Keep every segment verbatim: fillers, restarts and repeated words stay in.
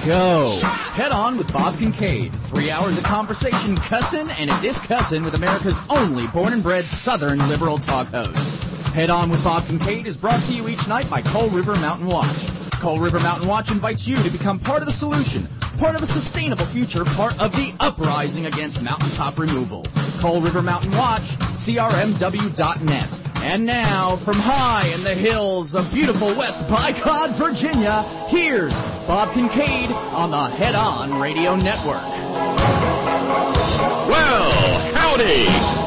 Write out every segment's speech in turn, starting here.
go. Head On with Bob Kincaid. Three hours of conversation, cussin' and a discussin' with America's only born-and-bred Southern liberal talk host. Head On with Bob Kincaid is brought to you each night by Coal River Mountain Watch. Coal River Mountain Watch invites you to become part of the solution, part of a sustainable future, part of the uprising against mountaintop removal. Coal River Mountain Watch, C R M W dot net. And now, from high in the hills of beautiful West Bicod, Virginia, here's Bob Kincaid on the Head On Radio Network. Well, howdy!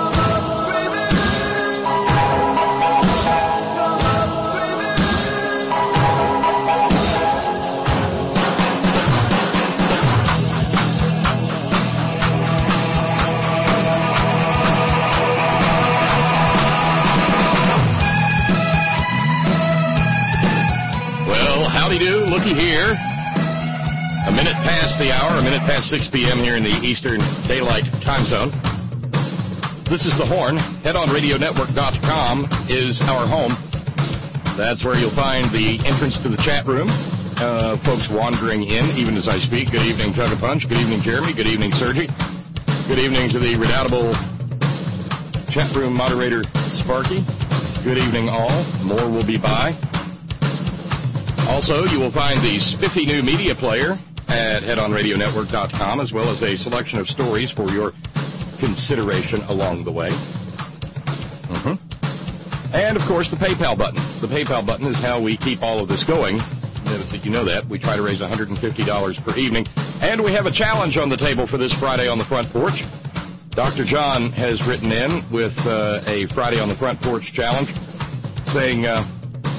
Howdy-do, looky here. A minute past the hour, a minute past six p.m. here in the Eastern Daylight Time Zone. This is The Horn. head on radio network dot com is our home. That's where you'll find the entrance to the chat room. Uh, folks wandering in, even as I speak. Good evening, Tug a Punch. Good evening, Jeremy. Good evening, Sergi. Good evening to the redoubtable chat room moderator, Sparky. Good evening, all. More will be by. Also, you will find the spiffy new media player at head on radio network dot com, as well as a selection of stories for your consideration along the way. Mm-hmm. And, of course, the PayPal button. The PayPal button is how we keep all of this going. You know that. We try to raise one hundred fifty dollars per evening. And we have a challenge on the table for this Friday on the Front Porch. Doctor John has written in with uh, a Friday on the Front Porch challenge saying... Uh,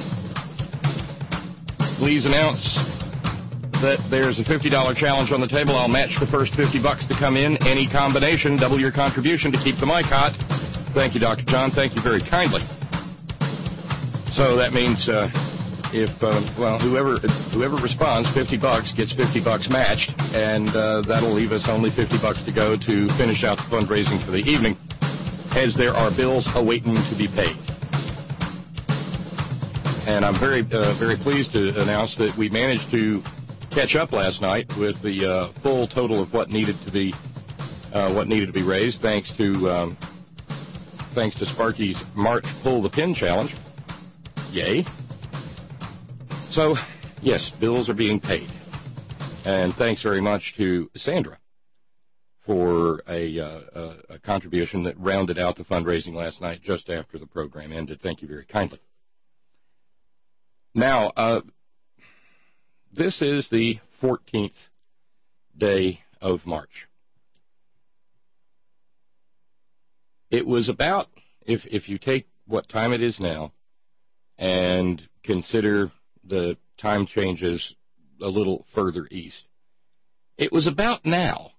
Please announce that there's a fifty dollars challenge on the table. I'll match the first fifty bucks to come in. Any combination, double your contribution to keep the mic hot. Thank you, Doctor John. Thank you very kindly. So that means uh, if, uh, well, whoever whoever responds, fifty bucks gets fifty bucks matched, and uh, that'll leave us only fifty bucks to go to finish out the fundraising for the evening, as there are bills awaiting to be paid. And I'm very, uh, very pleased to announce that we managed to catch up last night with the uh, full total of what needed to be, uh, what needed to be raised, thanks to, um, thanks to Sparky's March Pull the Pin challenge. Yay! So, yes, bills are being paid, and thanks very much to Sandra for a, uh, a contribution that rounded out the fundraising last night just after the program ended. Thank you very kindly. Now, uh, this is the fourteenth day of March. It was about, if if you take what time it is now and consider the time changes a little further east, it was about now,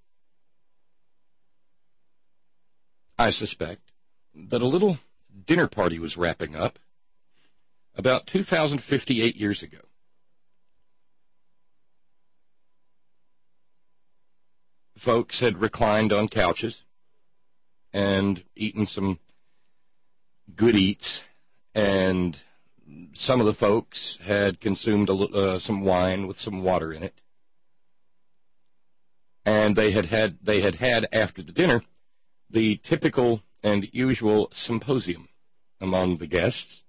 I suspect, that a little dinner party was wrapping up about two thousand fifty-eight years ago. Folks had reclined on couches and eaten some good eats, and some of the folks had consumed a, uh, some wine with some water in it. And they had had, they had had after the dinner the typical and usual symposium among the guests.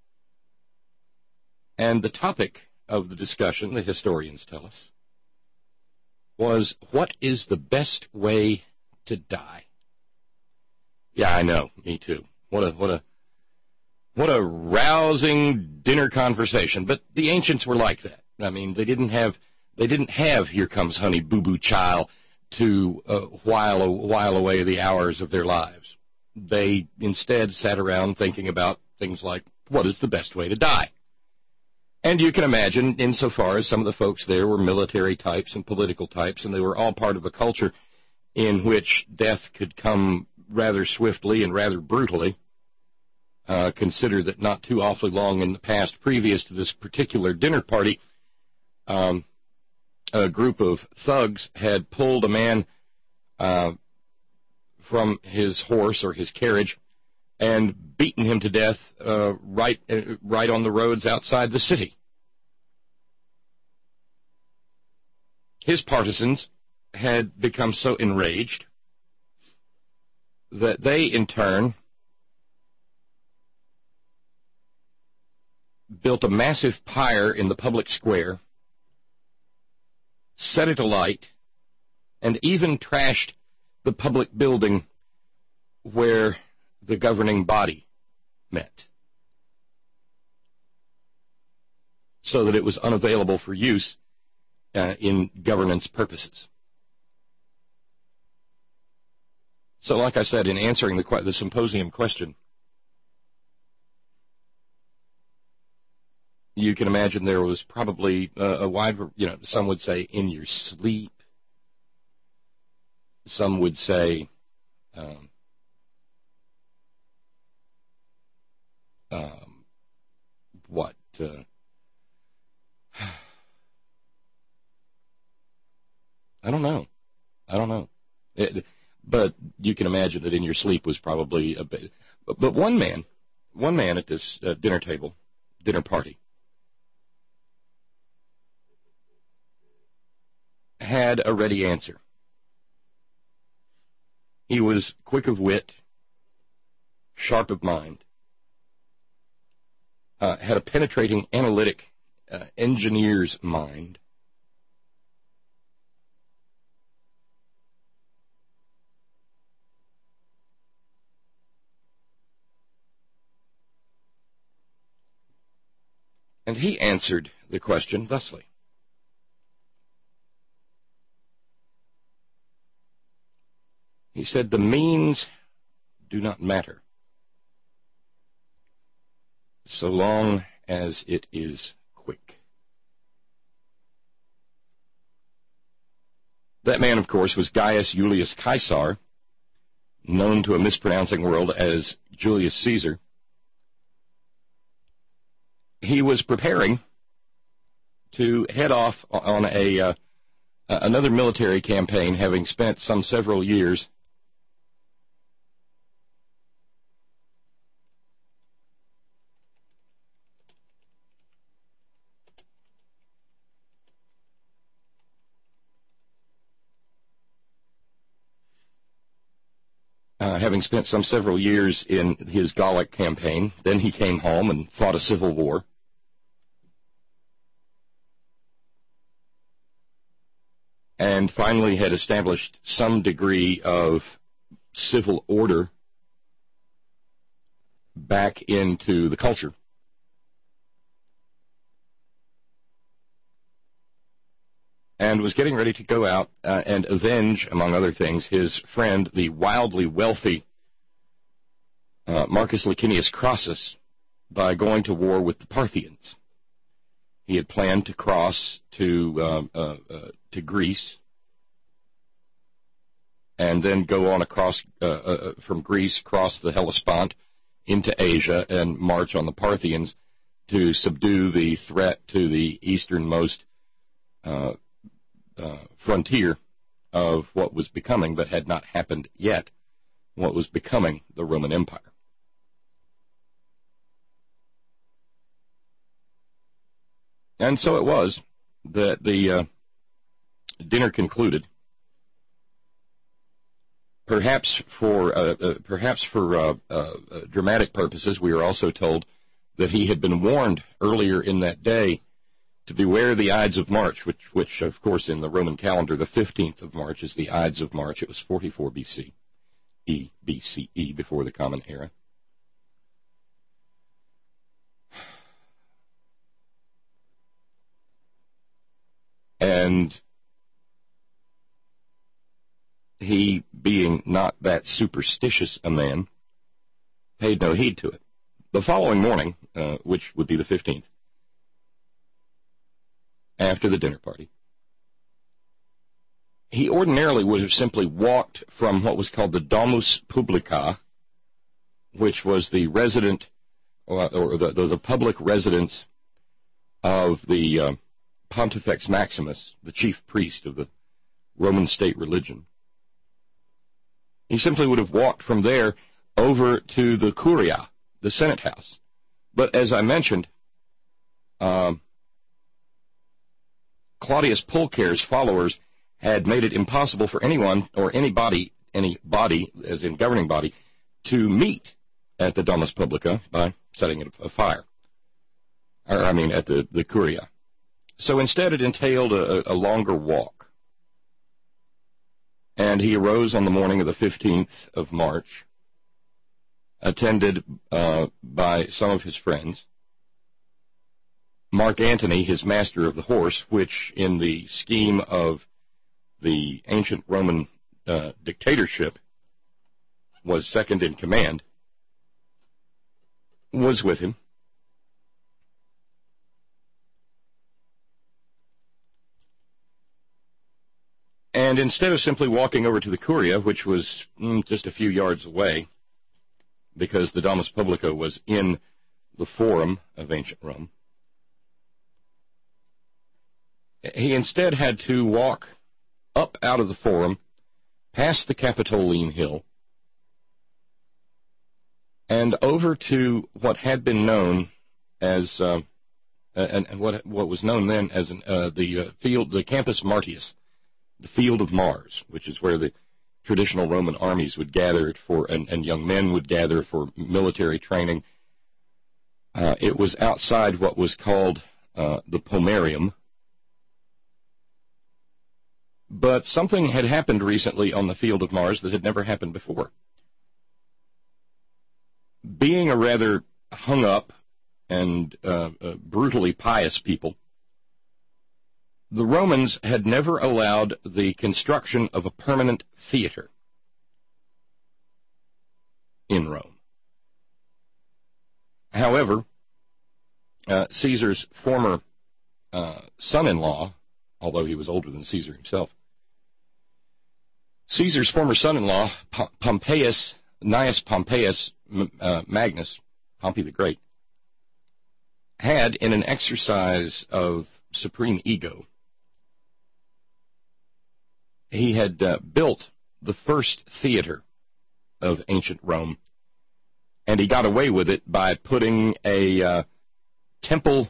And the topic of the discussion, the historians tell us, was, what is the best way to die? Yeah, I know, me too. What a what a what a rousing dinner conversation. But the ancients were like that. I mean, they didn't have they didn't have "Here Comes Honey, Boo Boo Child" to uh, while while away the hours of their lives. They instead sat around thinking about things like, what is the best way to die? And you can imagine, insofar as some of the folks there were military types and political types, and they were all part of a culture in which death could come rather swiftly and rather brutally. Uh, consider that not too awfully long in the past, previous to this particular dinner party, um, a group of thugs had pulled a man uh, from his horse or his carriage and beaten him to death uh, right uh, right on the roads outside the city. his partisans had become so enraged that they, in turn, built a massive pyre in the public square, set it alight, and even trashed the public building where the governing body met, so that it was unavailable for use uh, in governance purposes. So, like I said, in answering the, the symposium question, you can imagine there was probably uh, a wide, you know, some would say in your sleep. Some would say, um, um, what, uh, I don't know. I don't know. It, but you can imagine that in your sleep was probably a bit. But, but one man, one man at this uh, dinner table, dinner party, had a ready answer. He was quick of wit, sharp of mind, uh, had a penetrating, analytic, uh, engineer's mind. And he answered the question thusly. He said, the means do not matter, so long as it is quick. That man, of course, was Gaius Julius Caesar, known to a mispronouncing world as Julius Caesar. He was preparing to head off on a uh, another military campaign, having spent some several years Uh, having spent some several years in his Gallic campaign. Then he came home and fought a civil war. And finally had established some degree of civil order back into the culture. And was getting ready to go out uh, and avenge, among other things, his friend, the wildly wealthy uh, Marcus Licinius Crassus, by going to war with the Parthians. He had planned to cross to uh, uh, uh, to Greece, and then go on across uh, uh, from Greece, cross the Hellespont into Asia, and march on the Parthians to subdue the threat to the easternmost uh, Uh, frontier of what was becoming, but had not happened yet, what was becoming the Roman Empire. And so it was that the uh, dinner concluded, perhaps for uh, uh, perhaps for uh, uh, dramatic purposes. We are also told that he had been warned earlier in that day to beware the Ides of March, which, which, of course, in the Roman calendar, the fifteenth of March is the Ides of March. It was forty-four B C E, B C E, before the Common Era. And he, being not that superstitious a man, paid no heed to it. The following morning, uh, which would be the fifteenth, after the dinner party, he ordinarily would have simply walked from what was called the Domus Publica, which was the resident, or, or the, the, the public residence of the uh, Pontifex Maximus, the chief priest of the Roman state religion. He simply would have walked from there over to the Curia, the Senate House. But as I mentioned, um, Claudius Pulcher's followers had made it impossible for anyone or anybody, any body, as in governing body, to meet at the Domus Publica by setting it afire. Or, I mean, at the, the Curia. So instead it entailed a, a longer walk. And he arose on the morning of the fifteenth of March, attended uh, by some of his friends. Mark Antony, his master of the horse, which in the scheme of the ancient Roman uh, dictatorship was second in command, was with him. And instead of simply walking over to the Curia, which was mm, just a few yards away, because the Domus Publica was in the Forum of ancient Rome, he instead had to walk up out of the Forum, past the Capitoline Hill, and over to what had been known as, uh, and, and what what was known then as an, uh, the uh, field, the Campus Martius, the Field of Mars, which is where the traditional Roman armies would gather for, and, and young men would gather for military training. Uh, it was outside what was called uh, the Pomerium. But something had happened recently on the Field of Mars that had never happened before. Being a rather hung up and uh, uh, brutally pious people, the Romans had never allowed the construction of a permanent theater in Rome. However, uh, Caesar's former uh, son-in-law, although he was older than Caesar himself, Caesar's former son-in-law, Pompeius, Gnaeus Pompeius uh, Magnus, Pompey the Great, had, in an exercise of supreme ego, he had uh, built the first theater of ancient Rome, and he got away with it by putting a uh, temple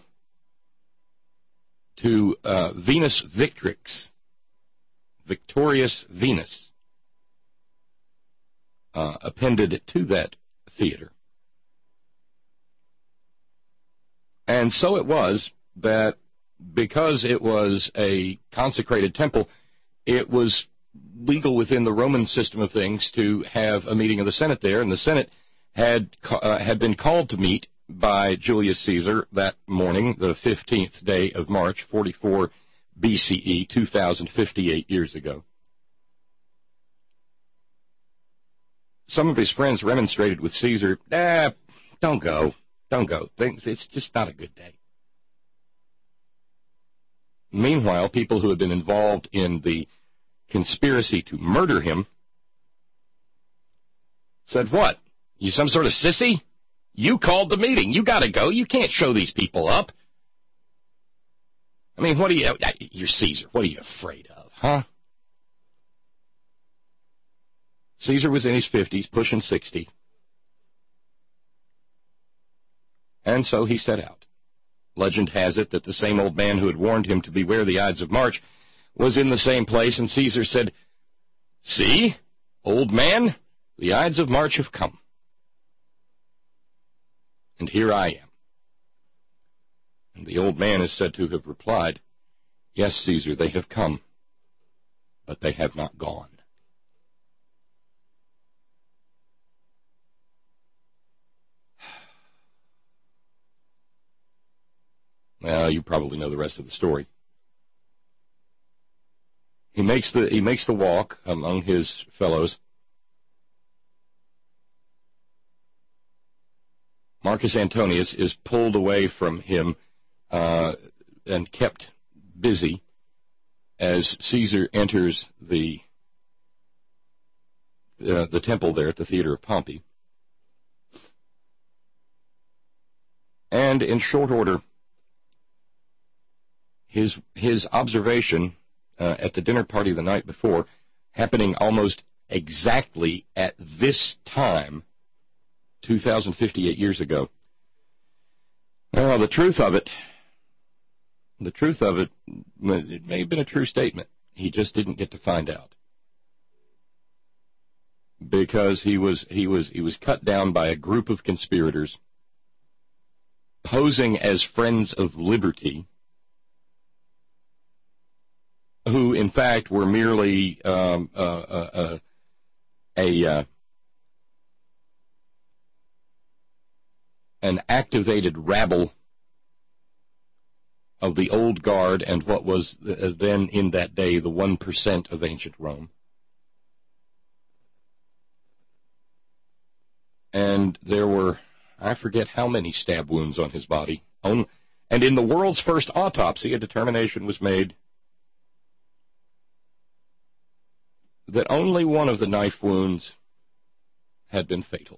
to uh, Venus Victrix, Victorious Venus, uh, appended to that theater. And so it was that because it was a consecrated temple, it was legal within the Roman system of things to have a meeting of the Senate there, and the Senate had uh, had been called to meet by Julius Caesar that morning, the fifteenth day of March, forty-four B C E, two thousand fifty-eight years ago. Some of his friends remonstrated with Caesar, ah, don't go, don't go. It's just not a good day. Meanwhile, people who had been involved in the conspiracy to murder him said, what? You some sort of sissy? You called the meeting. You got to go. You can't show these people up. I mean, what are you... You're Caesar. What are you afraid of, huh? Caesar was in his fifties, pushing sixty. And so he set out. Legend has it that the same old man who had warned him to beware the Ides of March was in the same place, and Caesar said, see, old man, the Ides of March have come. And here I am. And the old man is said to have replied, yes, Caesar, they have come, but they have not gone. Well, you probably know the rest of the story. He makes the he makes the walk among his fellows. Marcus Antonius is pulled away from him uh, and kept busy as Caesar enters the uh, the temple there at the Theater of Pompey. And in short order, his his observation uh, at the dinner party the night before, happening almost exactly at this time, two thousand fifty-eight years ago. Well, the truth of it The truth of it, it may have been a true statement. He just didn't get to find out. Because he was he was he was cut down by a group of conspirators posing as friends of liberty, who in fact were merely um, uh, uh, uh, a uh, an activated rabble of the old guard and what was uh, then in that day the one percent of ancient Rome. And there were, I forget how many stab wounds on his body. And in the world's first autopsy, a determination was made that only one of the knife wounds had been fatal.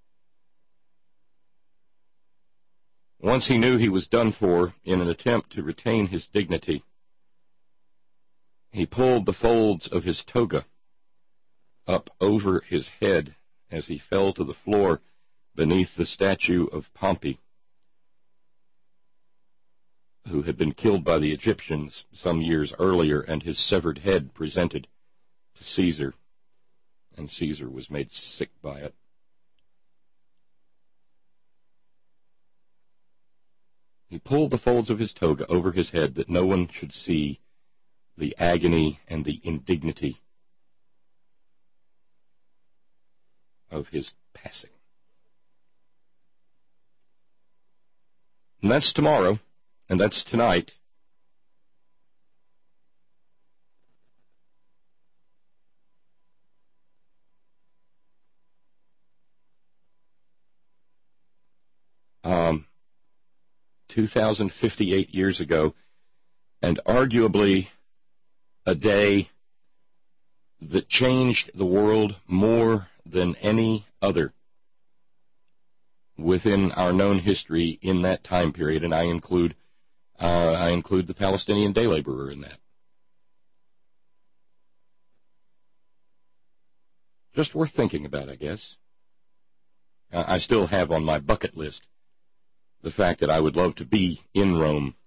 Once he knew he was done for, in an attempt to retain his dignity, he pulled the folds of his toga up over his head as he fell to the floor beneath the statue of Pompey, who had been killed by the Egyptians some years earlier, and his severed head presented to Caesar, and Caesar was made sick by it. He pulled the folds of his toga over his head that no one should see the agony and the indignity of his passing. And that's tomorrow, and that's tonight. Um, two thousand fifty-eight years ago, and arguably a day that changed the world more than any other within our known history in that time period, and I include uh, I include the Palestinian day laborer in that. Just worth thinking about, I guess. Uh, I still have on my bucket list the fact that I would love to be in Rome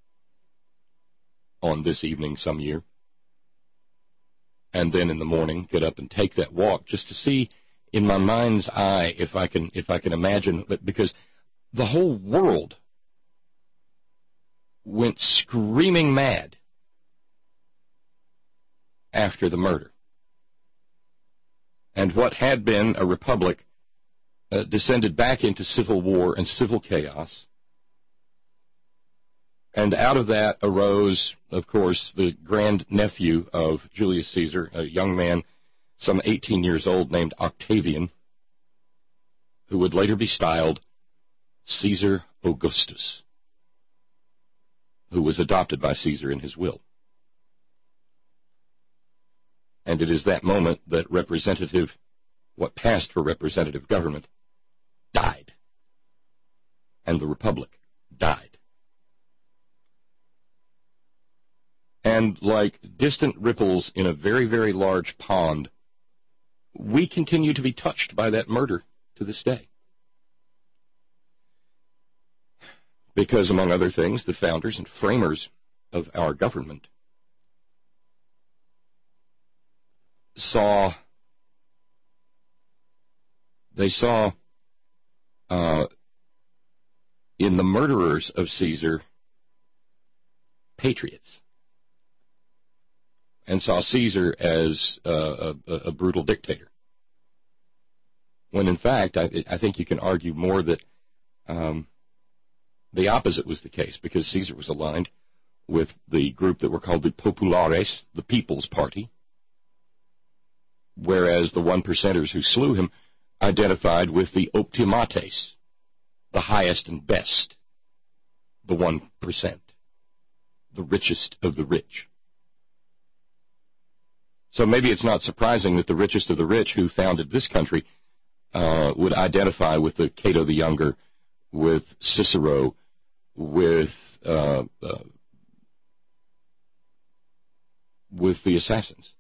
on this evening some year, and then in the morning get up and take that walk just to see in my mind's eye if I can if I can imagine, because the whole world went screaming mad after the murder. And what had been a republic uh, descended back into civil war and civil chaos. And out of that arose, of course, the grandnephew of Julius Caesar, a young man, some eighteen years old, named Octavian, who would later be styled Caesar Augustus, who was adopted by Caesar in his will. And it is that moment that representative, what passed for representative government, died. And the republic died. And like distant ripples in a very, very large pond, we continue to be touched by that murder to this day. Because, among other things, the founders and framers of our government saw, they saw uh, in the murderers of Caesar patriots, and saw Caesar as uh, a, a brutal dictator. When in fact, I, I think you can argue more that um, the opposite was the case, because Caesar was aligned with the group that were called the Populares, the People's Party, whereas the one percenters who slew him identified with the Optimates, the highest and best, the one percent, the richest of the rich. So maybe it's not surprising that the richest of the rich who founded this country uh, would identify with the Cato the Younger, with Cicero, with uh, uh, with the assassins.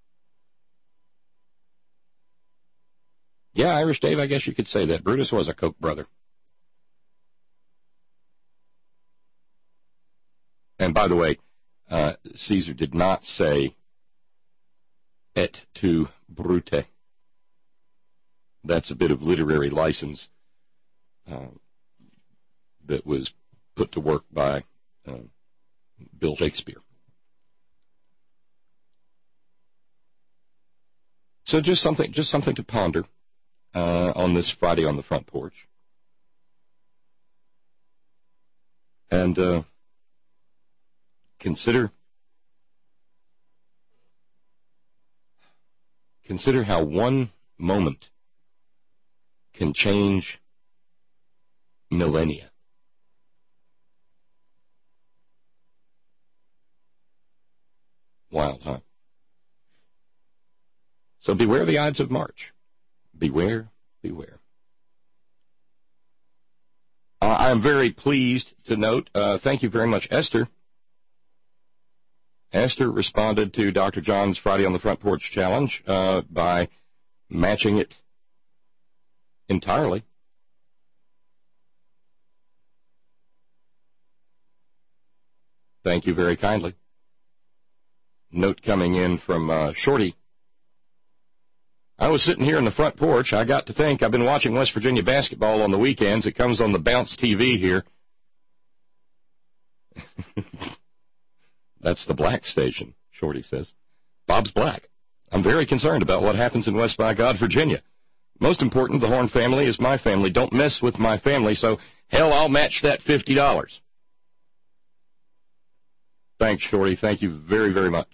Yeah, Irish Dave, I guess you could say that. Brutus was a Koch brother. And by the way, uh, Caesar did not say et tu, Brute. That's a bit of literary license uh, that was put to work by uh, Bill Shakespeare. So just something, just something to ponder uh, on this Friday on the front porch. And uh, consider consider how one moment can change millennia. Wild, huh? So beware the Ides of March. Beware, beware. Uh, I'm very pleased to note, uh, thank you very much, Esther. Esther responded to Doctor John's Friday on the Front Porch challenge uh, by matching it entirely. Thank you very kindly. Note coming in from uh, Shorty. I was sitting here on the front porch. I got to think, I've been watching West Virginia basketball on the weekends. It comes on the Bounce T V here. That's the black station, Shorty says. Bob's black. I'm very concerned about what happens in West by God, Virginia. Most important, the Horn family is my family. Don't mess with my family, so hell, I'll match that fifty dollars. Thanks, Shorty. Thank you very, very much.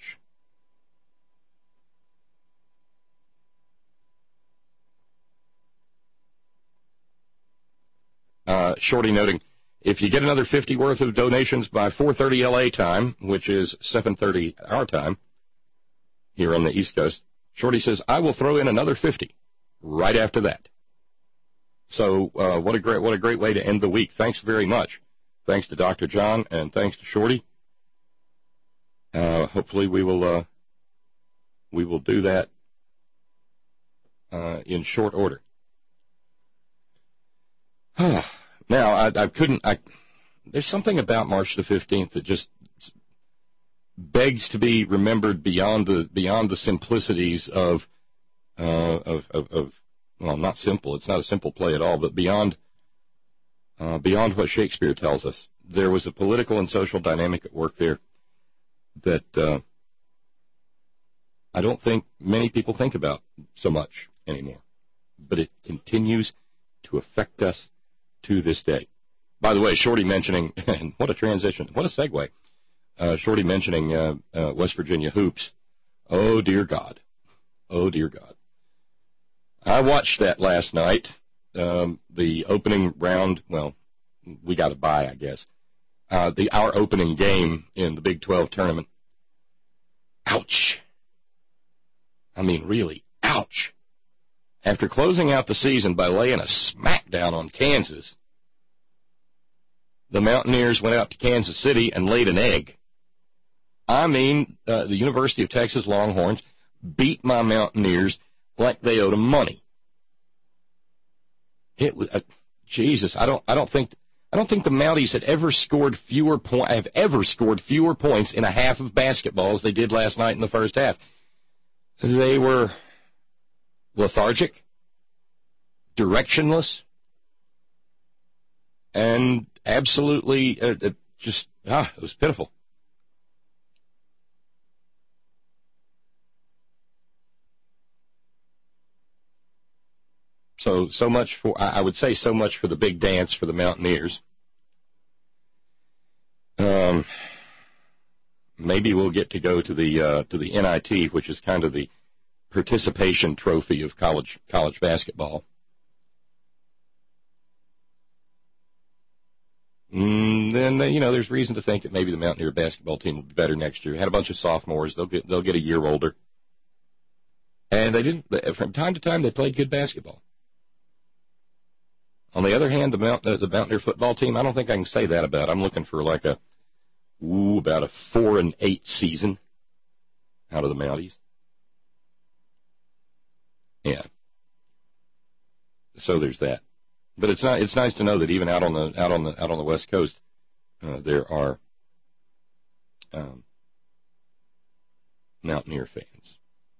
Uh, Shorty noting, if you get another fifty worth of donations by four thirty L A time, which is seven thirty our time here on the East Coast, Shorty says, I will throw in another fifty right after that. So uh, what a great what a great way to end the week. Thanks very much. Thanks to Doctor John and thanks to Shorty. Uh, hopefully we will uh, we will do that uh, in short order. Now, I, I couldn't, I, there's something about March the fifteenth that just begs to be remembered beyond the, beyond the simplicities of, uh, of, of, of, well, not simple, it's not a simple play at all, but beyond, uh, beyond what Shakespeare tells us. There was a political and social dynamic at work there that, uh, I don't think many people think about so much anymore, but it continues to affect us to this day. By the way, Shorty mentioning, and what a transition, what a segue, uh, Shorty mentioning uh, uh, West Virginia hoops. Oh, dear God. Oh, dear God. I watched that last night, um, the opening round, well, we got a bye, I guess, uh, the our opening game in the Big twelve tournament. Ouch. I mean, really, ouch. After closing out the season by laying a smackdown on Kansas, the Mountaineers went out to Kansas City and laid an egg. I mean, uh, the University of Texas Longhorns beat my Mountaineers like they owed them money. It was, uh, Jesus, I don't, I don't think, I don't think the Mounties had ever scored fewer point, have ever scored fewer points in a half of basketball as they did last night in the first half. They were lethargic, directionless, and absolutely uh, uh, just, ah, it was pitiful. So, so much for, I would say so much for the big dance for the Mountaineers. Um, maybe we'll get to go to the, uh, to the N I T, which is kind of the participation trophy of college college basketball. Mm, then you know there's reason to think that maybe the Mountaineer basketball team will be better next year. Had a bunch of sophomores; they'll get they'll get a year older, and they didn't. From time to time, they played good basketball. On the other hand, the Mount the Mountaineer football team, I don't think I can say that about. I'm looking for like a ooh about a four and eight season out of the Mounties. Yeah. So there's that. But it's not. It's nice to know that even out on the out on the out on the West Coast, uh, there are um, Mountaineer fans.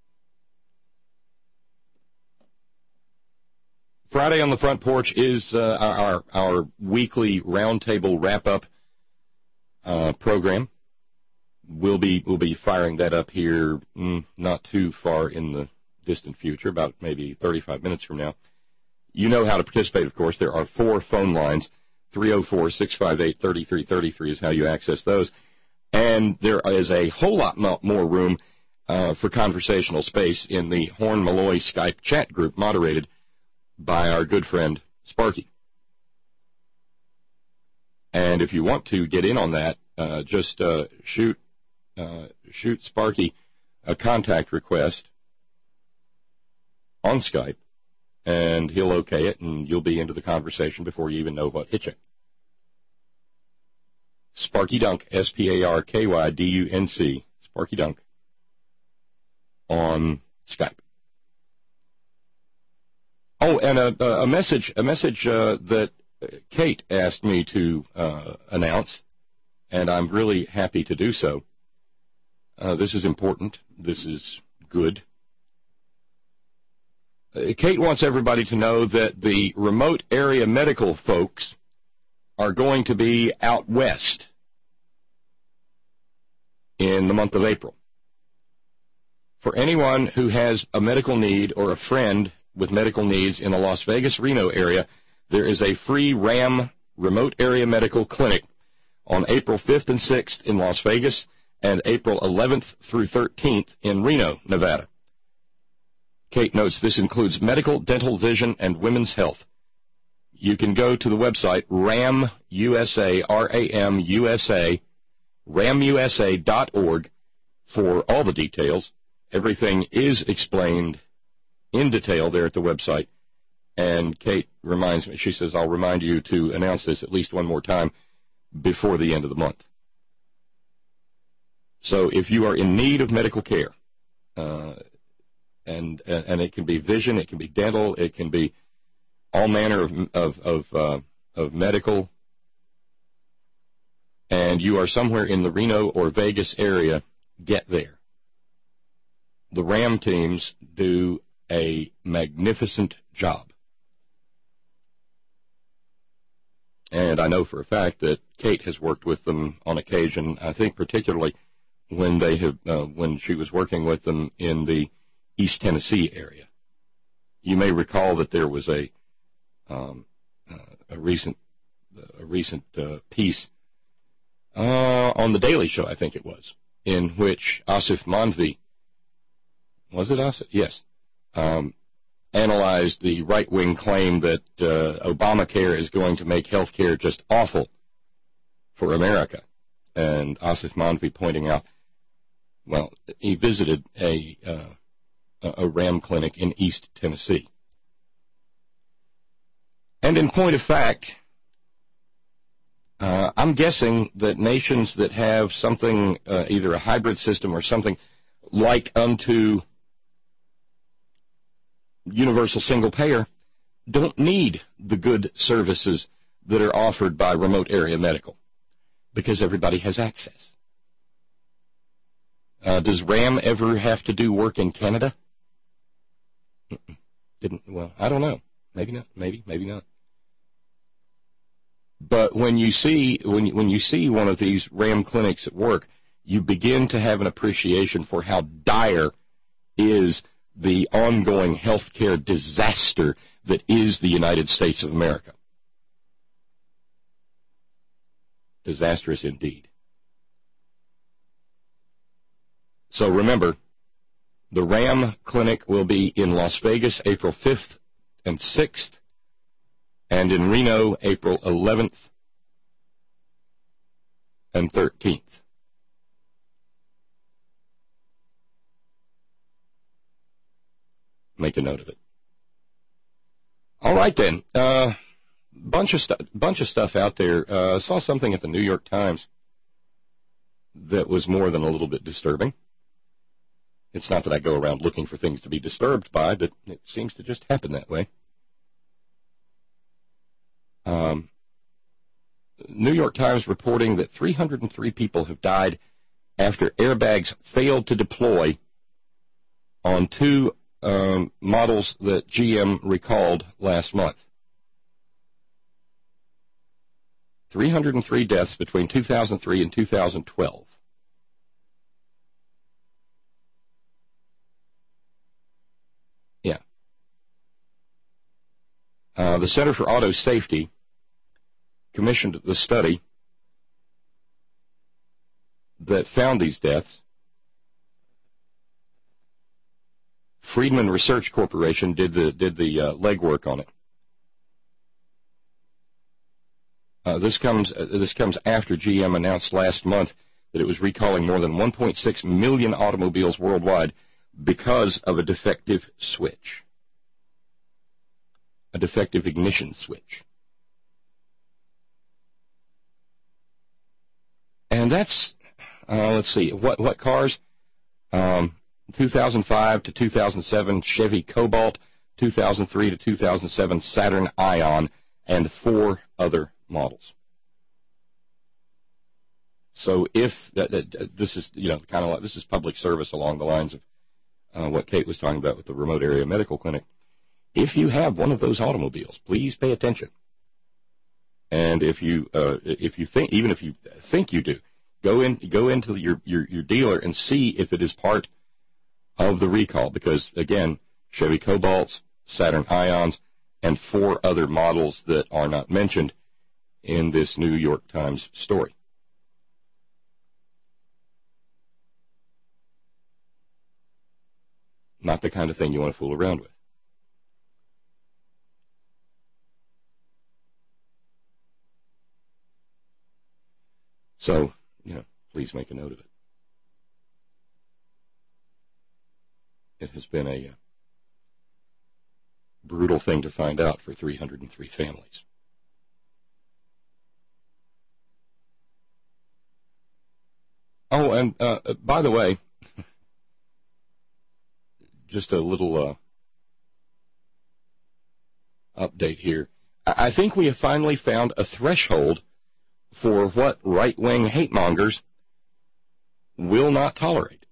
Friday on the Front Porch is uh, our, our weekly roundtable wrap-up uh, program. We'll be we'll be firing that up here mm, not too far in the distant future, about maybe thirty-five minutes from now. You know how to participate, of course. There are four phone lines. three oh four, six five eight, three three three three is how you access those. And there is a whole lot more room uh, for conversational space in the Horn-Malloy Skype chat group moderated by our good friend Sparky. And if you want to get in on that, uh, just uh, shoot uh, shoot Sparky a contact request on Skype, and he'll okay it, and you'll be into the conversation before you even know what hit you. Sparky Dunk, S P A R K Y D U N C, Sparky Dunk, on Skype. Oh, and a, a message, a message uh, that Kate asked me to uh, announce, and I'm really happy to do so. Uh, this is important. This is good. Uh, Kate wants everybody to know that the remote area medical folks are going to be out west in the month of April. For anyone who has a medical need or a friend with medical needs in the Las Vegas-Reno area, there is a free RAM remote area medical clinic on April fifth and sixth in Las Vegas and April eleventh through thirteenth in Reno, Nevada. Kate notes this includes medical, dental, vision, and women's health. You can go to the website RAMUSA, R A M U S A, ramusa dot org for all the details. Everything is explained in detail there at the website. And Kate reminds me, she says, I'll remind you to announce this at least one more time before the end of the month. So if you are in need of medical care, uh, and and it can be vision, it can be dental, it can be all manner of of of, uh, of medical, and you are somewhere in the Reno or Vegas area, get there. The RAM teams do a magnificent job. And I know for a fact that Kate has worked with them on occasion, I think particularly when they have, uh, when she was working with them in the East Tennessee area. You may recall that there was a um, uh, a recent a recent uh, piece uh, on the Daily Show, I think it was, in which Asif Manvi, was it Asif? Yes, um, analyzed the right-wing claim that uh, Obamacare is going to make health care just awful for America. And Asif Manvi pointing out, well, he visited a uh, a RAM clinic in East Tennessee. And in point of fact, uh, I'm guessing that nations that have something, uh, either a hybrid system or something like unto universal single payer, don't need the good services that are offered by remote area medical, because everybody has access. Uh, does RAM ever have to do work in Canada? Mm-mm. Didn't. Well, I don't know. Maybe not. Maybe. Maybe not. But when you see when you, when you see one of these RAM clinics at work, you begin to have an appreciation for how dire is the ongoing healthcare disaster that is the United States of America. Disastrous indeed. So remember, the RAM clinic will be in Las Vegas April fifth and sixth, and in Reno April eleventh and thirteenth. Make a note of it. All right then, uh, bunch of stuff, bunch of stuff out there. Uh, saw something at the New York Times that was more than a little bit disturbing. It's not that I go around looking for things to be disturbed by, but it seems to just happen that way. Um, New York Times reporting that three hundred three people have died after airbags failed to deploy on two um, models that G M recalled last month. three hundred three deaths between two thousand three and two thousand twelve. Yeah. Uh, the Center for Auto Safety commissioned the study that found these deaths. Friedman Research Corporation did the did the uh, legwork on it. Uh, this comes uh, this comes after G M announced last month that it was recalling more than one point six million automobiles worldwide because of a defective switch, a defective ignition switch. And that's uh, let's see what what cars. Um, two thousand five to two thousand seven Chevy Cobalt, two thousand three to two thousand seven Saturn Ion, and four other models. So if that, that, this is, you know, kind of like, this is public service along the lines of uh, what Kate was talking about with the remote area medical clinic. If you have one of those automobiles, please pay attention. And if you uh, if you think, even if you think you do, go in go into your, your your dealer and see if it is part of the recall, because again, Chevy Cobalts, Saturn Ions, and four other models that are not mentioned in this New York Times story. Not the kind of thing you want to fool around with. So, you know, please make a note of it. It has been a uh, brutal thing to find out for three hundred three families. Oh, and uh, by the way, just a little uh, update here. I think we have finally found a threshold for what right-wing hate-mongers will not tolerate.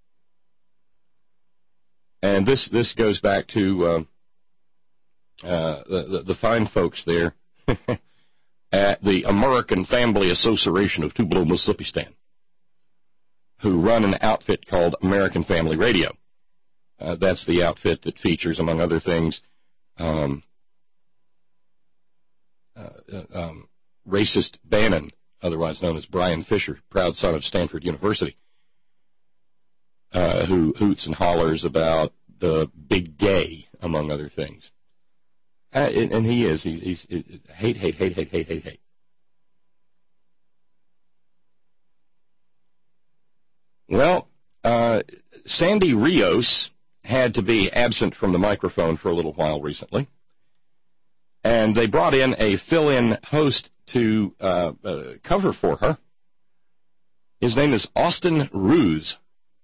And this, this goes back to uh, uh, the, the, the fine folks there at the American Family Association of Tupelo, Mississippi, who run an outfit called American Family Radio. Uh, that's the outfit that features, among other things, um, uh, uh, um, racist Bannon, otherwise known as Brian Fisher, proud son of Stanford University, uh, who hoots and hollers about the big gay, among other things. Uh, and, and he is. He's, he's, he's hate, hate, hate, hate, hate, hate, hate. Well, uh, Sandy Rios had to be absent from the microphone for a little while recently, and they brought in a fill-in host to uh, uh, cover for her. His name is Austin Ruse.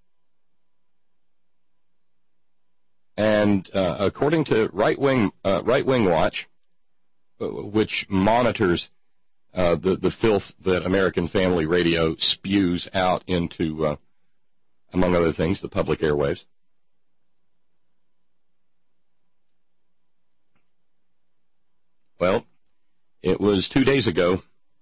And uh, according to Right Wing uh, Right Wing Watch, uh, which monitors uh, the, the filth that American Family Radio spews out into, uh, among other things, the public airwaves, well, it was two days ago.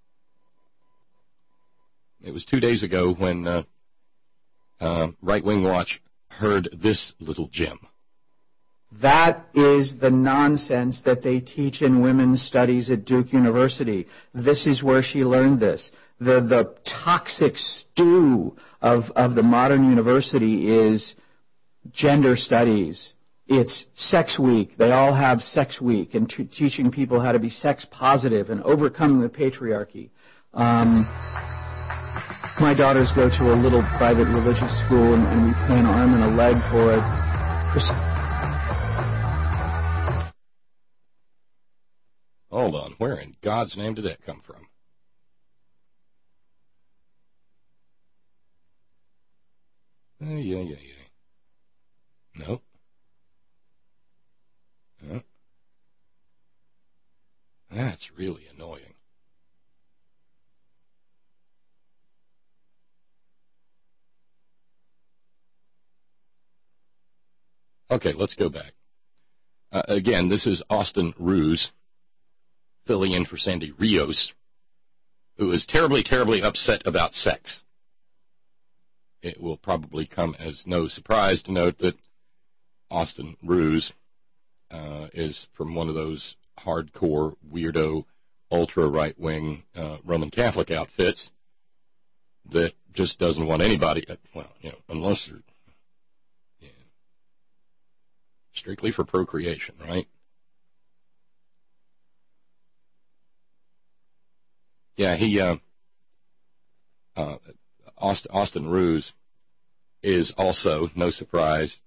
It was two days ago when uh, uh, Right Wing Watch heard this little gem. That is the nonsense that they teach in women's studies at Duke University. This is where she learned this. The the toxic stew of, of the modern university is gender studies. It's sex week. They all have sex week and t- teaching people how to be sex positive and overcoming the patriarchy. Um, my daughters go to a little private religious school, and, and we pay an arm and a leg for it. There's Hold on. Where in God's name did that come from? Uh, yeah, yeah, yeah. No. No. That's really annoying. Okay, let's go back. Uh, again, this is Austin Ruse, filling in for Sandy Rios, who is terribly, terribly upset about sex. It will probably come as no surprise to note that Austin Ruse uh, is from one of those hardcore, weirdo, ultra-right-wing uh, Roman Catholic outfits that just doesn't want anybody, well, you know, unless they're yeah, strictly for procreation, right? Yeah, he, uh, uh, Austin, Austin Ruse is also, no surprise,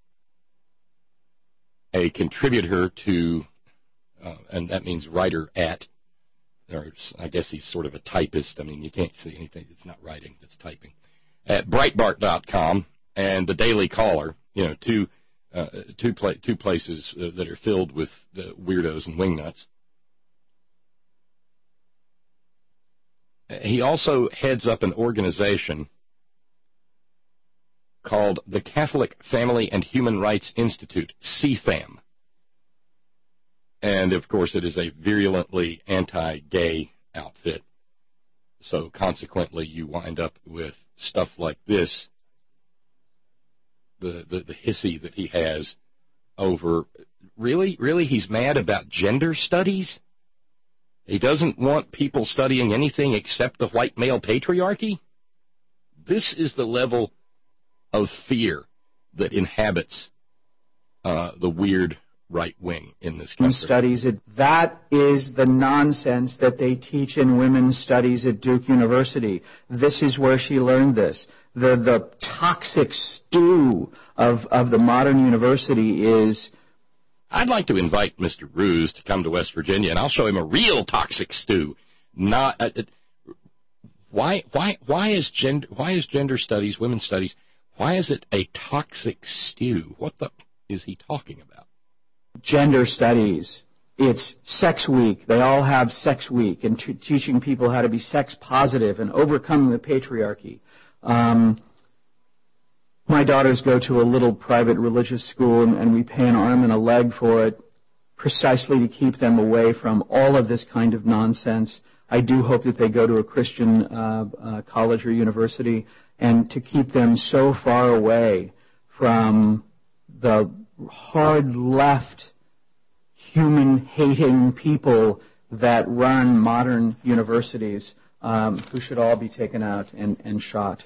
a contributor to, uh, and that means writer at, or I guess he's sort of a typist. I mean, you can't see anything. It's not writing, it's typing. At Breitbart dot com and the Daily Caller, you know, two, uh, two, pla- two places uh, that are filled with uh, weirdos and wingnuts. He also heads up an organization called the Catholic Family and Human Rights Institute, C FAM. And, of course, it is a virulently anti-gay outfit. So, consequently, you wind up with stuff like this, the, the, the hissy that he has over, really, really, he's mad about gender studies? He doesn't want people studying anything except the white male patriarchy? This is the level of fear that inhabits uh, the weird right wing in this country. Studies, that is the nonsense that they teach in women's studies at Duke University. This is where she learned this. The the toxic stew of, of the modern university is... I'd like to invite Mister Ruse to come to West Virginia, and I'll show him a real toxic stew. Not uh, uh, why why why is gender why is gender studies, women's studies, why is it a toxic stew? What the is he talking about? Gender studies. It's sex week. They all have sex week, and t- teaching people how to be sex positive and overcoming the patriarchy. Um, My daughters go to a little private religious school, and, and we pay an arm and a leg for it precisely to keep them away from all of this kind of nonsense. I do hope that they go to a Christian uh, uh, college or university, and to keep them so far away from the hard left, human-hating people that run modern universities, um, who should all be taken out and, and shot.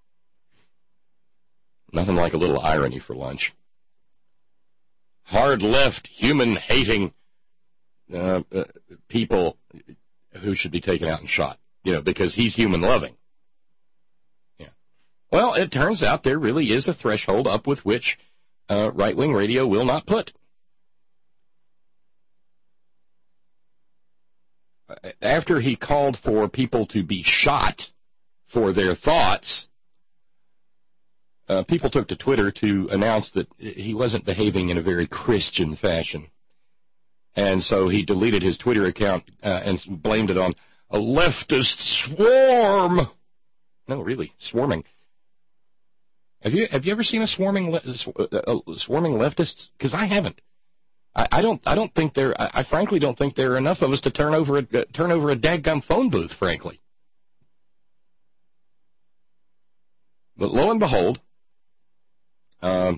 Nothing like a little irony for lunch. Hard left, human-hating uh, uh, people who should be taken out and shot, you know, because he's human-loving. Yeah. Well, it turns out there really is a threshold up with which uh, right-wing radio will not put. After he called for people to be shot for their thoughts, Uh, people took to Twitter to announce that he wasn't behaving in a very Christian fashion. And so he deleted his Twitter account uh, and blamed it on a leftist swarm. No, really, swarming. Have you have you ever seen a swarming le- uh, swarming leftists? Because I haven't. I, I don't. I don't think there. I, I frankly don't think there are enough of us to turn over a uh, turn over a dadgum phone booth. Frankly, but lo and behold. Um,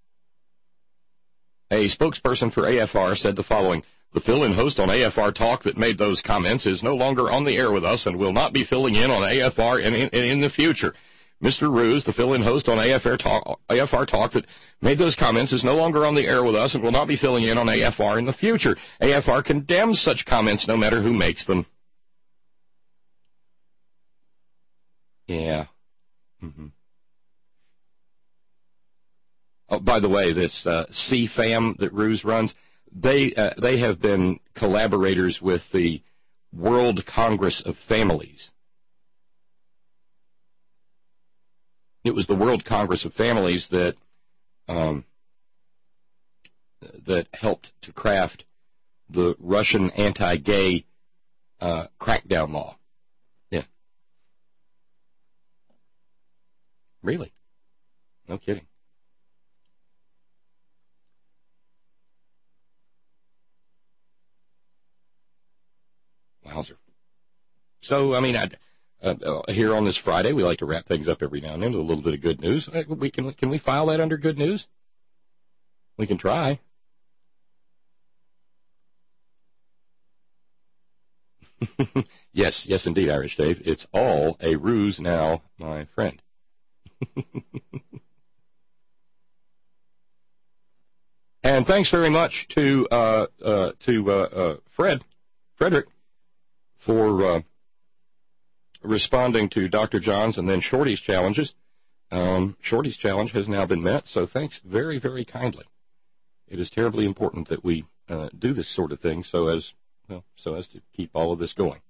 a spokesperson for A F R said the following: the fill-in host on A F R Talk that made those comments is no longer on the air with us and will not be filling in on A F R in, in, in the future. Mister Ruse, the fill-in host on A F R Talk, A F R Talk that made those comments is no longer on the air with us and will not be filling in on A F R in the future. A F R condemns such comments no matter who makes them. Yeah. Mm-hmm. Oh, by the way, this uh, C FAM that Ruse runs, they uh, they have been collaborators with the World Congress of Families. It was the World Congress of Families that um, that helped to craft the Russian anti-gay uh, crackdown law. Yeah. Really? No kidding. Wowzer. So, I mean, I, uh, here on this Friday, we like to wrap things up every now and then with a little bit of good news. We can, can we file that under good news? We can try. yes, yes, indeed, Irish Dave. It's all a ruse now, my friend. And thanks very much to uh, uh, to uh, uh, Fred, Frederick, for uh, responding to Doctor John's and then Shorty's challenges. Um, Shorty's challenge has now been met, so thanks very, very kindly. It is terribly important that we uh, do this sort of thing so as well, so as to keep all of this going.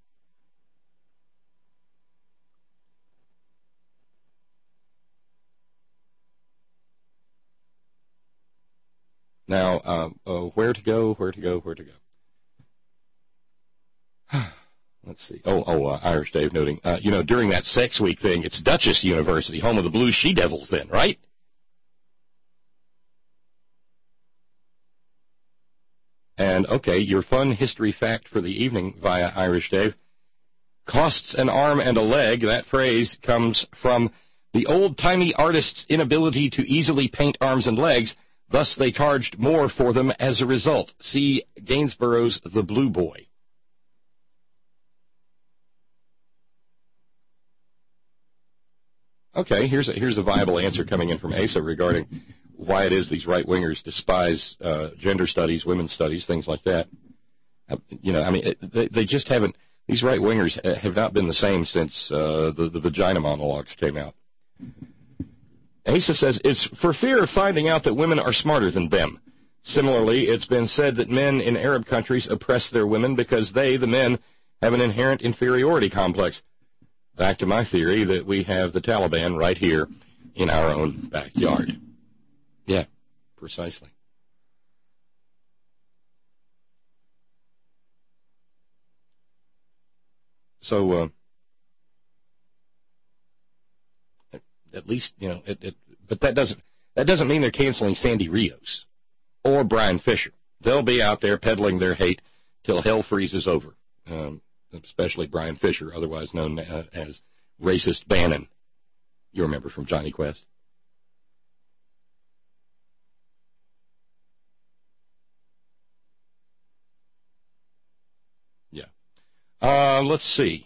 Now, uh, uh, where to go, where to go, where to go? Let's see. Oh, oh, uh, Irish Dave noting, uh, you know, during that sex week thing, it's Dutchess University, home of the Blue She Devils then, right? And, okay, your fun history fact for the evening via Irish Dave. Costs an arm and a leg. That phrase comes from the old-timey artist's inability to easily paint arms and legs. Thus, they charged more for them as a result. See Gainsborough's The Blue Boy. Okay, here's a, here's a viable answer coming in from Asa regarding why it is these right-wingers despise uh, gender studies, women's studies, things like that. Uh, you know, I mean, it, they, they just haven't, these right-wingers have not been the same since uh, the, the vagina monologues came out. Asa says, it's for fear of finding out that women are smarter than them. Similarly, it's been said that men in Arab countries oppress their women because they, the men, have an inherent inferiority complex. Back to my theory that we have the Taliban right here in our own backyard. Yeah, precisely. So, uh, at least, you know, it, it, but that doesn't that doesn't mean they're canceling Sandy Rios or Brian Fisher. They'll be out there peddling their hate till hell freezes over, um, especially Brian Fisher, otherwise known uh, as Racist Bannon. You remember from Johnny Quest. Yeah. Uh, let's see.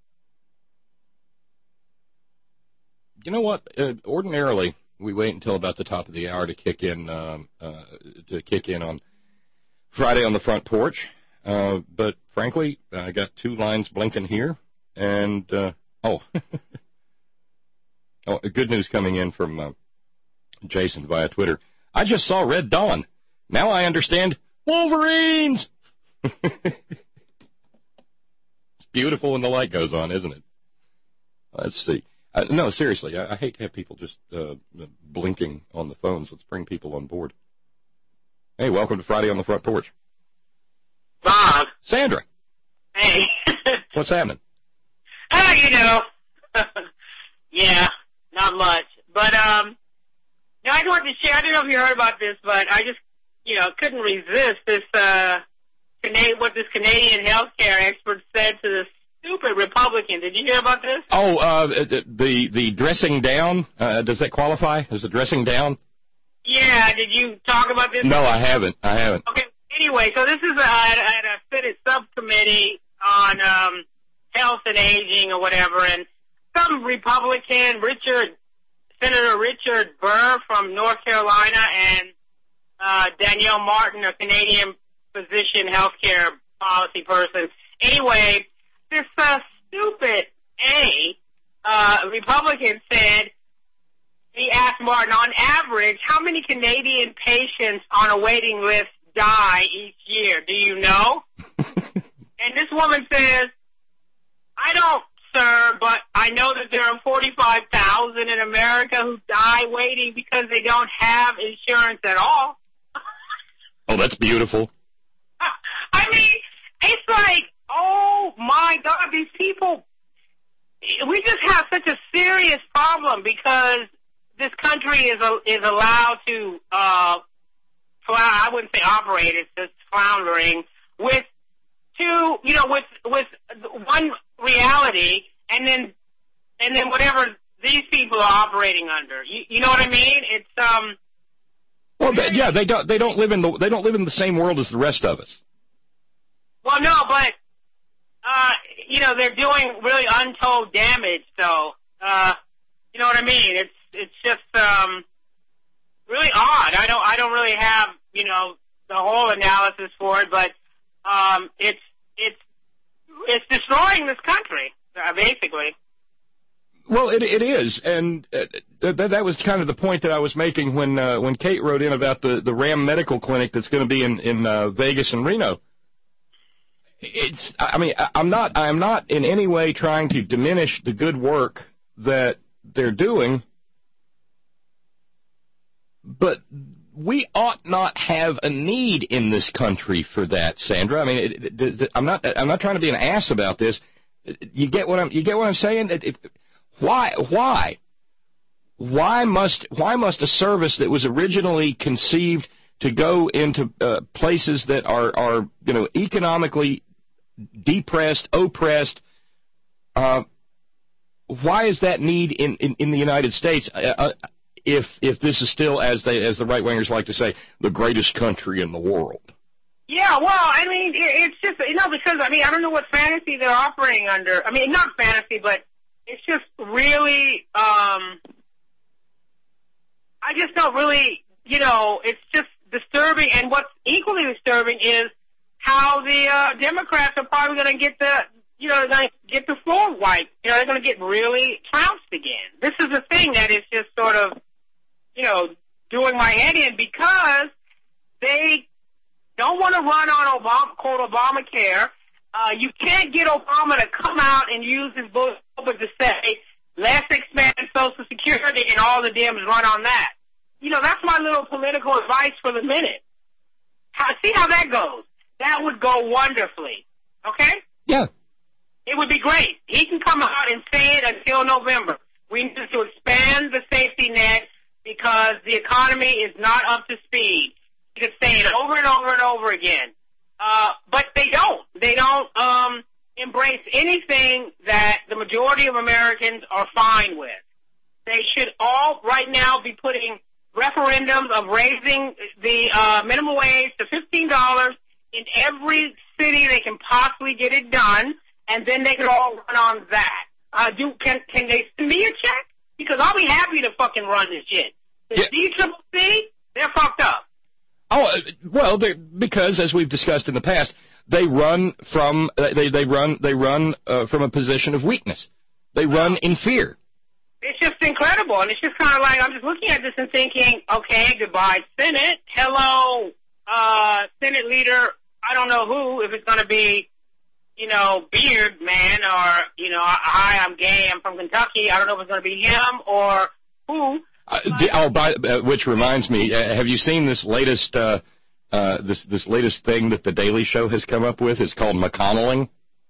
You know what? Uh, ordinarily, we wait until about the top of the hour to kick in um, uh, to kick in on Friday on the Front Porch. Uh, but frankly, I got two lines blinking here, and uh, oh, oh, good news coming in from uh, Jason via Twitter. I just saw Red Dawn. Now I understand Wolverines. It's beautiful when the light goes on, isn't it? Let's see. Uh, no, seriously, I, I hate to have people just uh, blinking on the phones. Let's bring people on board. Hey, welcome to Friday on the Front Porch. Bob. Sandra. Hey. What's happening? Oh, you know. Yeah, not much. But, um, no, I wanted to share, I don't know if you heard about this, but I just, you know, couldn't resist this, uh, Canadian, what this Canadian healthcare expert said to this stupid Republican. Did you hear about this? Oh, uh, the the dressing down. Uh, does that qualify? Is the dressing down? Yeah. Did you talk about this? No, I haven't. I haven't. Okay. Anyway, so this is a, at a Senate subcommittee on um, health and aging or whatever, and some Republican, Richard, Senator Richard Burr from North Carolina, and uh, Danielle Martin, a Canadian physician healthcare policy person. Anyway. This uh, stupid A uh, Republican said, he asked Martin, on average, how many Canadian patients on a waiting list die each year? Do you know? And this woman says, I don't, sir, but I know that there are forty-five thousand in America who die waiting because they don't have insurance at all. Oh, that's beautiful. I mean, it's like, oh, my God, these people, we just have such a serious problem because this country is a, is allowed to, uh, I wouldn't say operate, it's just floundering, with two, you know, with with one reality, and then and then whatever these people are operating under. You, you know what I mean? It's um. Well, they, yeah, they don't they don't live in the they don't live in the same world as the rest of us. Well, no, but uh, you know, they're doing really untold damage. So, uh, you know what I mean? It's it's just um, really odd. I don't I don't really have you know the whole analysis for it, but um, it's it's it's destroying this country uh, basically. Well, it it is, and uh, that that was kind of the point that I was making when uh, when Kate wrote in about the, the Ram Medical Clinic that's going to be in in uh, Vegas and Reno. It's I mean I'm not I'm not in any way trying to diminish the good work that they're doing, but we ought not have a need in this country for that, Sandra. I mean it, it, it, I'm not I'm not trying to be an ass about this. You get what I'm you get what I'm saying? It, it, Why? Why? Why must? Why must a service that was originally conceived to go into uh, places that are, are, you know, economically depressed, oppressed? Uh, why is that need in, in, in the United States? Uh, uh, if if this is still, as they as the right wingers like to say, the greatest country in the world. Yeah, well, I mean, it, it's just you know because I mean I don't know what fantasy they're operating under. I mean, not fantasy, but it's just really, um, I just don't really, you know, it's just disturbing. And what's equally disturbing is how the uh, Democrats are probably going to get the, you know, they're going to get the floor wiped. You know, they're going to get really trounced again. This is a thing that is just sort of, you know, doing my head in because they don't want to run on Obama, quote, Obamacare. Uh, you can't get Obama to come out and use his bullshit to say, let's expand Social Security and all the Dems run on that. You know, that's my little political advice for the minute. How, see how that goes. That would go wonderfully. Okay? Yeah. It would be great. He can come out and say it until November. We need to expand the safety net because the economy is not up to speed. You can say it over and over and over again. Uh, but they don't. They don't um, embrace anything that the majority of Americans are fine with. They should all right now be putting referendums of raising the uh, minimum wage to fifteen dollars in every city they can possibly get it done, and then they can all run on that. Uh, do can can they send me a check? Because I'll be happy to fucking run this shit. The Yeah. D C C C, they're fucked up. Oh, well, because as we've discussed in the past, they run from they they run they run uh, from a position of weakness. They run in fear. It's just incredible, and it's just kind of like I'm just looking at this and thinking, okay, goodbye, Senate. Hello, uh, Senate leader. I don't know who, if it's going to be, you know, Beard Man or you know, hi, I'm gay, I'm from Kentucky. I don't know if it's going to be him or who. Uh, the, oh, by, uh, which reminds me, uh, have you seen this latest uh, uh, this this latest thing that the Daily Show has come up with? It's called McConnelling.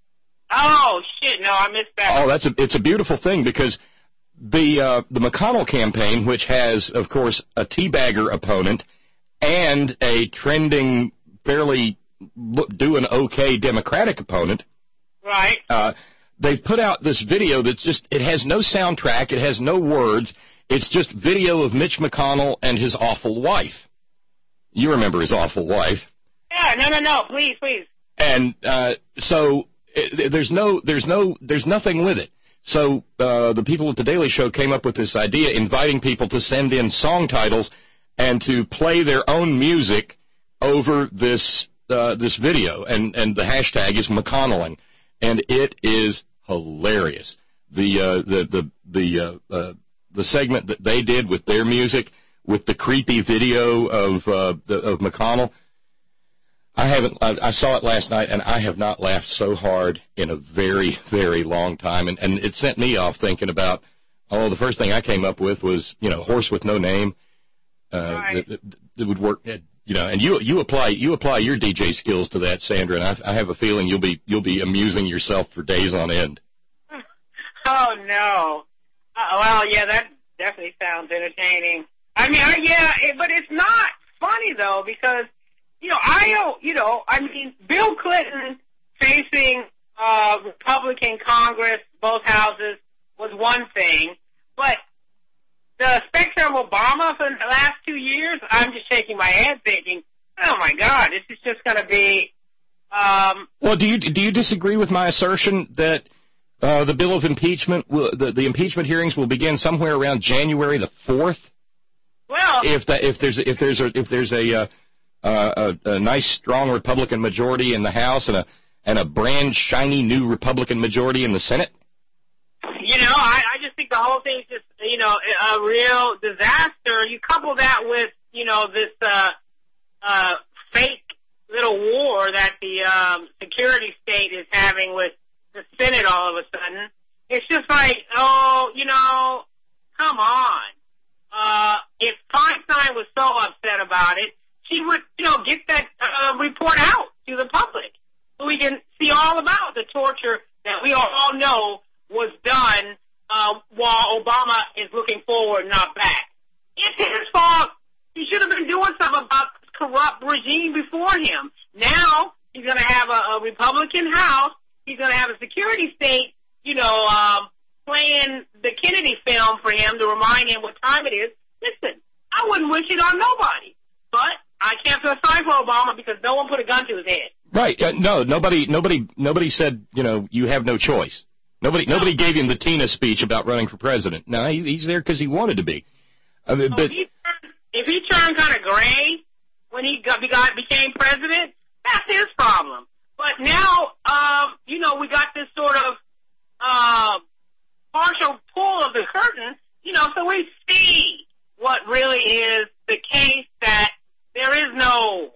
Oh shit! No, I missed that. Oh, that's a it's a beautiful thing because the uh, the McConnell campaign, which has of course a teabagger opponent and a trending, fairly doing okay Democratic opponent, right? Uh, they've put out this video that's just it has no soundtrack, it has no words. It's just video of Mitch McConnell and his awful wife. You remember his awful wife. Yeah, no, no, no, please, please. And uh, so it, there's no, there's no, there's nothing with it. So uh, the people at the Daily Show came up with this idea, inviting people to send in song titles and to play their own music over this uh, this video. And and the hashtag is McConnelling, and it is hilarious. The uh, the the the uh, uh, the segment that they did with their music, with the creepy video of uh, the, of McConnell, I haven't. I, I saw it last night, and I have not laughed so hard in a very, very long time. And, and it sent me off thinking about, oh, the first thing I came up with was, you know, horse with no name. Uh, right. that, that would work, you know. And you you apply you apply your D J skills to that, Sandra, and I, I have a feeling you'll be you'll be amusing yourself for days on end. Oh no. Uh, well, yeah, that definitely sounds entertaining. I mean, I, yeah, it, but it's not funny though because, you know, I don't, you know, I mean, Bill Clinton facing uh, Republican Congress, both houses, was one thing. But the specter of Obama for the last two years, I'm just shaking my head thinking, oh, my God, this is just going to be... Um, well, do you do you disagree with my assertion that uh, the bill of impeachment, will, the, the impeachment hearings will begin somewhere around January the fourth? Well... If, that, if there's, if there's, a, if there's a, uh, uh, a, a nice, strong Republican majority in the House and a, and a brand shiny new Republican majority in the Senate? You know, I, I just think the whole thing is just, you know, a real disaster. You couple that with, you know, this uh, uh, fake little war that the um, security state is having with the Senate all of a sudden. It's just like, oh, you know, come on. Uh, if Feinstein was so upset about it, she would, you know, get that uh, report out to the public so we can see all about the torture that we all know was done uh, while Obama is looking forward, not back. It's his fault. He should have been doing something about this corrupt regime before him. Now he's going to have a, a Republican House. He's going to have a security state, you know, um, playing the Kennedy film for him to remind him what time it is. Listen, I wouldn't wish it on nobody, but I can't feel sorry for Obama because no one put a gun to his head. Right. Uh, no, nobody, nobody, nobody said, you know, you have no choice. Nobody, no. nobody gave him the Tina speech about running for president. No, he, he's there because he wanted to be. I mean, so but if he turned, if he turned kind of gray when he got, got became president, that's his problem. But now, um, you know, we got this sort of uh, partial pull of the curtain, you know, so we see what really is the case that there is no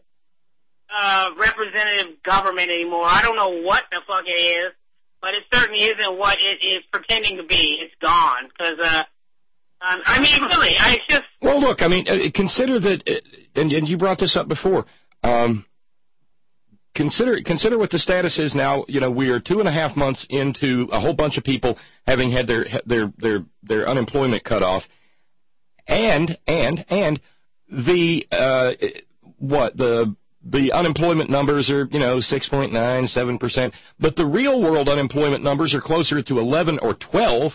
uh, representative government anymore. I don't know what the fuck it is, but it certainly isn't what it is pretending to be. It's gone. Because, uh, um, I mean, really, I just... Well, look, I mean, uh, consider that, uh, and, and you brought this up before, um, consider consider what the status is now. You know, we are two and a half months into a whole bunch of people having had their their their, their unemployment cut off, and, and, and the, uh, what, the... The unemployment numbers are, you know, six point nine, seven percent, but the real world unemployment numbers are closer to eleven or twelve.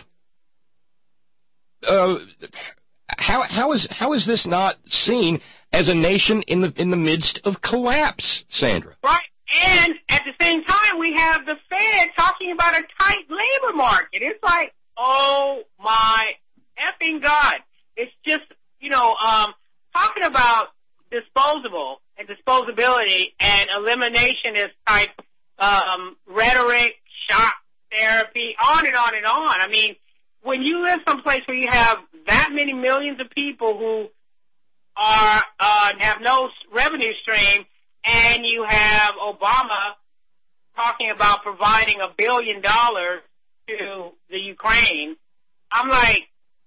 Uh, how how is how is this not seen as a nation in the in the midst of collapse, Sandra? Right, and at the same time, we have the Fed talking about a tight labor market. It's like, oh my effing God! It's just, you know, um, talking about disposable and disposability and eliminationist type um, rhetoric, shock therapy, on and on and on. I mean, when you live someplace where you have that many millions of people who are uh, have no revenue stream, and you have Obama talking about providing a billion dollars to the Ukraine, I'm like,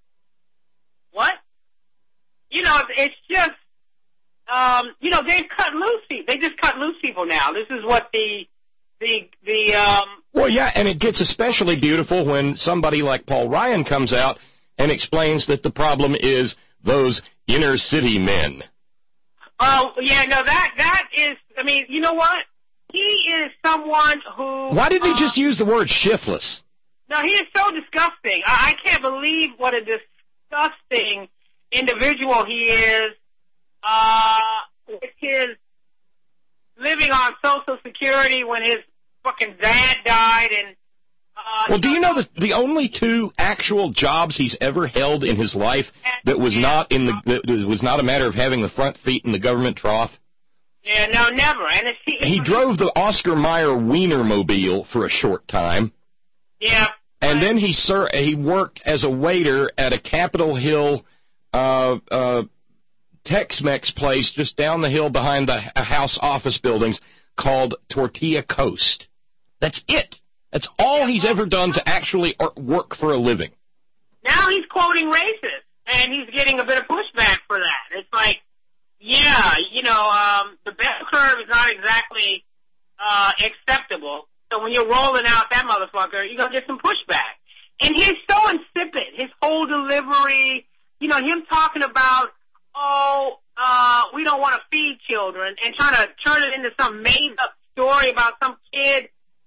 what? You know, it's just. Um, you know, they've cut loose people. They just cut loose people now. This is what the, the, the, um... Well, yeah, and it gets especially beautiful when somebody like Paul Ryan comes out and explains that the problem is those inner city men. Oh, yeah, no, that, that is, I mean, you know what? He is someone who... Why did he uh, just use the word shiftless? No, he is so disgusting. I, I can't believe what a disgusting individual he is. Uh, with his living on Social Security when his fucking dad died, and uh, well, do you know that the only two actual jobs he's ever held in his life that was not in the that was not a matter of having the front feet in the government trough? Yeah, no, never. And it's, he, he drove the Oscar Mayer Wienermobile for a short time. Yeah. And then he sir he worked as a waiter at a Capitol Hill uh uh Tex-Mex place just down the hill behind the House office buildings called Tortilla Coast. That's it. That's all he's ever done to actually work for a living. Now he's quoting racist, and he's getting a bit of pushback for that. It's like, yeah, you know, um, the bell curve is not exactly uh, acceptable. So when you're rolling out that motherfucker, you're going to get some pushback. And he's so insipid. His whole delivery, you know, him talking about, oh, uh, we don't want to feed children, and trying to turn it into some made-up story about some kid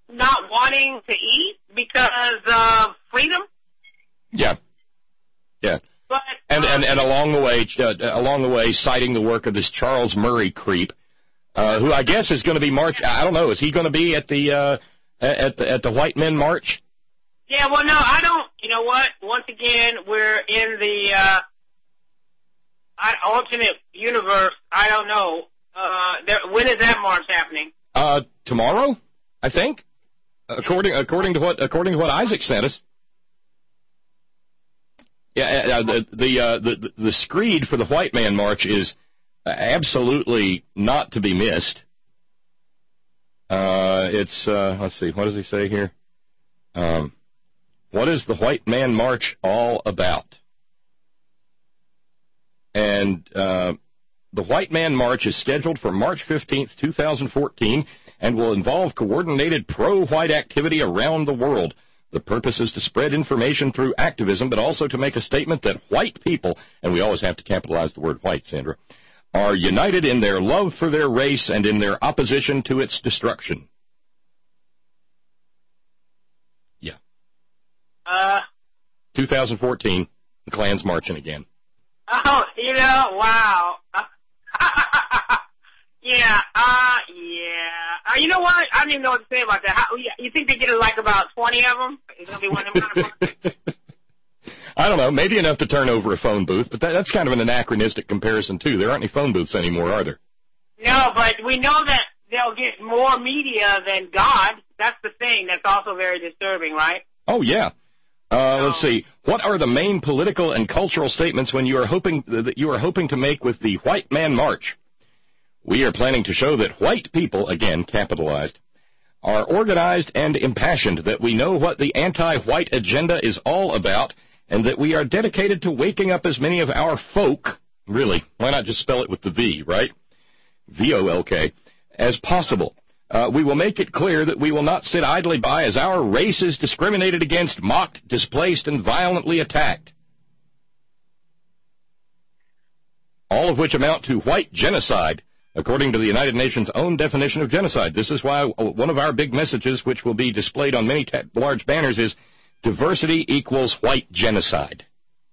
not wanting to eat because of freedom. Yeah. Yeah. But, and, um, and and along the way, uh, along the way, citing the work of this Charles Murray creep, uh, who I guess is going to be march. I don't know. Is he going to be at the uh, at the at the White Men March? Yeah. Well, no, I don't. You know what? Once again, we're in the uh, alternate universe. I don't know. Uh, there, when is that march happening? Uh, tomorrow, I think. According according to what according to what Isaac sent us. Yeah, uh, the the, uh, the the screed for the White Man March is absolutely not to be missed. Uh, it's uh, let's see, what does he say here? Um, what is the White Man March all about? And uh, the White Man March is scheduled for March fifteenth, two thousand fourteen, and will involve coordinated pro-white activity around the world. The purpose is to spread information through activism, but also to make a statement that white people, and we always have to capitalize the word white, Sandra, are united in their love for their race and in their opposition to its destruction. Yeah. Uh. twenty fourteen, the Klan's marching again. Oh, you know, wow. yeah, uh, yeah. Uh, you know what? I don't even know what to say about that. How, you think they get like about twenty of them? Is going to be one of them kind of I don't know. Maybe enough to turn over a phone booth, but that, that's kind of an anachronistic comparison, too. There aren't any phone booths anymore, are there? No, but we know that they'll get more media than God. That's the thing that's also very disturbing, right? Oh, yeah. Uh, so, let's see. What are the main political and cultural statements when you are hoping that you are hoping to make with the White Man March? We are planning to show that white people, again capitalized, are organized and impassioned, that we know what the anti-white agenda is all about, and that we are dedicated to waking up as many of our folk, really, why not just spell it with the V, right? V O L K, as possible. Uh, we will make it clear that we will not sit idly by as our race is discriminated against, mocked, displaced, and violently attacked. All of which amount to white genocide, according to the United Nations' own definition of genocide. This is why one of our big messages, which will be displayed on many ta- large banners, is diversity equals white genocide.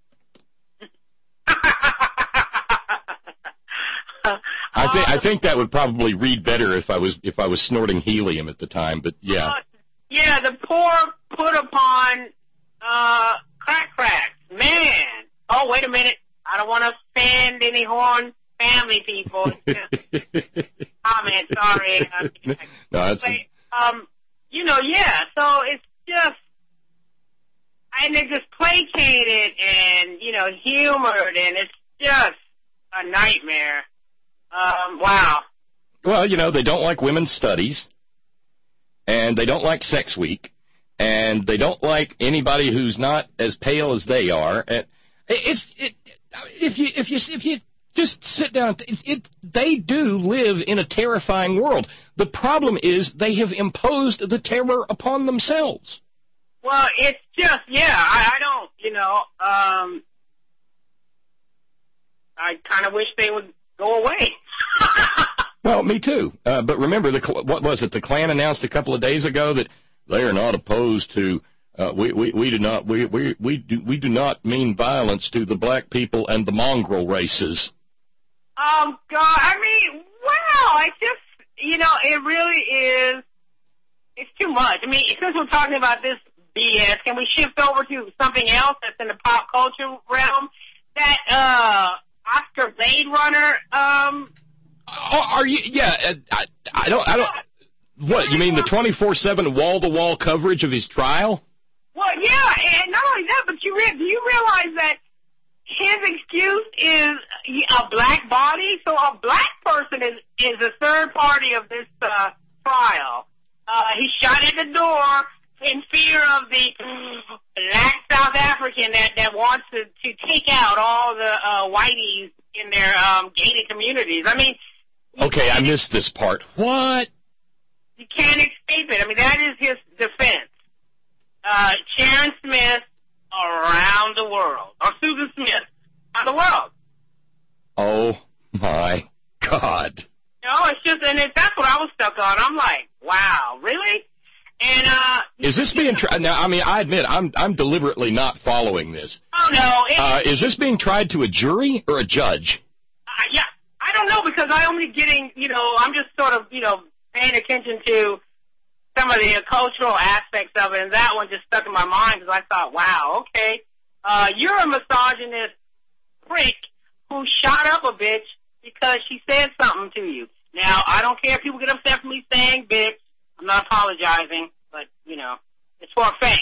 I think I think that would probably read better if I was if I was snorting helium at the time, but yeah. Uh, yeah, the poor put upon uh, crack cracks. Man. Oh, wait a minute. I don't want to offend any Horn family people. Comment, sorry. no, that's but, um, you know, yeah. So it's just, and they're just placated and you know humored, and it's just a nightmare. Um, wow. Well, you know, they don't like women's studies, and they don't like Sex Week, and they don't like anybody who's not as pale as they are. And it's it, if you if you if you just sit down, it, it they do live in a terrifying world. The problem is they have imposed the terror upon themselves. Well, it's just yeah. I, I don't, you know. Um, I kind of wish they would go away. Well, me too. Uh, but remember, the what was it? The Klan announced a couple of days ago that they are not opposed to. Uh, we, we we do not we we we do we do not mean violence to the black people and the mongrel races. Oh God! I mean, wow! I just you know it really is. It's too much. I mean, since we're talking about this B S, can we shift over to something else that's in the pop culture realm? That uh. Oscar Blade Runner, um... Oh, are you, yeah, I, I don't, I don't, what, you mean the twenty-four seven wall-to-wall coverage of his trial? Well, yeah, and not only that, but you re- do you realize that his excuse is a black body? So a black person is, is a third party of this, uh, trial. Uh, he shot at the door in fear of the black South African that, that wants to, to take out all the uh, whiteys in their um, gated communities. I mean... Okay, I missed this part. What? You can't escape it. I mean, that is his defense. Uh, Sharon Smith around the world. Or Susan Smith around the world. Oh, my God. No, it's just... And it, that's what I was stuck on. I'm like, wow, really? And uh, is this being tried? Now, I mean, I admit I'm I'm deliberately not following this. Oh no! It, uh, is this being tried to a jury or a judge? Uh, yeah, I don't know because I only getting you know I'm just sort of you know paying attention to some of the cultural aspects of it, and that one just stuck in my mind because I thought, wow, okay, uh, you're a misogynist freak who shot up a bitch because she said something to you. Now, I don't care if people get upset for me saying bitch. I'm not apologizing, but, you know, it's for a fan.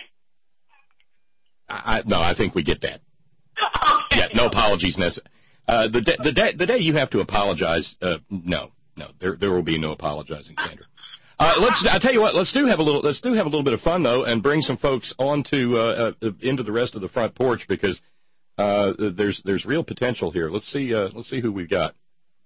I, no, I think we get that. Okay. Yeah, no apologies necessary. Uh, the, day, the, day, the day you have to apologize, uh, no, no, there there will be no apologizing, Sandra. Uh, let's. I tell you what. Let's do have a little. Let's do have a little bit of fun though, and bring some folks onto uh, uh, into the rest of the front porch because uh, there's there's real potential here. Let's see. Uh, let's see who we've got.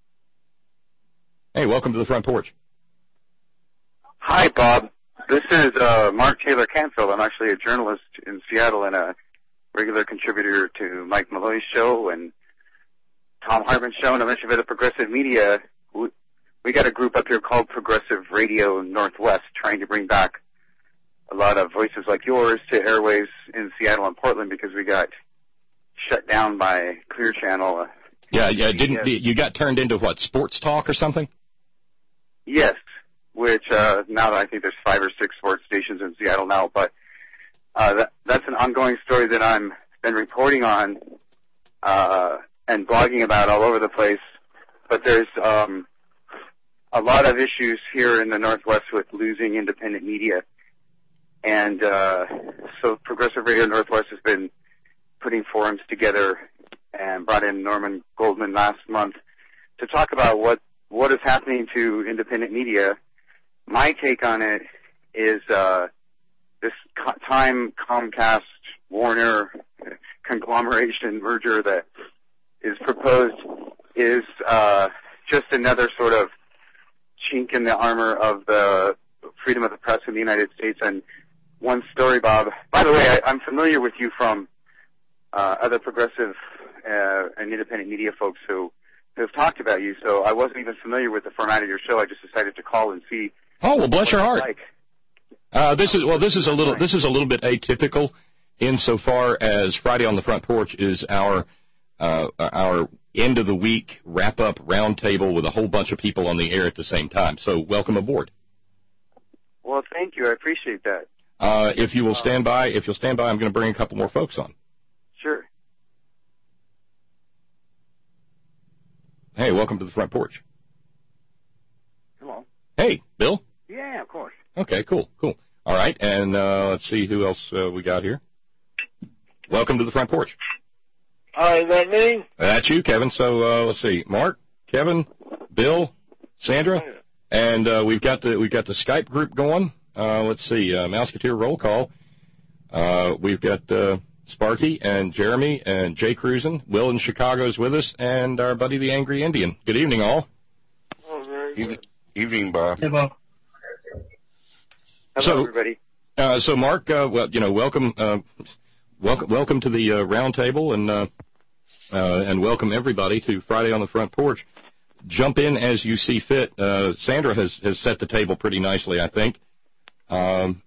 Hey, welcome to the front porch. Hi, Bob. This is uh, Mark Taylor Canfield. I'm actually a journalist in Seattle and a regular contributor to Mike Malloy's show and Tom Hartman's show, and a bunch of other progressive media. We, we got a group up here called Progressive Radio Northwest, trying to bring back a lot of voices like yours to airwaves in Seattle and Portland because we got shut down by Clear Channel. Yeah, yeah. Didn't you got turned into what? Sports talk or something? Yes. Which uh, now I think there's five or six sports stations in Seattle now, but uh, that, that's an ongoing story that I'm been reporting on uh, and blogging about all over the place. But there's um, a lot of issues here in the Northwest with losing independent media, and uh, so Progressive Radio Northwest has been putting forums together and brought in Norman Goldman last month to talk about what what is happening to independent media. My take on it is uh, this co- time Comcast Warner conglomeration merger that is proposed is uh, just another sort of chink in the armor of the freedom of the press in the United States. And one story, Bob. By the way, I, I'm familiar with you from uh, other progressive uh, and independent media folks who have talked about you. So I wasn't even familiar with the format of your show. I just decided to call and see. Oh, well, bless your heart. Like. Uh, this is well. This is a little. This is a little bit atypical, insofar as Friday on the Front Porch is our uh, our end of the week wrap up roundtable with a whole bunch of people on the air at the same time. So, welcome aboard. Well, thank you. I appreciate that. Uh, if you will stand by, if you'll stand by, I'm going to bring a couple more folks on. Sure. Hey, welcome to the Front Porch. Hello. Hey, Bill. Yeah, of course. Okay, cool, cool. All right, and uh, let's see who else uh, we got here. Welcome to the Front Porch. Hi, is that me? That's you, Kevin. So uh, let's see, Mark, Kevin, Bill, Sandra, and uh, we've got the we've got the Skype group going. Uh, let's see, uh, Mouseketeer roll call. Uh, we've got uh, Sparky and Jeremy and Jay Cruzen. Will in Chicago's with us, and our buddy the Angry Indian. Good evening, all. Oh, very good. Evening, Bob. Hey, Bob. Hello, So, everybody. Uh, so, Mark, uh, well, you know, welcome, uh, welcome, welcome to the uh, round table, and uh, uh, and welcome everybody to Friday on the Front Porch. Jump in as you see fit. Uh, Sandra has, has set the table pretty nicely, I think. Um,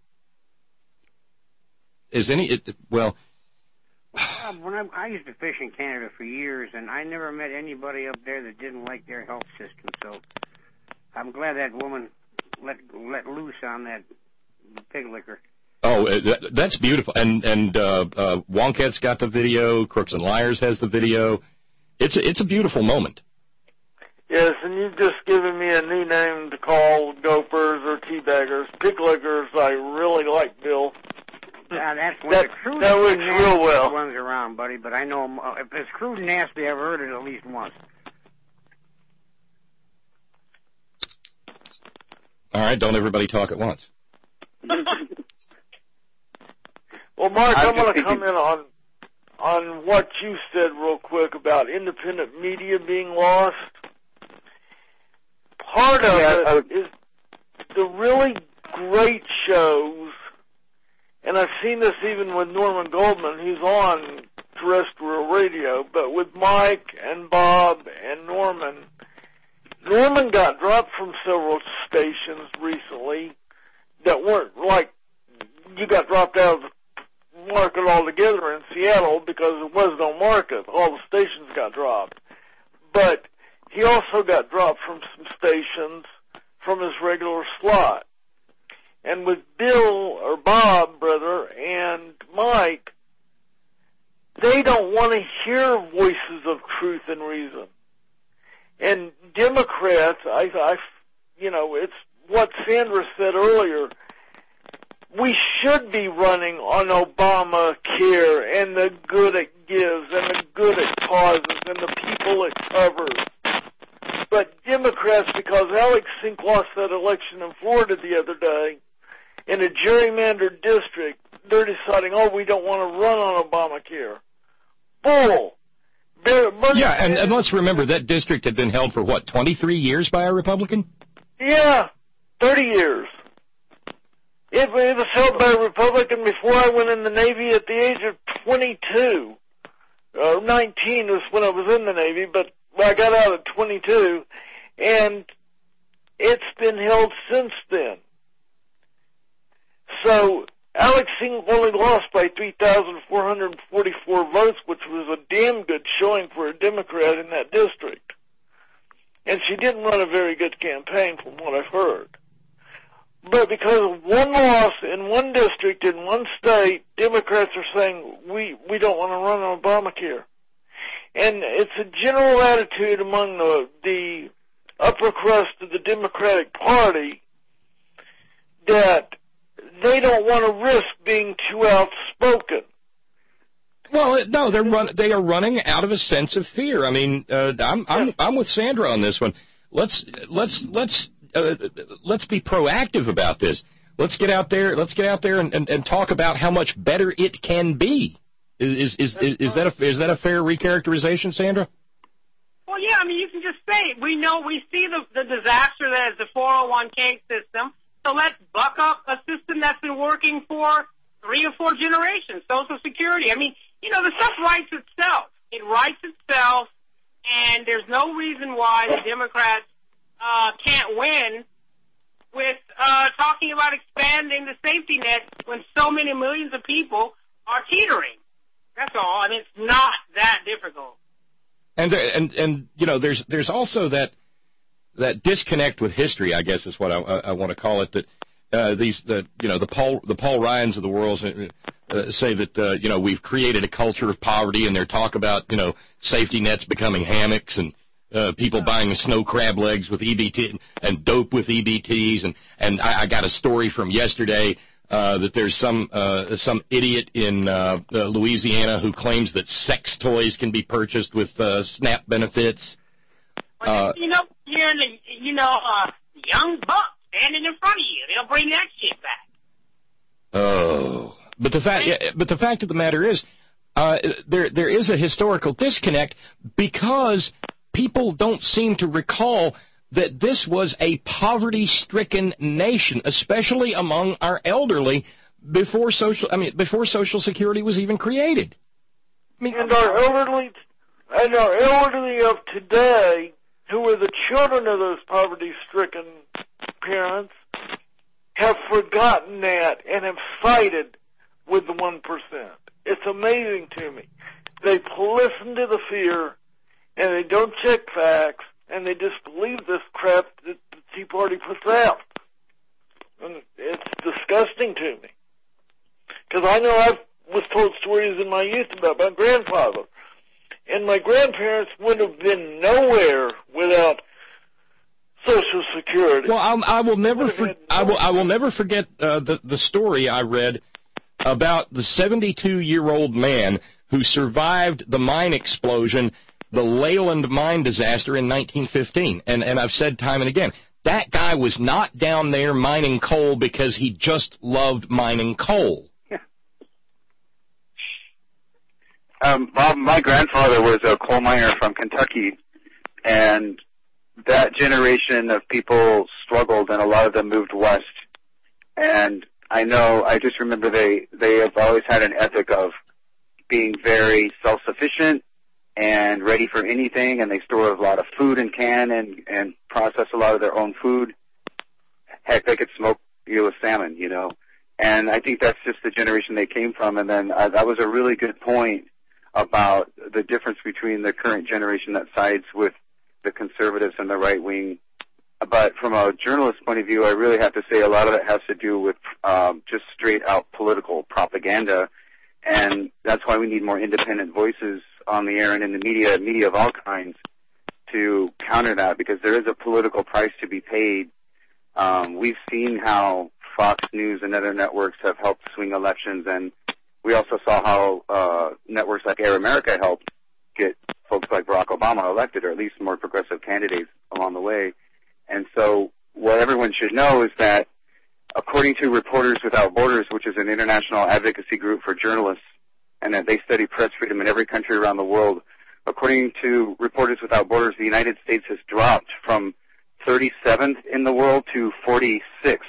is any it, well? Uh, when I, I used to fish in Canada for years, and I never met anybody up there that didn't like their health system. So I'm glad that woman let let loose on that pig liquor. Oh, that, that's beautiful. And and uh, uh, Wonkette's got the video. Crooks and Liars has the video. It's a, it's a beautiful moment. Yes, and you've just given me a new name to call gophers or teabaggers. Pig lickers, I really like, Bill. Yeah, that's one that, of the crudest that works nasty real well. ones around, buddy. But I know 'em, uh, if it's crude and nasty, I've heard it at least once. All right, don't everybody talk at once. Well, Mark, I'm I'm going to just comment on on what you said real quick about independent media being lost. Part of Yeah, it I- is the really great shows, and I've seen this even with Norman Goldman, who's on terrestrial radio, but with Mike and Bob and Norman, Norman got dropped from several stations recently that weren't like Seattle because there was no market. All the stations got dropped. But he also got dropped from some stations from his regular slot. And with Bill, or Bob, brother, and Mike, they don't want to hear voices of truth and reason. And Democrats, I, I, you know, it's what Sandra said earlier. We should be running on Obamacare and the good it gives and the good it causes and the people it covers. But Democrats, because Alex Sink lost that election in Florida the other day, in a gerrymandered district, they're deciding, oh, we don't want to run on Obamacare. Bull. Yeah, and, and let's remember that district had been held for, what, twenty-three years by a Republican? Yeah, thirty years. It, it was held by a Republican before I went in the Navy at the age of twenty-two. Uh, nineteen was when I was in the Navy, but I got out at twenty-two, and it's been held since then. So Alex Sink only lost by three thousand four hundred forty-four votes, which was a damn good showing for a Democrat in that district. And she didn't run a very good campaign from what I've heard. But because of one loss in one district in one state, Democrats are saying, we, we don't want to run on Obamacare. And it's a general attitude among the, the upper crust of the Democratic Party that they don't want to risk being too outspoken. Well, no, they're run, they are running out of a sense of fear. I mean, uh, I'm I'm I'm with Sandra on this one. Let's let's let's uh, let's be proactive about this. Let's get out there. Let's get out there and, and, and talk about how much better it can be. Is is is, is that a is that a fair recharacterization, Sandra? Well, yeah. I mean, you can just say it. We know we see the the disaster that is the four oh one K system. So let's buck up a system that's been working for three or four generations, Social Security. I mean, you know, the stuff writes itself. It writes itself, and there's no reason why the Democrats uh, can't win with uh, talking about expanding the safety net when so many millions of people are teetering. That's all. I mean, it's not that difficult. And, and, and you know, there's there's also that that disconnect with history, I guess is what I, I, I want to call it, that uh, these, the, you know, the Paul, the Paul Ryans of the world uh, say that, uh, you know, we've created a culture of poverty, and their talk about, you know, safety nets becoming hammocks and uh, people buying snow crab legs with E B T and dope with E B Ts. And, and I, I got a story from yesterday uh, that there's some uh, some idiot in uh, uh, Louisiana who claims that sex toys can be purchased with uh, SNAP benefits. Well, uh, you know, you're in the, you know, uh, young buck standing in front of you. They'll bring that shit back. Oh, but the fact, but the fact of the matter is, uh, there there is a historical disconnect because people don't seem to recall that this was a poverty-stricken nation, especially among our elderly, before social. I mean, before Social Security was even created. I mean, and our elderly, and our elderly of today, who are the children of those poverty-stricken parents, have forgotten that and have sided with the one percent. It's amazing to me. They listen to the fear, and they don't check facts, and they just believe this crap that the Tea Party puts out. And it's disgusting to me. Because I know I was told stories in my youth about my grandfather. And my grandparents would have been nowhere without Social Security. Well, I'll, I will never, for, I will, I will never forget uh, the the story I read about the seventy-two-year-old man who survived the mine explosion, the Leyland mine disaster in nineteen fifteen. And and I've said time and again, that guy was not down there mining coal because he just loved mining coal. Um, Bob, my grandfather was a coal miner from Kentucky, and that generation of people struggled, and a lot of them moved west. And I know, I just remember they, they have always had an ethic of being very self-sufficient and ready for anything, and they store a lot of food in can and, and process a lot of their own food. Heck, they could smoke, you know, salmon, you know. And And I think that's just the generation they came from. And then uh, that was a really good point about the difference between the current generation that sides with the conservatives and the right wing. But from a journalist point of view, I really have to say a lot of it has to do with um, just straight out political propaganda. And that's why we need more independent voices on the air and in the media, media of all kinds, to counter that, because there is a political price to be paid. Um, we've seen how Fox News and other networks have helped swing elections, and we also saw how uh, networks like Air America helped get folks like Barack Obama elected, or at least more progressive candidates along the way. And so what everyone should know is that according to Reporters Without Borders, which is an international advocacy group for journalists, and that they study press freedom in every country around the world, according to Reporters Without Borders, the United States has dropped from thirty-seventh in the world to forty-sixth.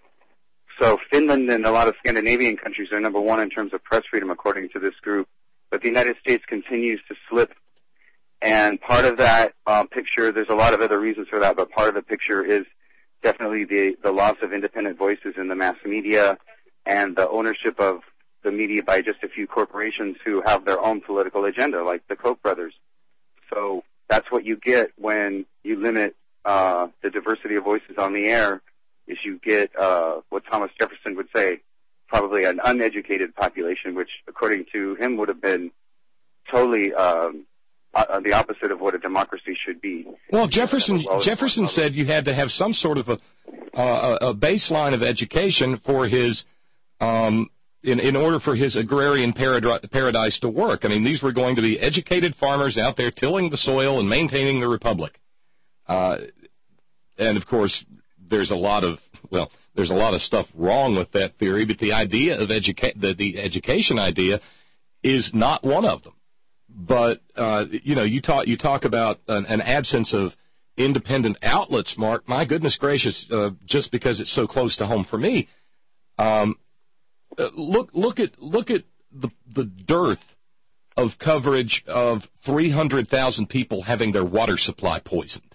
So Finland and a lot of Scandinavian countries are number one in terms of press freedom, according to this group. But the United States continues to slip. And part of that uh, picture, there's a lot of other reasons for that, but part of the picture is definitely the, the loss of independent voices in the mass media and the ownership of the media by just a few corporations who have their own political agenda, like the Koch brothers. So that's what you get when you limit uh, the diversity of voices on the air, is you get uh, what Thomas Jefferson would say, probably an uneducated population, which according to him would have been totally um, uh, the opposite of what a democracy should be. Well, Jefferson Jefferson said you had to have some sort of a, uh, a baseline of education for his, um, in, in order for his agrarian parad- paradise to work. I mean, these were going to be educated farmers out there tilling the soil and maintaining the republic. Uh, and, of course, there's a lot of, well, there's a lot of stuff wrong with that theory, but the idea of educa- the, the education idea is not one of them. But, uh, you know, you talk, you talk about an, an absence of independent outlets, Mark. My goodness gracious, uh, just because it's so close to home for me. Um, look, look at, look at the, the dearth of coverage of three hundred thousand people having their water supply poisoned.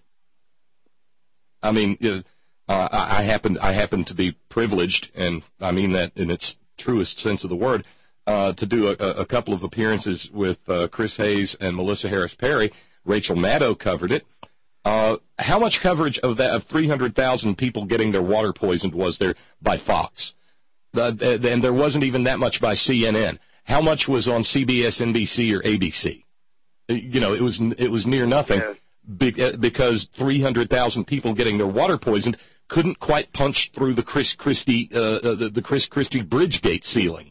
I mean, you know, Uh, I, I happen I happen to be privileged, and I mean that in its truest sense of the word, uh, to do a, a couple of appearances with uh, Chris Hayes and Melissa Harris Perry. Rachel Maddow covered it. Uh, how much coverage of that of three hundred thousand people getting their water poisoned was there by Fox? Uh, and there wasn't even that much by C N N. How much was on C B S, N B C, or A B C? You know, it was it was near nothing, because three hundred thousand people getting their water poisoned couldn't quite punch through the Chris Christie uh, the, the Chris Christie bridge gate ceiling.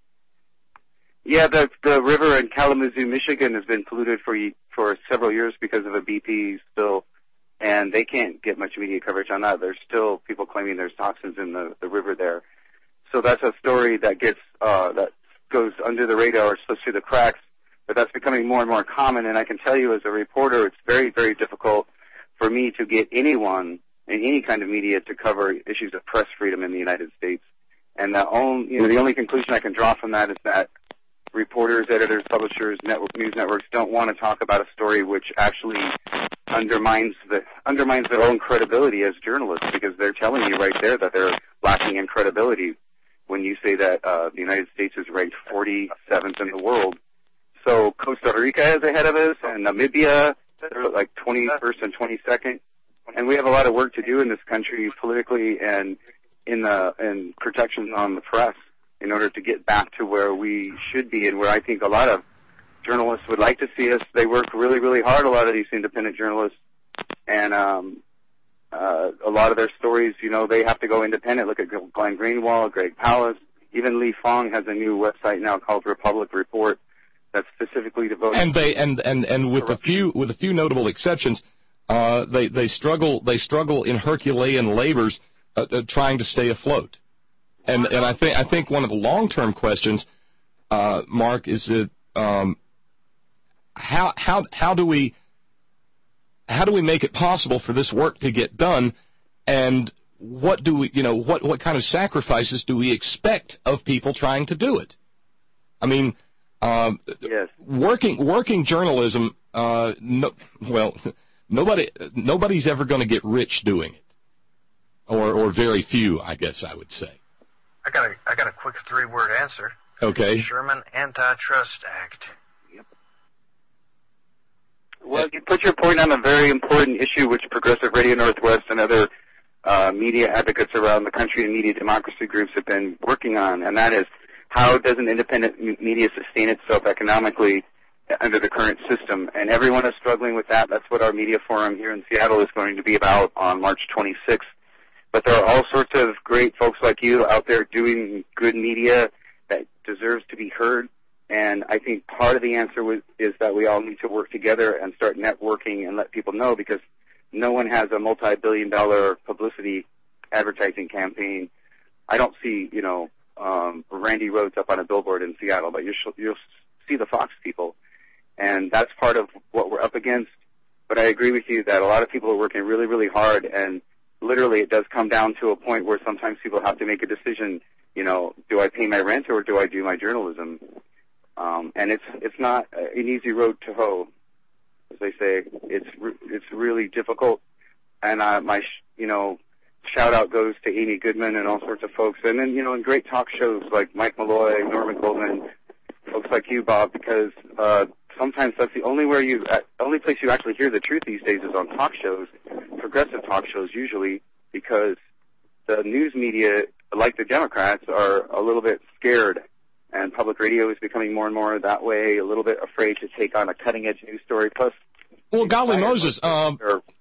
Yeah, the the river in Kalamazoo, Michigan, has been polluted for for several years because of a B P spill, and they can't get much media coverage on that. There's still people claiming there's toxins in the, the river there. So that's a story that gets uh, that goes under the radar or slips through the cracks, but that's becoming more and more common. And I can tell you, as a reporter, it's very, very difficult for me to get anyone in any kind of media to cover issues of press freedom in the United States. And the only, you know, the only conclusion I can draw from that is that reporters, editors, publishers, network, news networks don't want to talk about a story which actually undermines the undermines their own credibility as journalists, because they're telling you right there that they're lacking in credibility when you say that uh, the United States is ranked forty-seventh in the world. So Costa Rica is ahead of us, and Namibia, they're like twenty-first and twenty-second. And we have a lot of work to do in this country politically and in the in protections on the press in order to get back to where we should be, and where I think a lot of journalists would like to see us. They work really, really hard, a lot of these independent journalists, and um, uh, a lot of their stories, you know, they have to go independent. Look at Glenn Greenwald, Greg Palast. Even Lee Fong has a new website now called Republic Report that's specifically devoted. And they and and and with a few with a few notable exceptions. Uh, they they struggle they struggle in Herculean labors uh, uh, trying to stay afloat, and and I think I think one of the long term questions, uh, Mark, is that um, how how how do we how do we make it possible for this work to get done, and what do we you know what what kind of sacrifices do we expect of people trying to do it? I mean, uh, yes. working working journalism, uh, no, well. Nobody, nobody's ever going to get rich doing it, or or very few, I guess I would say. I got a I got a quick three-word answer. Okay. Sherman Antitrust Act. Yep. Well, you put your point on a very important issue, which Progressive Radio Northwest and other uh, media advocates around the country and media democracy groups have been working on, and that is how does an independent media sustain itself economically under the current system? And everyone is struggling with that. That's what our media forum here in Seattle is going to be about on March twenty-sixth. But there are all sorts of great folks like you out there doing good media that deserves to be heard. And I think part of the answer was, is that we all need to work together and start networking and let people know, because no one has a multi-billion dollar publicity advertising campaign. I don't see, you know, um, Randy Rhoads up on a billboard in Seattle, but you'll, you'll see the Fox people. And that's part of what we're up against. But I agree with you that a lot of people are working really, really hard, and literally it does come down to a point where sometimes people have to make a decision, you know, do I pay my rent or do I do my journalism? Um, and it's it's not an easy road to hoe, as they say. It's re- it's really difficult. And uh, my, sh- you know, shout-out goes to Amy Goodman and all sorts of folks. And then, you know, in great talk shows like Mike Malloy, Norman Goldman, folks like you, Bob, because uh, sometimes that's the only where you, uh, only place you actually hear the truth these days is on talk shows, progressive talk shows usually, because the news media, like the Democrats, are a little bit scared, and public radio is becoming more and more that way, a little bit afraid to take on a cutting-edge news story. Plus, well, golly Moses, um,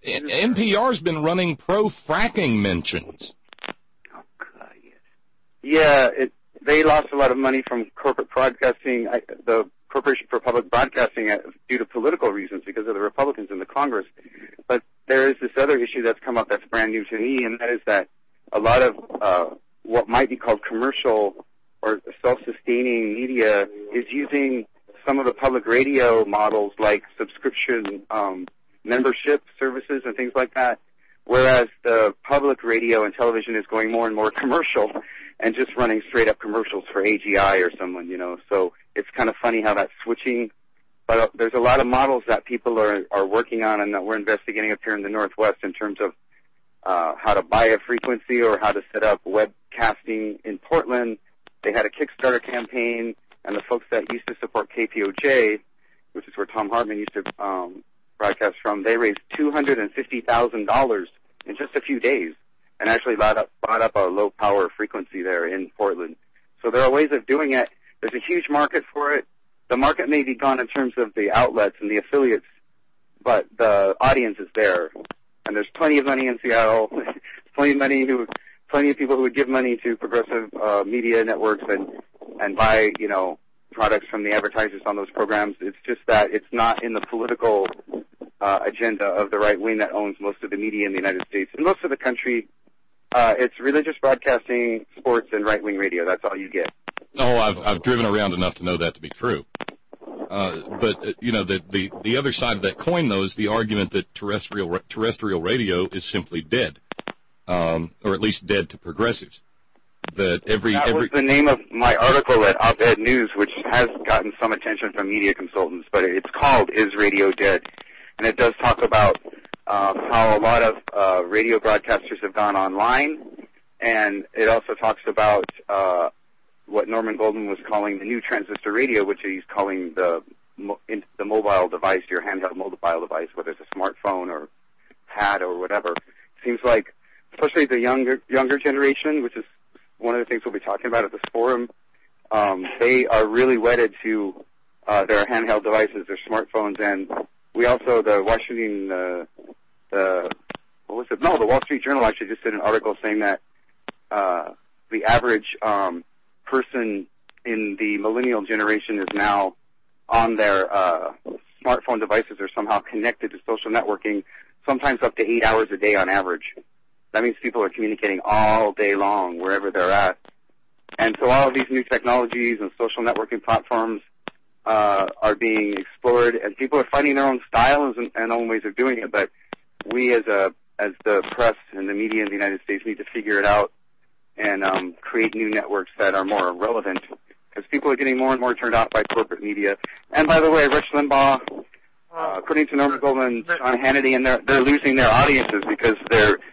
N P R's been running pro-fracking mentions. Oh, God, yes. Yeah, it, they lost a lot of money from corporate broadcasting, I, the Corporation for Public Broadcasting, uh, due to political reasons because of the Republicans in the Congress. But there is this other issue that's come up that's brand new to me, and that is that a lot of uh, what might be called commercial or self-sustaining media is using some of the public radio models like subscription um, membership services and things like that, whereas the public radio and television is going more and more commercial and just running straight-up commercials for A G I or someone, you know. So it's kind of funny how that's switching. But uh, there's a lot of models that people are, are working on and that we're investigating up here in the Northwest in terms of uh, how to buy a frequency or how to set up webcasting in Portland. They had a Kickstarter campaign, and the folks that used to support K P O J, which is where Tom Hartman used to um, broadcast from, they raised two hundred fifty thousand dollars in just a few days and actually bought up, bought up a low-power frequency there in Portland. So there are ways of doing it. There's a huge market for it. The market may be gone in terms of the outlets and the affiliates, but the audience is there. And there's plenty of money in Seattle, plenty of money who, plenty of people who would give money to progressive uh, media networks and, and buy, you know, products from the advertisers on those programs. It's just that it's not in the political uh, agenda of the right wing that owns most of the media in the United States. And most of the country, uh, it's religious broadcasting, sports, and right-wing radio. That's all you get. Oh, I've I've driven around enough to know that to be true. Uh, but uh, you know, the, the the other side of that coin, though, is the argument that terrestrial terrestrial radio is simply dead, um, or at least dead to progressives. That every that every was the name of my article at Op-Ed News, which has gotten some attention from media consultants. But it's called "Is Radio Dead?" and it does talk about uh, how a lot of uh, radio broadcasters have gone online, and it also talks about uh, what Norman Goldman was calling the new transistor radio, which he's calling the the mobile device, your handheld mobile device, whether it's a smartphone or pad or whatever. Seems like, especially the younger younger generation, which is one of the things we'll be talking about at this forum, um, they are really wedded to uh, their handheld devices, their smartphones, and we also, the Washington, uh, the, what was it? No, the Wall Street Journal actually just did an article saying that uh, the average um, person in the millennial generation is now on their uh, smartphone devices or somehow connected to social networking, sometimes up to eight hours a day on average. That means people are communicating all day long wherever they're at. And so all of these new technologies and social networking platforms uh, are being explored, and people are finding their own styles and, and own ways of doing it. But we as a as the press and the media in the United States need to figure it out and um, create new networks that are more relevant, because people are getting more and more turned off by corporate media. And by the way, Rush Limbaugh, uh, according to Norman Goldman, Sean Hannity, and they're, they're losing their audiences because they're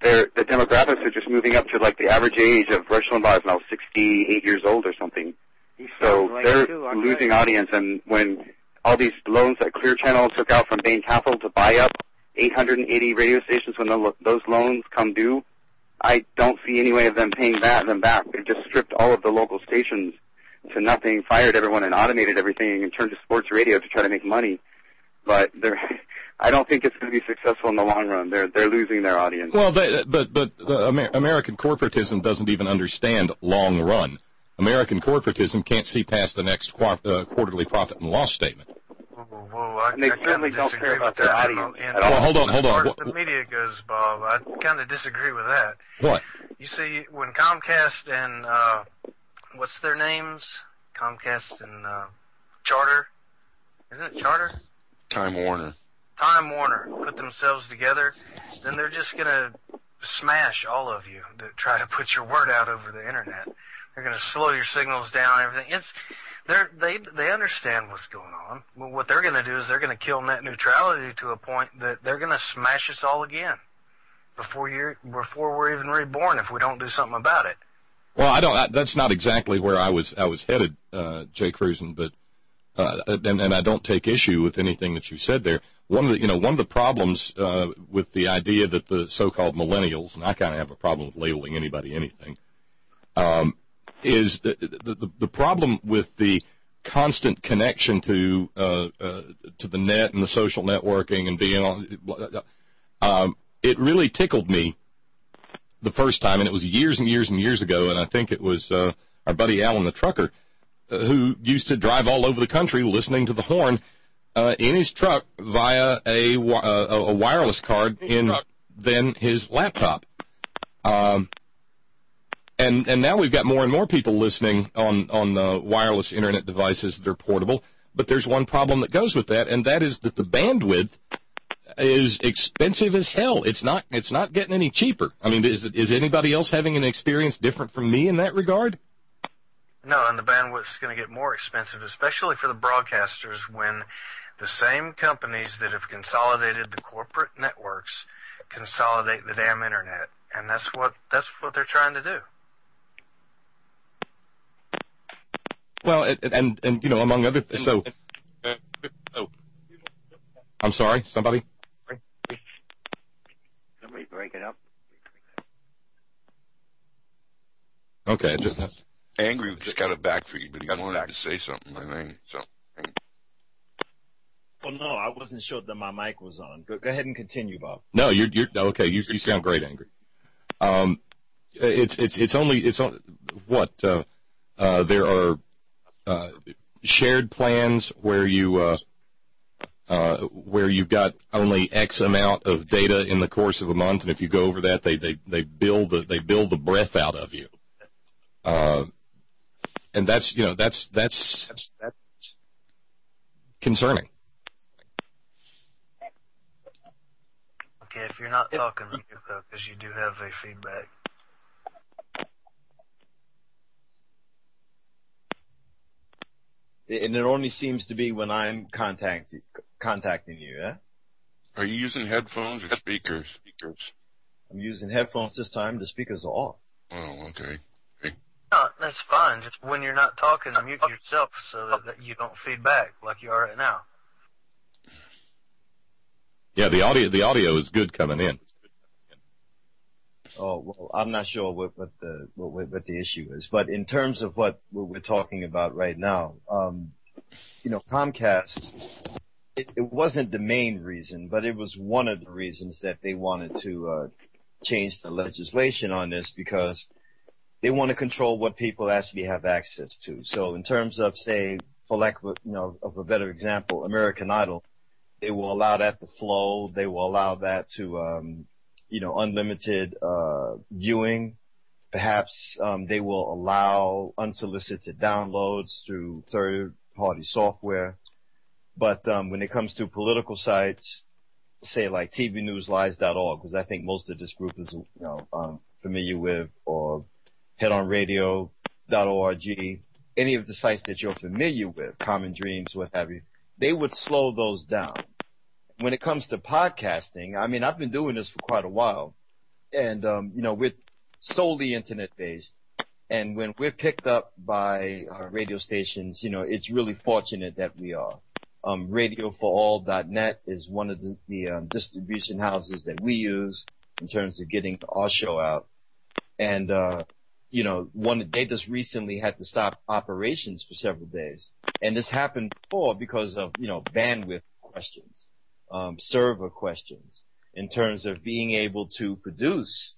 they're, the demographics are just moving up to like the average age of Rush Limbaugh is now sixty-eight years old or something. So like they're too, losing audience, and when all these loans that Clear Channel took out from Bain Capital to buy up eight hundred eighty radio stations, when the, those loans come due, I don't see any way of them paying that them back. They've just stripped all of the local stations to nothing, fired everyone, and automated everything, and turned to sports radio to try to make money. But they're, I don't think it's going to be successful in the long run. They're they're losing their audience. Well, they, but but uh, Amer- American corporatism doesn't even understand long run. American corporatism can't see past the next qu- uh, quarterly profit and loss statement. Whoa, whoa, whoa. I, And they I certainly kinda don't disagree care about with their that. audience And at all. Well, hold on, hold as on. far as the media goes, Bob, I kind of disagree with that. What? You see, when Comcast and, uh, what's their names? Comcast and uh, Charter? Isn't it Charter? Time Warner. Time Warner put themselves together, then they're just going to smash all of you that try to put your word out over the internet. They're going to slow your signals down and everything. It's they're, they they understand what's going on. Well, what they're going to do is they're going to kill net neutrality to a point that they're going to smash us all again before you're before we're even reborn if we don't do something about it. Well, I don't. I, that's not exactly where I was. I was headed, uh, Jay Cruzen, but uh, and, and I don't take issue with anything that you said there. One of the, you know, one of the problems uh, with the idea that the so-called millennials, and I kind of have a problem with labeling anybody anything, um, is the, the the problem with the constant connection to uh, uh, to the net and the social networking and being on. Um, it really tickled me the first time, and it was years and years and years ago, and I think it was uh, our buddy Alan the trucker uh, who used to drive all over the country listening to the horn uh, in his truck via a, uh, a wireless card in then his laptop. Um, and and now we've got more and more people listening on, on uh, wireless internet devices that are portable, but there's one problem that goes with that, and that is that the bandwidth is expensive as hell. It's not. It's not getting any cheaper. I mean, is is anybody else having an experience different from me in that regard? No, and the bandwidth's going to get more expensive, especially for the broadcasters, when the same companies that have consolidated the corporate networks consolidate the damn internet, and that's what that's what they're trying to do. Well, it, and and you know, among other th- so. I'm sorry, somebody. Somebody break it up. Okay, just Angry just got it back for you, but he wanted to say something, I think. So. Oh no, I wasn't sure that my mic was on. Go, go ahead and continue, Bob. No, you're you're okay. You you sound great, Angry. Um, it's it's it's only it's on what uh, uh, there are uh, shared plans where you. Uh, Uh, where you've got only X amount of data in the course of a month, and if you go over that, they they they build the they build the breath out of you. Uh, and that's you know that's that's that's, that's concerning. Okay, if you're not talking, because you do have a feedback. And it only seems to be when I'm contacting contacting you, yeah? Are you using headphones or speakers? Speakers. I'm using headphones this time. The speakers are off. Oh, okay. okay. No, that's fine. Just when you're not talking, mute yourself so that, that you don't feed back like you are right now. Yeah, the audio the audio is good coming in. Oh well, I'm not sure what, what the what, what the issue is, but in terms of what, what we're talking about right now, um, you know, Comcast, it, it wasn't the main reason, but it was one of the reasons that they wanted to uh, change the legislation on this, because they want to control what people actually have access to. So in terms of, say, for lack of a, you know of a better example, American Idol, they will allow that to flow. They will allow that to um, you know, unlimited uh, viewing. Perhaps um, they will allow unsolicited downloads through third-party software. But um, when it comes to political sites, say like T V News Lies dot org, because I think most of this group is you know um, familiar with, or Head On Radio dot org, any of the sites that you're familiar with, Common Dreams, what have you, they would slow those down. When it comes to podcasting, I mean, I've been doing this for quite a while. And, um, you know, we're solely internet-based. And when we're picked up by uh, radio stations, you know, it's really fortunate that we are. Um, radio for all dot net is one of the, the um, distribution houses that we use in terms of getting our show out. And, uh, you know, one, they just recently had to stop operations for several days. And this happened before because of, you know, bandwidth questions, um, server questions, in terms of being able to produce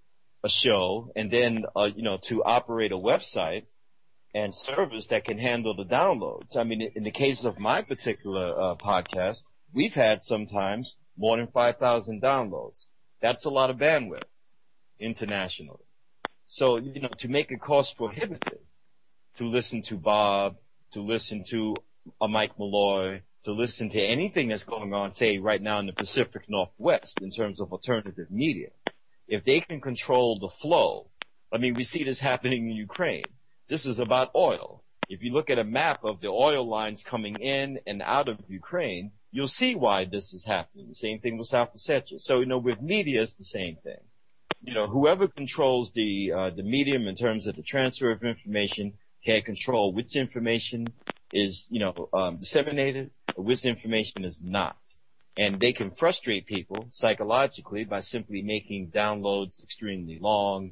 a show and then, uh, you know, to operate a website and servers that can handle the downloads. I mean, in the case of my particular uh, podcast, we've had sometimes more than five thousand downloads. That's a lot of bandwidth internationally. So, you know, to make it cost prohibitive to listen to Bob, to listen to a Mike Malloy, to listen to anything that's going on, say, right now in the Pacific Northwest in terms of alternative media, if they can control the flow, I mean, we see this happening in Ukraine. This is about oil. If you look at a map of the oil lines coming in and out of Ukraine, you'll see why this is happening. The same thing with South Ossetia. So, you know, with media, it's the same thing. You know, whoever controls the uh, the medium in terms of the transfer of information can control which information is, you know, um, disseminated or which information is not. And they can frustrate people psychologically by simply making downloads extremely long.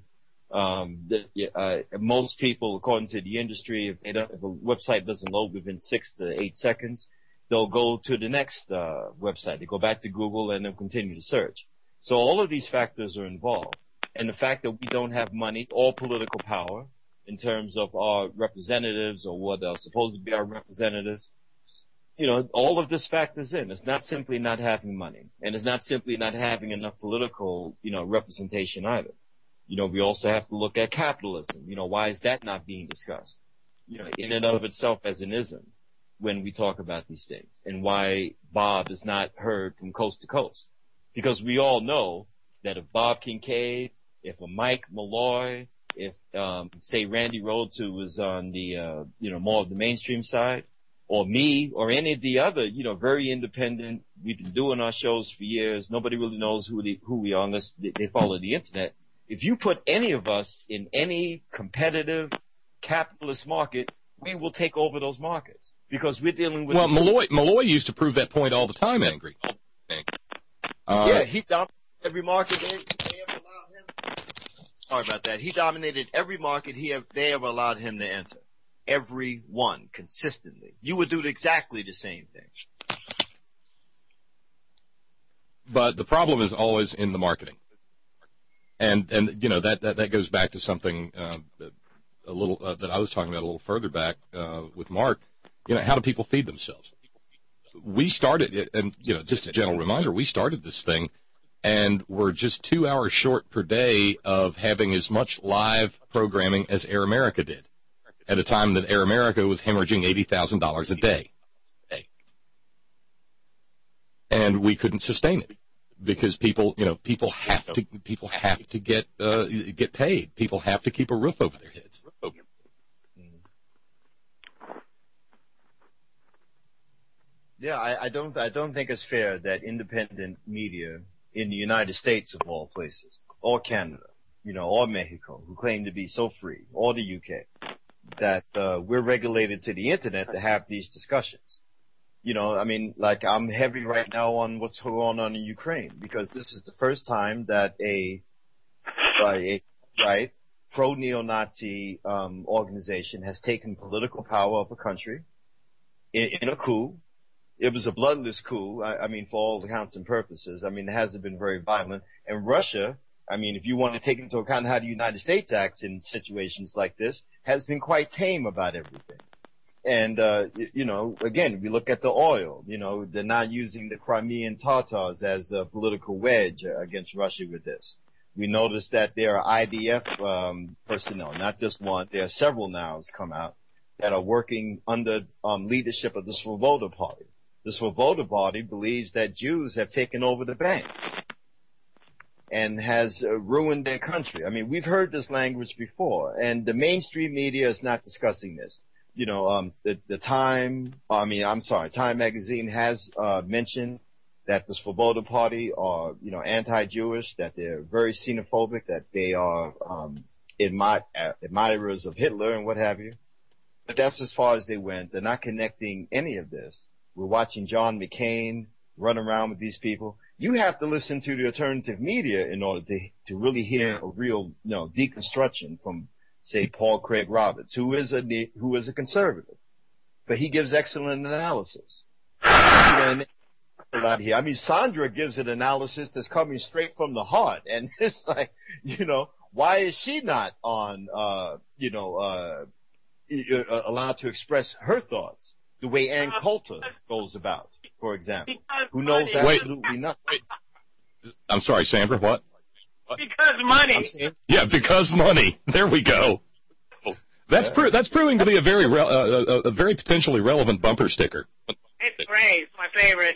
Um, the, uh, most people, according to the industry, if, they don't, if a website doesn't load within six to eight seconds, they'll go to the next uh, website. They go back to Google and they'll continue to search. So all of these factors are involved. And the fact that we don't have money or political power in terms of our representatives or what are supposed to be our representatives, you know, all of this factors in. It's not simply not having money. And it's not simply not having enough political, you know, representation either. You know, we also have to look at capitalism. You know, why is that not being discussed? You know, in and of itself as an ism when we talk about these things, and why Bob is not heard from coast to coast. Because we all know that if Bob Kincaid, if a Mike Malloy, if, um, say Randy Rhodes, who was on the, uh, you know, more of the mainstream side, or me, or any of the other, you know, very independent, we've been doing our shows for years, nobody really knows who, the, who we are unless they, they follow the internet. If you put any of us in any competitive capitalist market, we will take over those markets because we're dealing with. Well, Malloy, Malloy used to prove that point all the time, Angry. Uh, yeah, he dominated every market they, they ever allowed him. Sorry about that. He dominated every market he have, they ever allowed him to enter. Every one, consistently. You would do exactly the same thing. But the problem is always in the marketing. And, and you know, that, that, that goes back to something uh, a little uh, that I was talking about a little further back uh, with Mark. You know, how do people feed themselves? We started it, and, you know, just a general reminder, we started this thing, and we're just two hours short per day of having as much live programming as Air America did, at a time that Air America was hemorrhaging eighty thousand dollars a day. And we couldn't sustain it. Because people, you know, people have to, people have to get, uh, get paid. People have to keep a roof over their heads. Yeah, I, I don't, I don't think it's fair that independent media in the United States of all places, or Canada, you know, or Mexico, who claim to be so free, or the U K, that uh, we're regulated to the internet to have these discussions. You know, I mean, like I'm heavy right now on what's going on in Ukraine because this is the first time that a, uh, a right, pro-neo-Nazi um, organization has taken political power of a country in, in a coup. It was a bloodless coup, I, I mean, for all accounts and purposes. I mean, it hasn't been very violent. And Russia, I mean, if you want to take into account how the United States acts in situations like this, has been quite tame about everything. And, uh, you know, again, we look at the oil, you know, they're not using the Crimean Tatars as a political wedge against Russia with this. We notice that there are I D F, um, personnel, not just one, there are several now has come out that are working under, um, leadership of the Svoboda Party. The Svoboda Party believes that Jews have taken over the banks and has uh, ruined their country. I mean, we've heard this language before, and the mainstream media is not discussing this. You know, um, the, the Time, I mean, I'm sorry, Time magazine has, uh, mentioned that the Svoboda Party are, you know, anti-Jewish, that they're very xenophobic, that they are um, admi- uh, admirers of Hitler and what have you. But that's as far as they went. They're not connecting any of this. We're watching John McCain run around with these people. You have to listen to the alternative media in order to to really hear a real, you know, deconstruction from, say, Paul Craig Roberts, who is a who is a conservative, but he gives excellent analysis. You know, and a lot here. I mean, Sandra gives an analysis that's coming straight from the heart, and it's like, you know, why is she not on, uh, you know, uh, allowed to express her thoughts the way Ann Coulter goes about, for example, who knows absolutely nothing. Wait. I'm sorry, Sandra, what? what? Because money. Yeah, because money. There we go. That's pro- that's proving to be a very re- uh, a very potentially relevant bumper sticker. It's great. It's my favorite.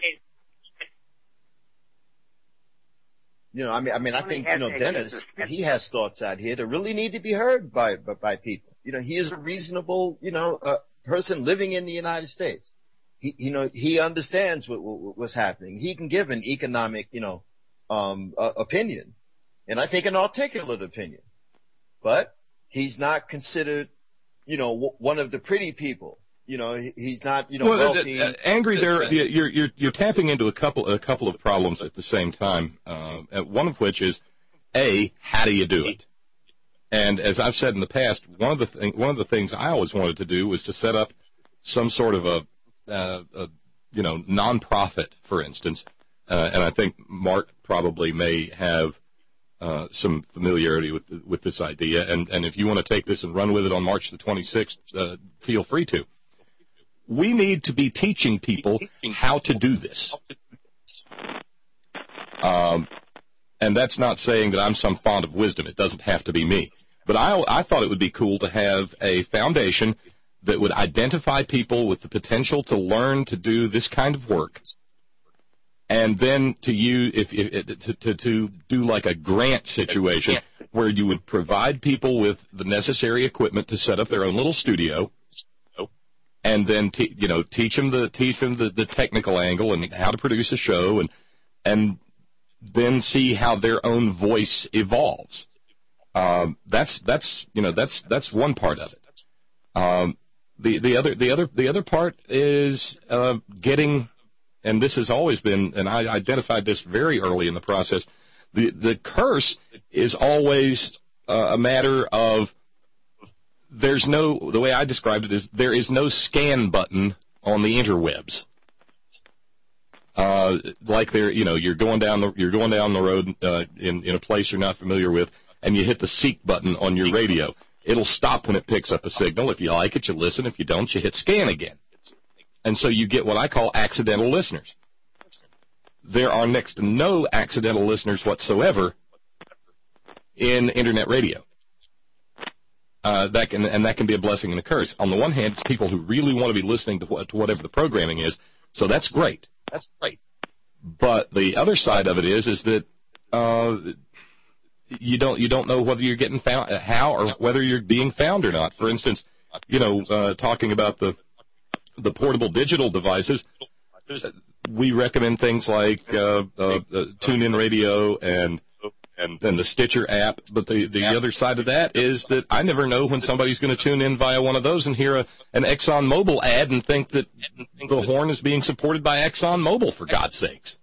You know, I mean, I mean, I think, you know, Dennis, he has thoughts out here that really need to be heard by by, by people. You know, he is a reasonable, you know, uh, person living in the United States. He, you know, he understands what, what what's happening. He can give an economic, you know, um, uh, opinion, and I think an articulate opinion. But he's not considered, you know, w- one of the pretty people. You know, he, he's not, you know, well, wealthy. Uh, uh, angry, there, you're you're you're tapping into a couple a couple of problems at the same time. Uh, one of which is, A, how do you do it? And as I've said in the past, one of the th- one of the things I always wanted to do was to set up some sort of a, uh, a you know, nonprofit, for instance. Uh, and I think Mark probably may have uh, some familiarity with with this idea. And and if you want to take this and run with it on March the twenty-sixth, uh, feel free to. We need to be teaching people how to do this. Um, and that's not saying that I'm some font of wisdom. It doesn't have to be me. But I, I thought it would be cool to have a foundation that would identify people with the potential to learn to do this kind of work, and then to use if, if to, to to do like a grant situation where you would provide people with the necessary equipment to set up their own little studio. And then, te- you know, teach them the teach them the, the technical angle and how to produce a show, and and then see how their own voice evolves. Um, that's that's you know that's that's one part of it. Um, the the other the other the other part is uh, getting, and this has always been, and I identified this very early in the process. The the curse is always uh, a matter of. There's no, the way I described it is, there is no scan button on the interwebs. Uh, like there, you know, you're going down the, you're going down the road, uh, in, in a place you're not familiar with, and you hit the seek button on your radio. It'll stop when it picks up a signal. If you like it, you listen. If you don't, you hit scan again. And so you get what I call accidental listeners. There are next to no accidental listeners whatsoever in internet radio. Uh, that can, and that can be a blessing and a curse. On the one hand, it's people who really want to be listening to, what, to whatever the programming is, so that's great. That's great. But the other side of it is, is that uh, you don't you don't know whether you're getting found, how, or whether you're being found or not. For instance, you know, uh, talking about the the portable digital devices, we recommend things like uh, uh, uh, TuneIn Radio and. And then the Stitcher app, but the, the other side of that is that I never know when somebody's going to tune in via one of those and hear a, an Exxon Mobil ad and think that the horn is being supported by Exxon Mobil, for God's sakes.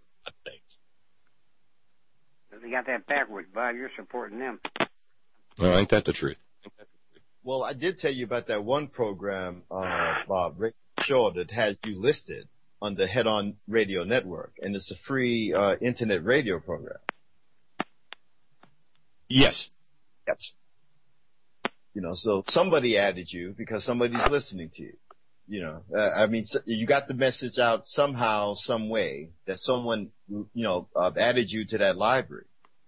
They got that backwards, Bob. You're supporting them. Well, ain't that the truth? Well, I did tell you about that one program, uh, Bob, Rick Shaw, that has you listed on the Head On Radio Network, and it's a free uh, internet radio program. Yes. Yes. You know, so somebody added you because somebody's listening to you. You know, uh, I mean, so you got the message out somehow, some way that someone, you know, uh, added you to that library.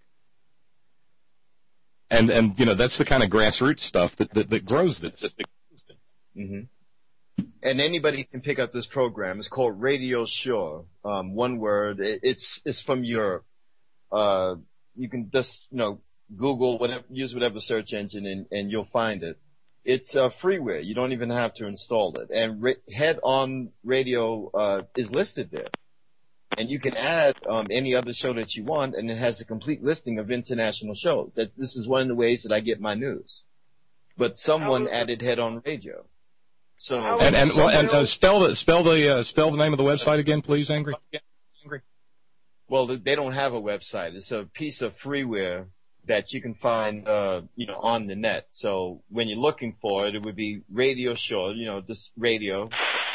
And and you know, that's the kind of grassroots stuff that that, that grows this. Mm-hmm. And anybody can pick up this program. It's called Radio Shore. Um, one word. It, it's it's from Europe. Uh, you can just you know. Google, whatever, use whatever search engine, and, and you'll find it. It's uh, freeware. You don't even have to install it. And ra- Head On Radio uh, is listed there. And you can add um, any other show that you want, and it has a complete listing of international shows. That this is one of the ways that I get my news. But someone added Head On Radio. So and and, well, and uh, spell the spell the uh, spell the name of the website again, please, Angry. Angry. Well, they don't have a website. It's a piece of freeware that you can find, uh, you know, on the net. So when you're looking for it, it would be Radio Shore, you know, just radio,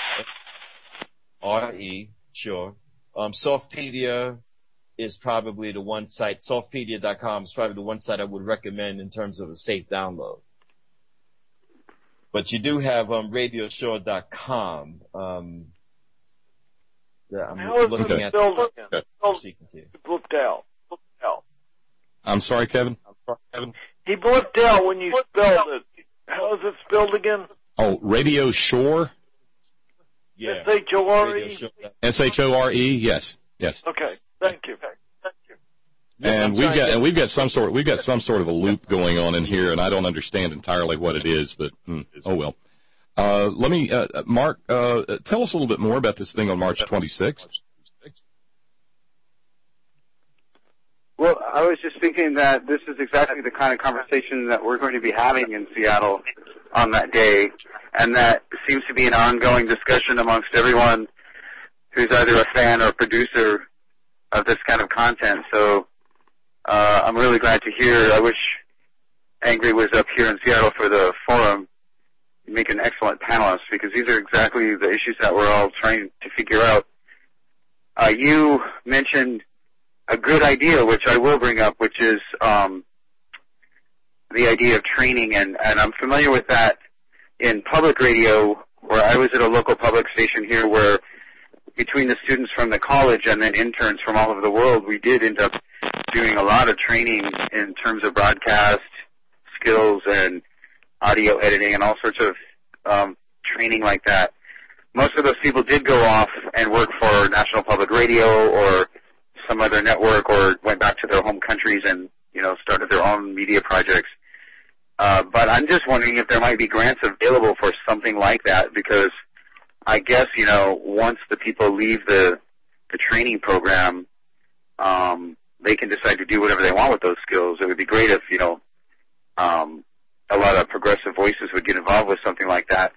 R E, sure. Um, Softpedia is probably the one site, softpedia dot com is probably the one site I would recommend in terms of a safe download. But you do have um, radio shore dot com. Um, yeah, I'm How is looking it at spelled again? the He blipped out. Blipped out. I'm sorry, Kevin. I'm sorry, Kevin. He blipped out when you spelled it. How is it spelled again? Oh, Radio Shore. Yeah. S H O R E? S H O R E, yes, yes. Okay, thank you. Thank you. And we've got and we've got some sort we've got some sort of a loop going on in here, and I don't understand entirely what it is, but hmm, oh well. Uh, let me, uh, Mark, uh, tell us a little bit more about this thing on March twenty-sixth. Well, I was just thinking that this is exactly the kind of conversation that we're going to be having in Seattle on that day, and that seems to be an ongoing discussion amongst everyone who's either a fan or producer of this kind of content. So uh, I'm really glad to hear. I wish Angry was up here in Seattle for the forum. You make an excellent panelist, because these are exactly the issues that we're all trying to figure out. Uh, you mentioned a good idea, which I will bring up, which is um, the idea of training, and, and I'm familiar with that in public radio, where I was at a local public station here where between the students from the college and then interns from all over the world, we did end up doing a lot of training in terms of broadcast skills and audio editing and all sorts of um, training like that. Most of those people did go off and work for National Public Radio or some other network, or went back to their home countries and, you know, started their own media projects. Uh, but I'm just wondering if there might be grants available for something like that, because I guess, you know, once the people leave the the training program, um, they can decide to do whatever they want with those skills. It would be great if, you know, um, a lot of progressive voices would get involved with something like that.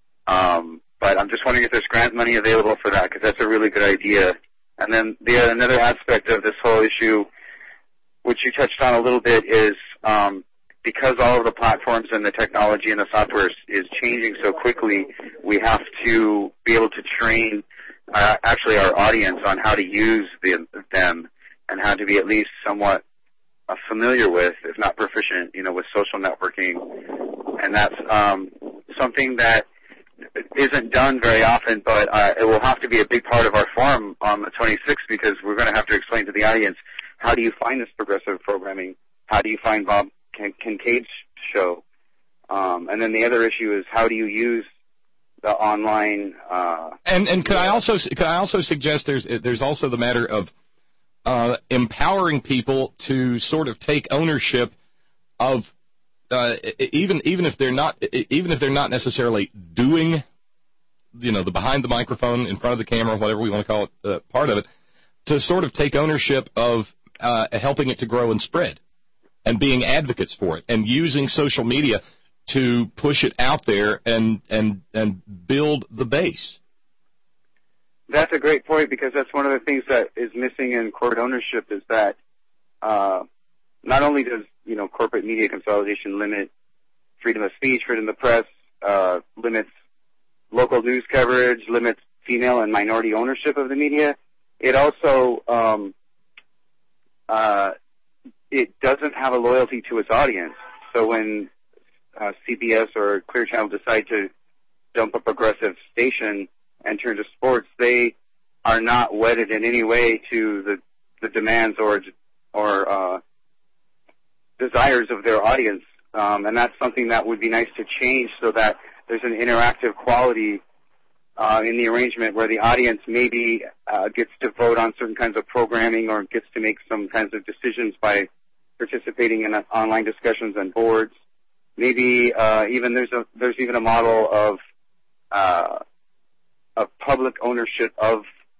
Um, but I'm just wondering if there's grant money available for that, because that's a really good idea. And then the another aspect of this whole issue, which you touched on a little bit, is um, because all of the platforms and the technology and the software is, is changing so quickly, we have to be able to train uh, actually our audience on how to use the, them and how to be at least somewhat uh, familiar with, if not proficient, you know, with social networking. And that's um, something that isn't done very often, but uh, it will have to be a big part of our forum on the twenty-sixth, because we're going to have to explain to the audience, how do you find this progressive programming? How do you find Bob Kin- Kincaid's show? Um, and then the other issue is, how do you use the online? Uh, and and could I also could I also suggest there's there's also the matter of uh, empowering people to sort of take ownership of. Uh, even even if they're not even if they're not necessarily doing, you know, the behind the microphone, in front of the camera, whatever we want to call it, uh, part of it, to sort of take ownership of uh, helping it to grow and spread, and being advocates for it, and using social media to push it out there and and and build the base. That's a great point, because that's one of the things that is missing in corporate ownership, is that uh, not only does, you know, corporate media consolidation limit freedom of speech, freedom of press, uh, limits local news coverage, limits female and minority ownership of the media, it also um, uh, it doesn't have a loyalty to its audience. So when uh, C B S or Clear Channel decide to dump a progressive station and turn to sports, they are not wedded in any way to the, the demands or or uh, desires of their audience, um, and that's something that would be nice to change, so that there's an interactive quality uh, in the arrangement where the audience maybe uh, gets to vote on certain kinds of programming, or gets to make some kinds of decisions by participating in online discussions and boards. Maybe uh, even there's a there's even a model of uh, of public ownership of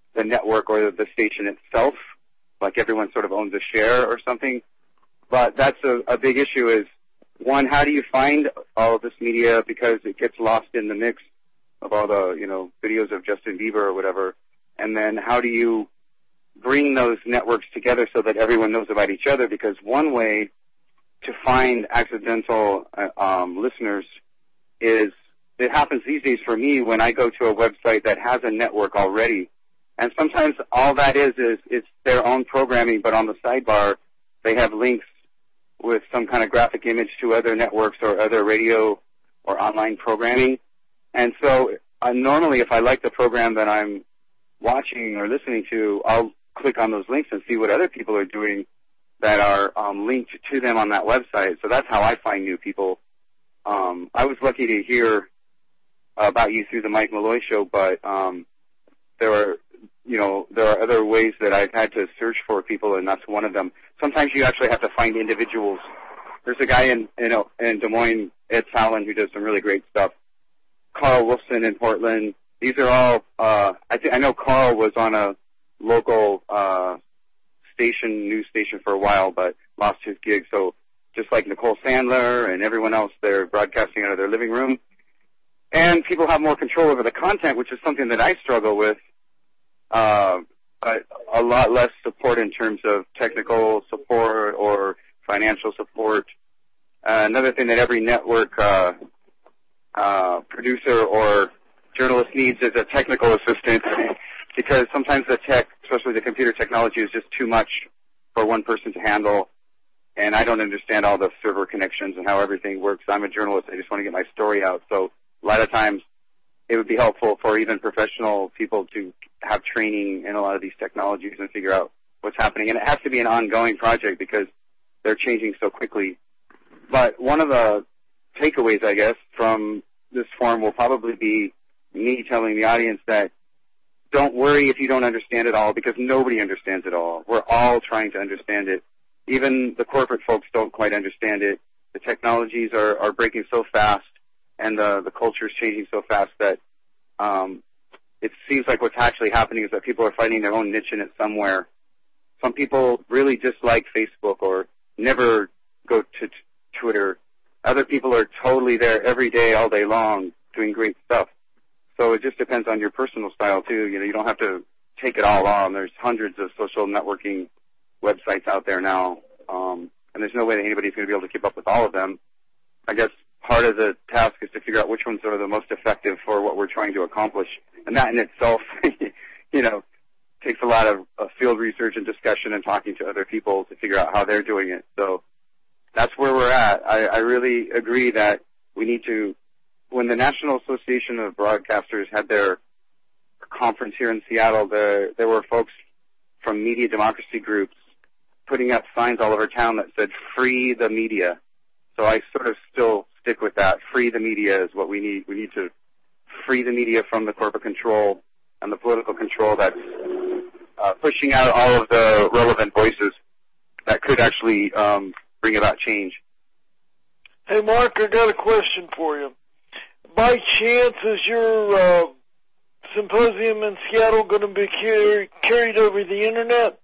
the network or the station itself, like everyone sort of owns a share or something. But that's a, a big issue is, one, how do you find all of this media because it gets lost in the mix of all the, you know, videos of Justin Bieber or whatever. And then how do you bring those networks together so that everyone knows about each other? Because one way to find accidental uh, um, listeners is, it happens these days for me when I go to a website that has a network already. And sometimes all that is, is it's their own programming, but on the sidebar, they have links with some kind of graphic image to other networks or other radio or online programming. And so uh, normally if I like the program that I'm watching or listening to, I'll click on those links and see what other people are doing that are um, linked to them on that website. So that's how I find new people. Um, I was lucky to hear about you through the Mike Malloy show, but um, there are, you know, there are other ways that I've had to search for people, and that's one of them. Sometimes you actually have to find individuals. There's a guy in in, in Des Moines, Ed Fallon, who does some really great stuff. Carl Wolfson in Portland. These are all. Uh, I think I know Carl was on a local uh, station, news station for a while, but lost his gig. So just like Nicole Sandler and everyone else, they're broadcasting out of their living room. And people have more control over the content, which is something that I struggle with. Uh, but a lot less support in terms of technical support or financial support. Uh, another thing that every network uh, uh, producer or journalist needs is a technical assistant, because sometimes the tech, especially the computer technology, is just too much for one person to handle. And I don't understand all the server connections and how everything works. I'm a journalist. I just want to get my story out. So a lot of times it would be helpful for even professional people to have training in a lot of these technologies and figure out what's happening. And it has to be an ongoing project because they're changing so quickly. But one of the takeaways, I guess, from this forum will probably be me telling the audience that don't worry if you don't understand it all, because nobody understands it all. We're all trying to understand it. Even the corporate folks don't quite understand it. The technologies are, are breaking so fast, and the, the culture is changing so fast that um, it seems like what's actually happening is that people are finding their own niche in it somewhere. Some people really dislike Facebook or never go to t- Twitter. Other people are totally there every day, all day long, doing great stuff. So it just depends on your personal style, too. You know, you don't have to take it all on. There's hundreds of social networking websites out there now, um, and there's no way that anybody's going to be able to keep up with all of them. I guess part of the task is to figure out which ones are the most effective for what we're trying to accomplish, and that in itself, you know, takes a lot of uh, field research and discussion and talking to other people to figure out how they're doing it. So that's where we're at. I, I really agree that we need to, when the National Association of Broadcasters had their conference here in Seattle, there, there were folks from media democracy groups putting up signs all over town that said, free the media. So I sort of still stick with that. Free the media is what we need. We need to free the media from the corporate control and the political control that's uh, pushing out all of the relevant voices that could actually um, bring about change. Hey, Mark, I got a question for you. By chance, is your uh, symposium in Seattle going to be carry, carried over the Internet?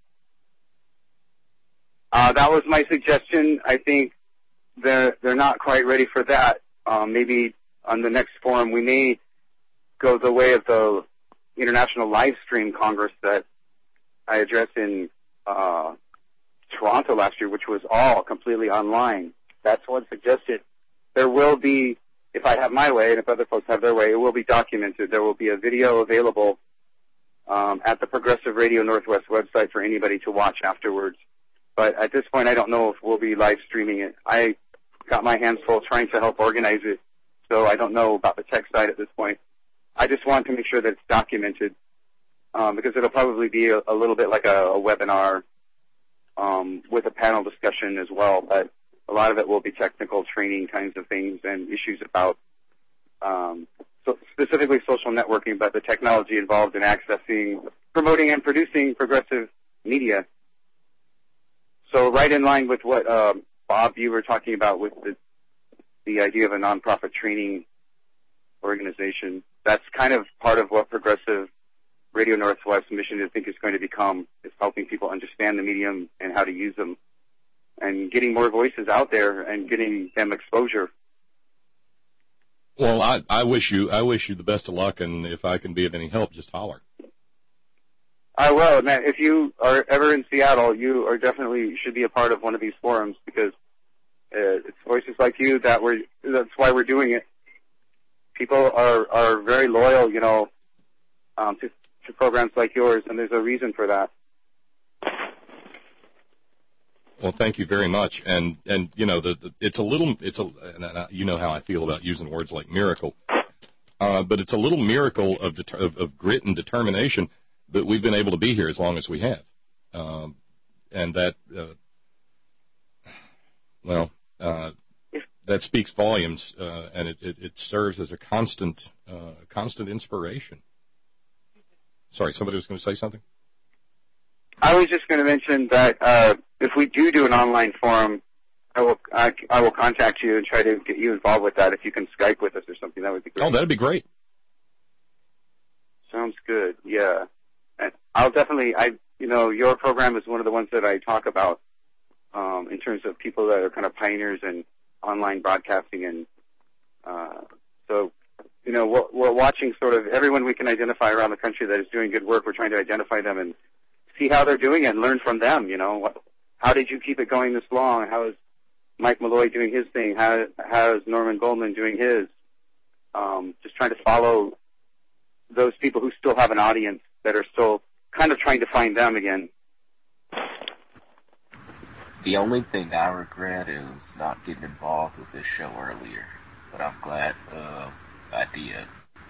Uh, that was my suggestion. I think they're, they're not quite ready for that. Um, maybe on the next forum we may go the way of the International Live Stream Congress that I addressed in uh, Toronto last year, which was all completely online. That's what's suggested. There will be, if I have my way and if other folks have their way, it will be documented. There will be a video available um, at the Progressive Radio Northwest website for anybody to watch afterwards. But at this point, I don't know if we'll be live streaming it. I got my hands full trying to help organize it, so I don't know about the tech side at this point. I just want to make sure that it's documented um, because it'll probably be a, a little bit like a, a webinar um, with a panel discussion as well. But a lot of it will be technical training kinds of things and issues about um, so specifically social networking, but the technology involved in accessing, promoting, and producing progressive media. So right in line with what um, Bob, you were talking about with the, the idea of a nonprofit training organization, that's kind of part of what progressive Radio Northwest's mission, I think, is going to become, is helping people understand the medium and how to use them, and getting more voices out there and getting them exposure. Well, I, I wish you I wish you the best of luck, and if I can be of any help, just holler. I will. Man, if you are ever in Seattle, you are definitely should be a part of one of these forums, because uh, it's voices like you that we're, that's why we're doing it. People are, are very loyal, you know, um, to, to programs like yours, and there's a reason for that. Well, thank you very much. And, and you know, the, the, it's a little, it's a, and I, you know how I feel about using words like miracle, uh, but it's a little miracle of, det- of, of grit and determination that we've been able to be here as long as we have. Um, and that, uh, well, uh, that speaks volumes, uh, and it, it, it serves as a constant, uh, constant inspiration. Sorry, somebody was going to say something? I was just going to mention that uh, if we do do an online forum, I will I, I will contact you and try to get you involved with that. If you can Skype with us or something, that would be great. Oh, that'd be great. Sounds good. Yeah, and I'll definitely. I you know your program is one of the ones that I talk about um, in terms of people that are kind of pioneers in online broadcasting, and uh, so you know we're, we're watching sort of everyone we can identify around the country that is doing good work. We're trying to identify them and see how they're doing it and learn from them, you know. What, how did you keep it going this long? How is Mike Malloy doing his thing? How, how is Norman Goldman doing his? Um, just trying to follow those people who still have an audience that are still kind of trying to find them again. The only thing I regret is not getting involved with this show earlier, but I'm glad uh, I did.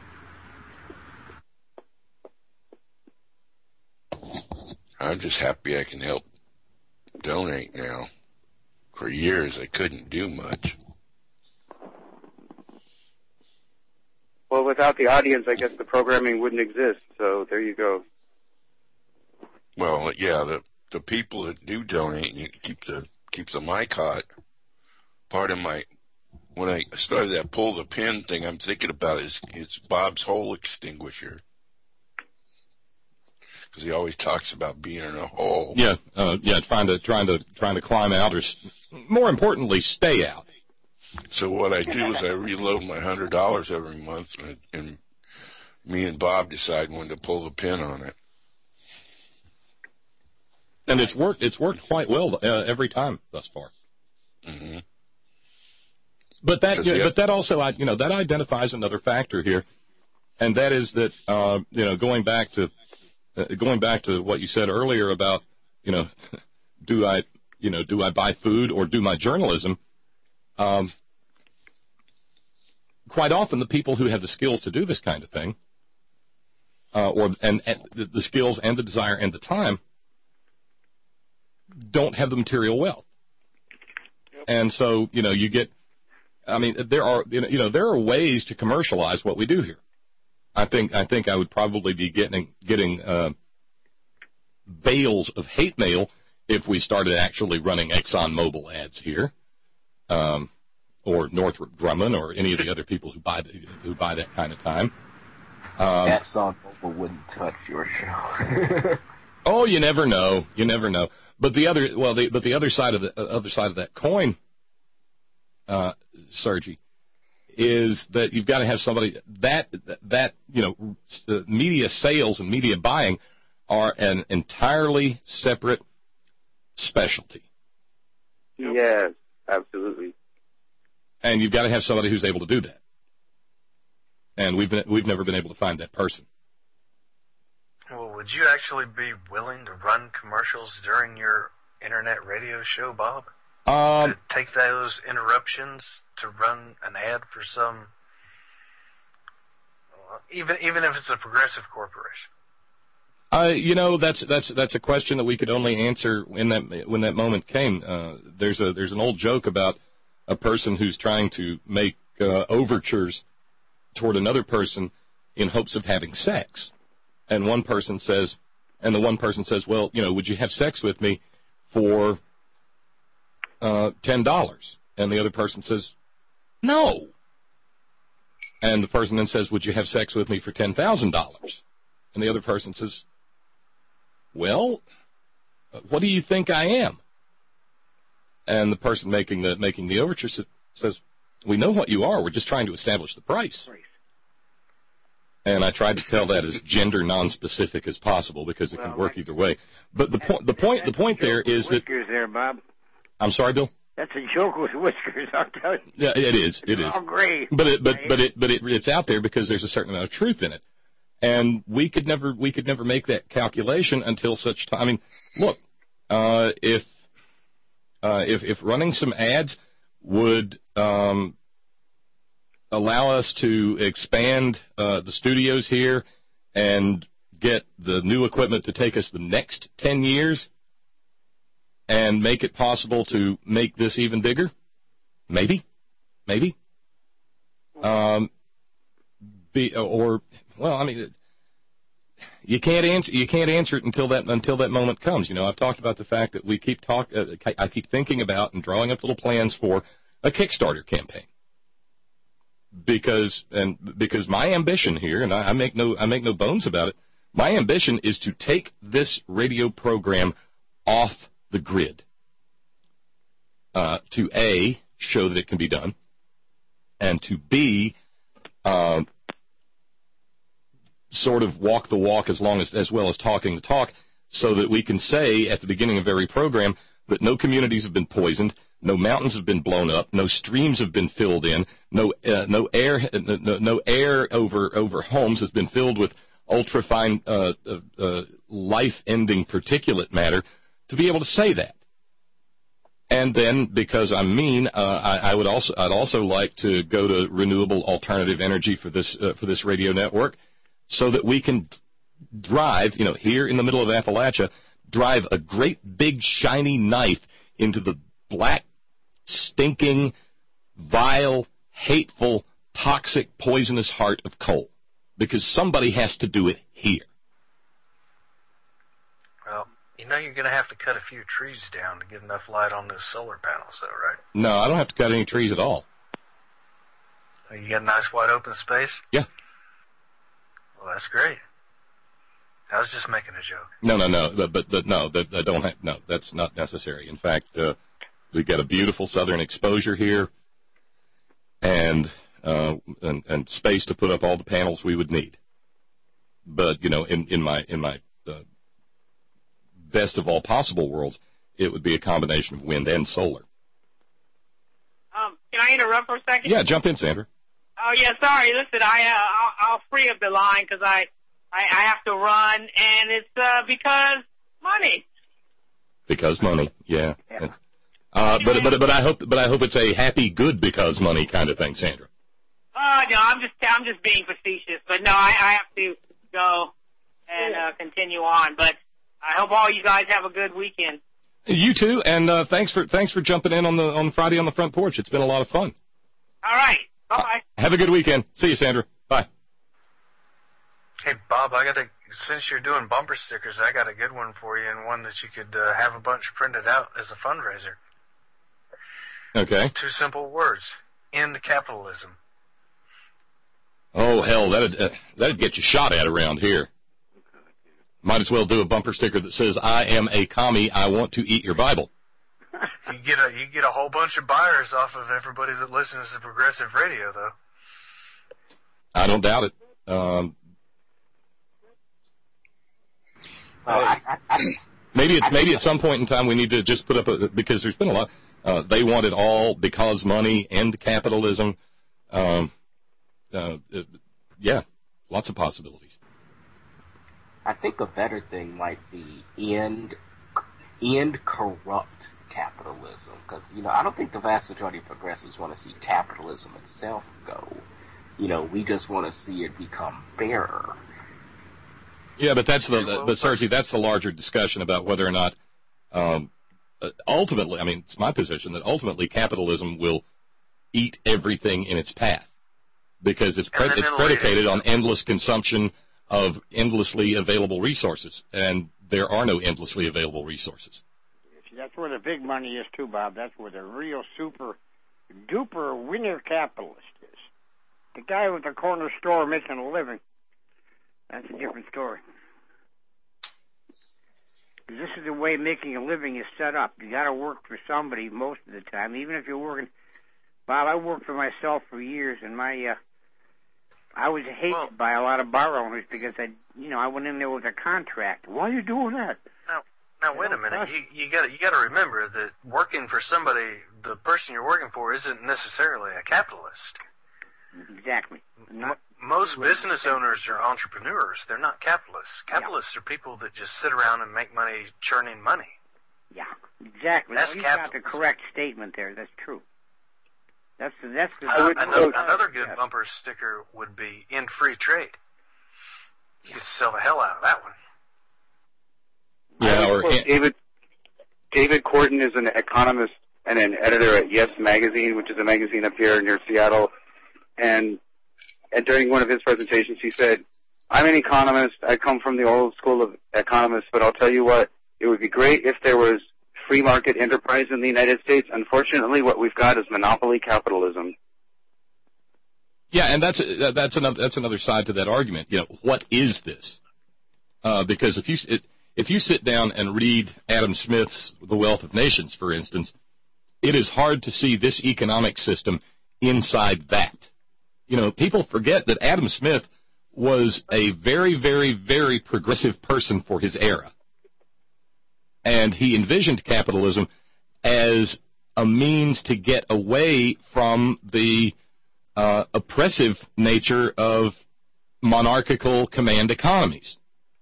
I'm just happy I can help donate now. For years, I couldn't do much. Well, without the audience, I guess the programming wouldn't exist, so there you go. Well, yeah, the the people that do donate and you keep the keep the mic hot. Part of my when I started that pull the pin thing, I'm thinking about is it's Bob's hole extinguisher. Because he always talks about being in a hole. Yeah, uh, yeah, trying to trying to trying to climb out, or more importantly, stay out. So what I do is I reload my hundred dollars every month, and, and me and Bob decide when to pull the pin on it. And it's worked. It's worked quite well uh, every time thus far. Mm-hmm. But that, you know, but that also, you know, that identifies another factor here, and that is that, uh, you know, going back to. Uh, going back to what you said earlier about, you know, do I, you know, do I buy food or do my journalism? Um, quite often, the people who have the skills to do this kind of thing, uh, or and, and the skills and the desire and the time, don't have the material wealth. Yep. And so, you know, you get. I mean, there are, you know, you know, there are ways to commercialize what we do here. I think I think I would probably be getting getting uh, bales of hate mail if we started actually running ExxonMobil ads here, um, or Northrop Grumman, or any of the other people who buy the, who buy that kind of time. Um, ExxonMobil wouldn't touch your show. Oh, you never know. You never know. But the other well, the, but the other side of the uh, other side of that coin, uh, Sergi, is that you've got to have somebody that that you know the media sales and media buying are an entirely separate specialty. Yes, absolutely. And you've got to have somebody who's able to do that. And we've been, we've never been able to find that person. Well, would you actually be willing to run commercials during your internet radio show, Bob? Um, to take those interruptions to run an ad for some, even even if it's a progressive corporation. Uh, you know, that's that's that's a question that we could only answer when that when that moment came. Uh, there's a there's an old joke about a person who's trying to make uh, overtures toward another person in hopes of having sex, and one person says, and the one person says, well, you know, would you have sex with me for Uh, ten dollars, and the other person says, no. And the person then says, would you have sex with me for ten thousand dollars? And the other person says, well, what do you think I am? And the person making the making the overture says, we know what you are. We're just trying to establish the price. And I tried to tell that as gender non-specific as possible because it well, can work either way. But the point, the point, the point there is that. Whiskers there, Bob. I'm sorry, Bill. That's a joke with whiskers, I'll tell you. Yeah, it is. It is. Oh, great. But it, but but it but it, it's out there because there's a certain amount of truth in it, and we could never we could never make that calculation until such time. I mean, look, uh, if uh, if if running some ads would um, allow us to expand uh, the studios here and get the new equipment to take us the next ten years and make it possible to make this even bigger, maybe, maybe. Um, be, or well, I mean, you can't answer you can't answer it until that until that moment comes. You know, I've talked about the fact that we keep talk uh, I keep thinking about and drawing up little plans for a Kickstarter campaign. Because and because my ambition here, and I, I make no I make no bones about it, my ambition is to take this radio program off the grid. Uh, to A, show that it can be done, and to B, uh, sort of walk the walk as long as as well as talking the talk, so that we can say at the beginning of every program that no communities have been poisoned, no mountains have been blown up, no streams have been filled in, no uh, no air no, no air over over homes has been filled with ultrafine uh, uh, uh, life-ending particulate matter. To be able to say that, and then because I'm mean, uh, I, I would also I'd also like to go to renewable alternative energy for this uh, for this radio network, so that we can drive, you know, here in the middle of Appalachia, drive a great big shiny knife into the black, stinking, vile, hateful, toxic, poisonous heart of coal, because somebody has to do it here. Well, you know you're going to have to cut a few trees down to get enough light on those solar panels, though, right? No, I don't have to cut any trees at all. Oh, you got a nice wide open space? Yeah. Well, that's great. I was just making a joke. No, no, no, but, but, but no, that I don't have, no, that's not necessary. In fact, uh, we've got a beautiful southern exposure here, and, uh, and and space to put up all the panels we would need. But you know, in in my in my uh, best of all possible worlds, it would be a combination of wind and solar. Um, can I interrupt for a second? Yeah, jump in, Sandra. Oh yeah, sorry. Listen, I uh, I'll, I'll free up the line because I, I I have to run, and it's uh, because money. Because money, yeah. yeah. Uh, but but but I hope but I hope it's a happy, good because money kind of thing, Sandra. Oh no, I'm just I'm just being facetious, but no, I, I have to go and uh, continue on. But I hope all you guys have a good weekend. You too, and uh, thanks for thanks for jumping in on the on Friday on the front porch. It's been a lot of fun. All right, bye bye. Uh, have a good weekend. See you, Sandra. Bye. Hey Bob, I got a since you're doing bumper stickers, I got a good one for you, and one that you could uh, have a bunch printed out as a fundraiser. Okay. Two simple words: end capitalism. Oh hell, that'd uh, that'd get you shot at around here. Might as well do a bumper sticker that says, "I am a commie. I want to eat your Bible." You get a you get a whole bunch of buyers off of everybody that listens to progressive radio, though. I don't doubt it. Um, uh, maybe it's maybe at some point in time we need to just put up a, because there's been a lot. Uh, they want it all because money, end capitalism. Um, uh, yeah, lots of possibilities. I think a better thing might be end end corrupt capitalism, because you know I don't think the vast majority of progressives want to see capitalism itself go. You know, we just want to see it become fairer. Yeah, but that's the but Sergi, that's the larger discussion about whether or not um, ultimately, I mean, it's my position that ultimately capitalism will eat everything in its path because it's pre- it's predicated on endless consumption of endlessly available resources, and there are no endlessly available resources. That's where the big money is too, Bob. That's where the real super duper winner capitalist is. The guy with the corner store making a living. That's a different story. This is the way making a living is set up. You got to work for somebody most of the time, even if you're working. Bob, I worked for myself for years, and my uh, I was hated well, by a lot of bar owners because I, you know, I went in there with a contract. Why are you doing that? Now, now wait a minute. You you got you got to remember that working for somebody, the person you're working for, isn't necessarily a capitalist. Exactly. Not, Most business owners are entrepreneurs. They're not capitalists. Capitalists yeah. are people that just sit around and make money churning money. Yeah, exactly. That's no, you capitalism. got the correct statement there. That's true. That's the, that's the, uh, another, another good yeah. bumper sticker would be "in free trade." You could sell the hell out of that one. Yeah, or David David Corton is an economist and an editor at Yes Magazine, which is a magazine up here near Seattle. And, and during one of his presentations, he said, "I'm an economist. I come from the old school of economists, but I'll tell you what, it would be great if there was free market enterprise in the United States. Unfortunately, what we've got is monopoly capitalism." Yeah, and that's that's another that's another side to that argument. You know, what is this? Uh, because if you it, if you sit down and read Adam Smith's The Wealth of Nations, for instance, it is hard to see this economic system inside that. You know, people forget that Adam Smith was a very, very, very progressive person for his era. And he envisioned capitalism as a means to get away from the uh, oppressive nature of monarchical command economies.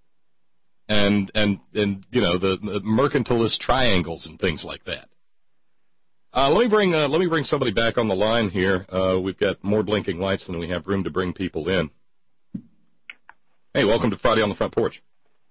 And, and, and you know, the, the mercantilist triangles and things like that. Uh, let me bring uh, let me bring somebody back on the line here. Uh, we've got more blinking lights than we have room to bring people in. Hey, welcome to Friday on the Front Porch.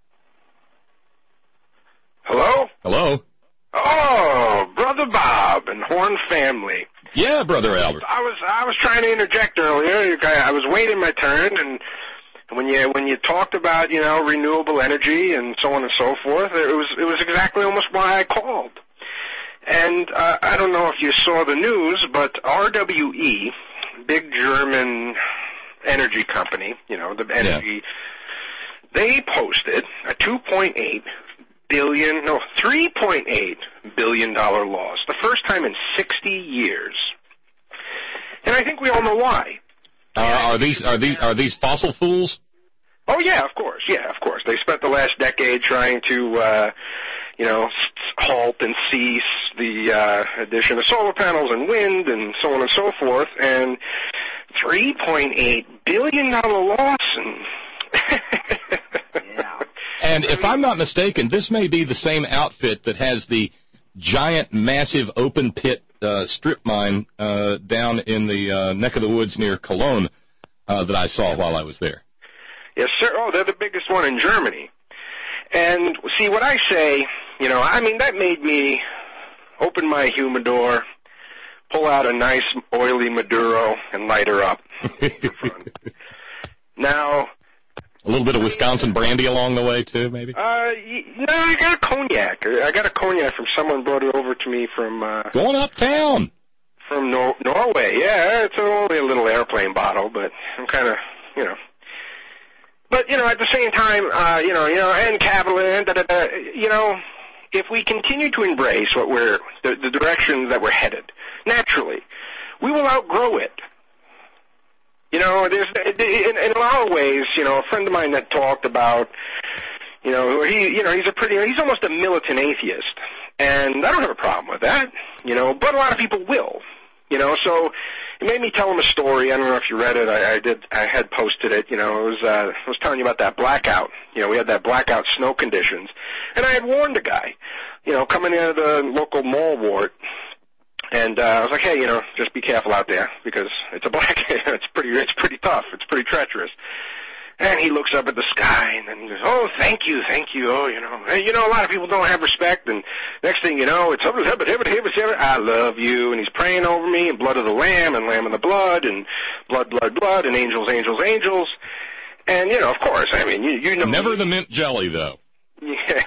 Hello? Hello? Oh, Brother Bob and Horn family. Yeah, Brother Albert. I was I was trying to interject earlier. I was waiting my turn, and when you when you talked about, you know, renewable energy and so on and so forth, it was it was exactly almost why I called. And uh, I don't know if you saw the news, but R W E, big German energy company, you know, the energy, yeah. they posted a two point eight billion, no, three point eight billion dollar loss, the first time in sixty years. And I think we all know why. Uh, are these are these are these fossil fools? Oh yeah, of course, yeah, of course. They spent the last decade trying to, uh, you know, halt and cease the uh, addition of solar panels and wind and so on and so forth, and three point eight billion dollar loss. And yeah. And if I'm not mistaken, this may be the same outfit that has the giant, massive open pit uh, strip mine uh, down in the uh, neck of the woods near Cologne uh, that I saw while I was there. Yes, sir. Oh, they're the biggest one in Germany. And see, what I say, you know, I mean, that made me open my humidor, pull out a nice oily Maduro, and light her up. Now, a little bit of Wisconsin brandy along the way, too, maybe? Uh, no, I got a cognac. I got a cognac from someone brought it over to me from... Uh, Going uptown. From Nor- Norway, yeah. It's only a little airplane bottle, but I'm kind of, you know... But, you know, at the same time, uh, you know, you know, and capitalism, da, da, da, you know, if we continue to embrace what we're, the, the direction that we're headed, naturally, we will outgrow it. You know, there's, in, in a lot of ways, you know, a friend of mine that talked about, you know, he, you know, he's a pretty, he's almost a militant atheist, and I don't have a problem with that, you know, but a lot of people will, you know, so it made me tell him a story. I don't know if you read it. I, I did. I had posted it. You know, it was. Uh, I was telling you about that blackout. You know, we had that blackout snow conditions, and I had warned a guy. You know, coming out of the local mall ward, and uh, I was like, hey, you know, just be careful out there because it's a black. it's pretty. It's pretty tough. It's pretty treacherous. And he looks up at the sky, and then he goes, oh, thank you, thank you. Oh, you know, hey, you know, a lot of people don't have respect, and next thing you know, it's, I love you, and he's praying over me, and blood of the lamb, and lamb of the blood, and blood, blood, blood, and angels, angels, angels. And, you know, of course, I mean, you, you know. Never me. The mint jelly, though. Yeah.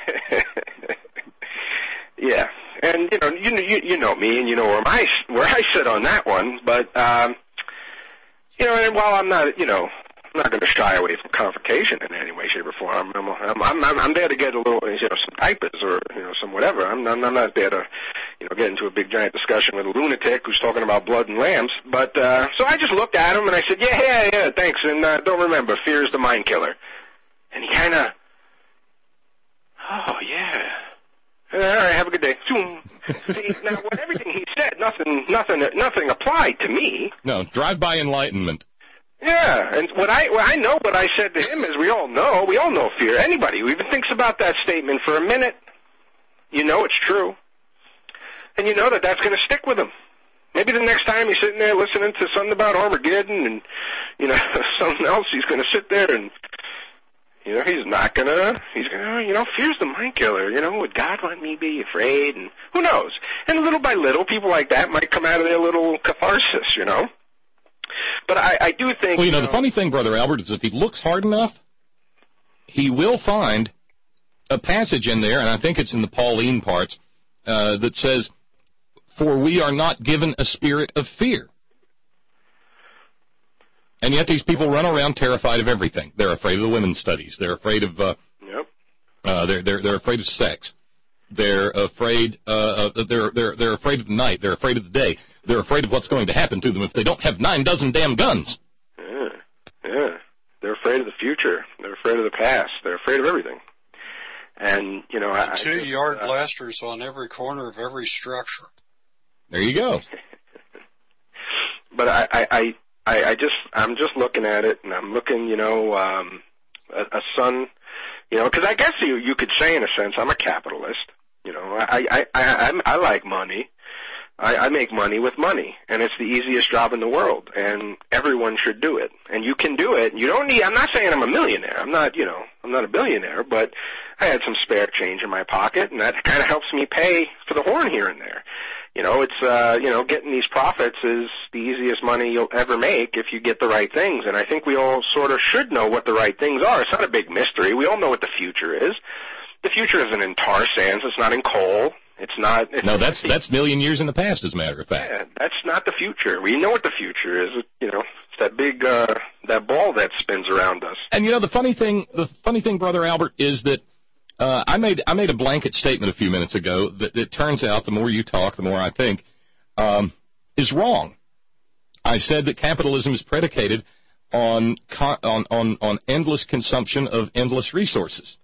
Yeah. And, you know, you, you, you know me, and you know where, my, where I sit on that one, but, um, you know, and while I'm not, you know, I'm not going to shy away from confrontation in any way, shape, or form. I'm, I'm, I'm, I'm, I'm there to get a little, you know, some diapers or, you know, some whatever. I'm, I'm, I'm not there to, you know, get into a big giant discussion with a lunatic who's talking about blood and lambs. But, uh, so I just looked at him and I said, yeah, yeah, yeah, thanks. And, uh, don't remember, fear is the mind killer. And he kind of, oh, yeah. All right, have a good day. See, now, what everything he said, nothing, nothing, nothing applied to me. No, drive-by enlightenment. Yeah, and what I, well, I know what I said to him is we all know, we all know fear. Anybody who even thinks about that statement for a minute, you know it's true. And you know that that's going to stick with him. Maybe the next time he's sitting there listening to something about Armageddon and, you know, something else, he's going to sit there and, you know, he's not going to, he's going to, you know, fear's the mind killer. You know, would God want me to be afraid? And who knows? And little by little, people like that might come out of their little catharsis, you know. But I, I do think... Well, you know, you know, the funny thing, Brother Albert, is if he looks hard enough, he will find a passage in there, and I think it's in the Pauline parts, uh, that says, for we are not given a spirit of fear. And yet these people run around terrified of everything. They're afraid of the women's studies. They're afraid of... Uh, yep. Uh, they're, they're, they're afraid of sex. They're afraid, uh, uh, they're, they're, they're afraid of the night. They're afraid of the day. They're afraid of what's going to happen to them if they don't have nine dozen damn guns. Yeah, yeah. They're afraid of the future. They're afraid of the past. They're afraid of everything. And, you know, I... Two-yard uh, blasters on every corner of every structure. There you go. But I, I, I, I just, I'm just looking at it, and I'm looking, you know, um, a, a son, you know, because I guess you, you could say in a sense I'm a capitalist. You know, I, I, I, I, I like money. I, I make money with money, and it's the easiest job in the world, and everyone should do it. And you can do it. You don't need, I'm not saying I'm a millionaire. I'm not, you know, I'm not a billionaire, but I had some spare change in my pocket, and that kind of helps me pay for the horn here and there. You know, it's, uh, you know, getting these profits is the easiest money you'll ever make if you get the right things. And I think we all sort of should know what the right things are. It's not a big mystery. We all know what the future is. The future isn't in tar sands. It's not in coal. It's not. It's no, that's that's million years in the past, as a matter of fact. Yeah, that's not the future. We know what the future is. You know, it's that big, uh, that ball that spins around us. And you know, the funny thing, the funny thing, Brother Albert, is that uh, I made I made a blanket statement a few minutes ago that it turns out the more you talk, the more I think um, is wrong. I said that capitalism is predicated on on on on endless consumption of endless resources.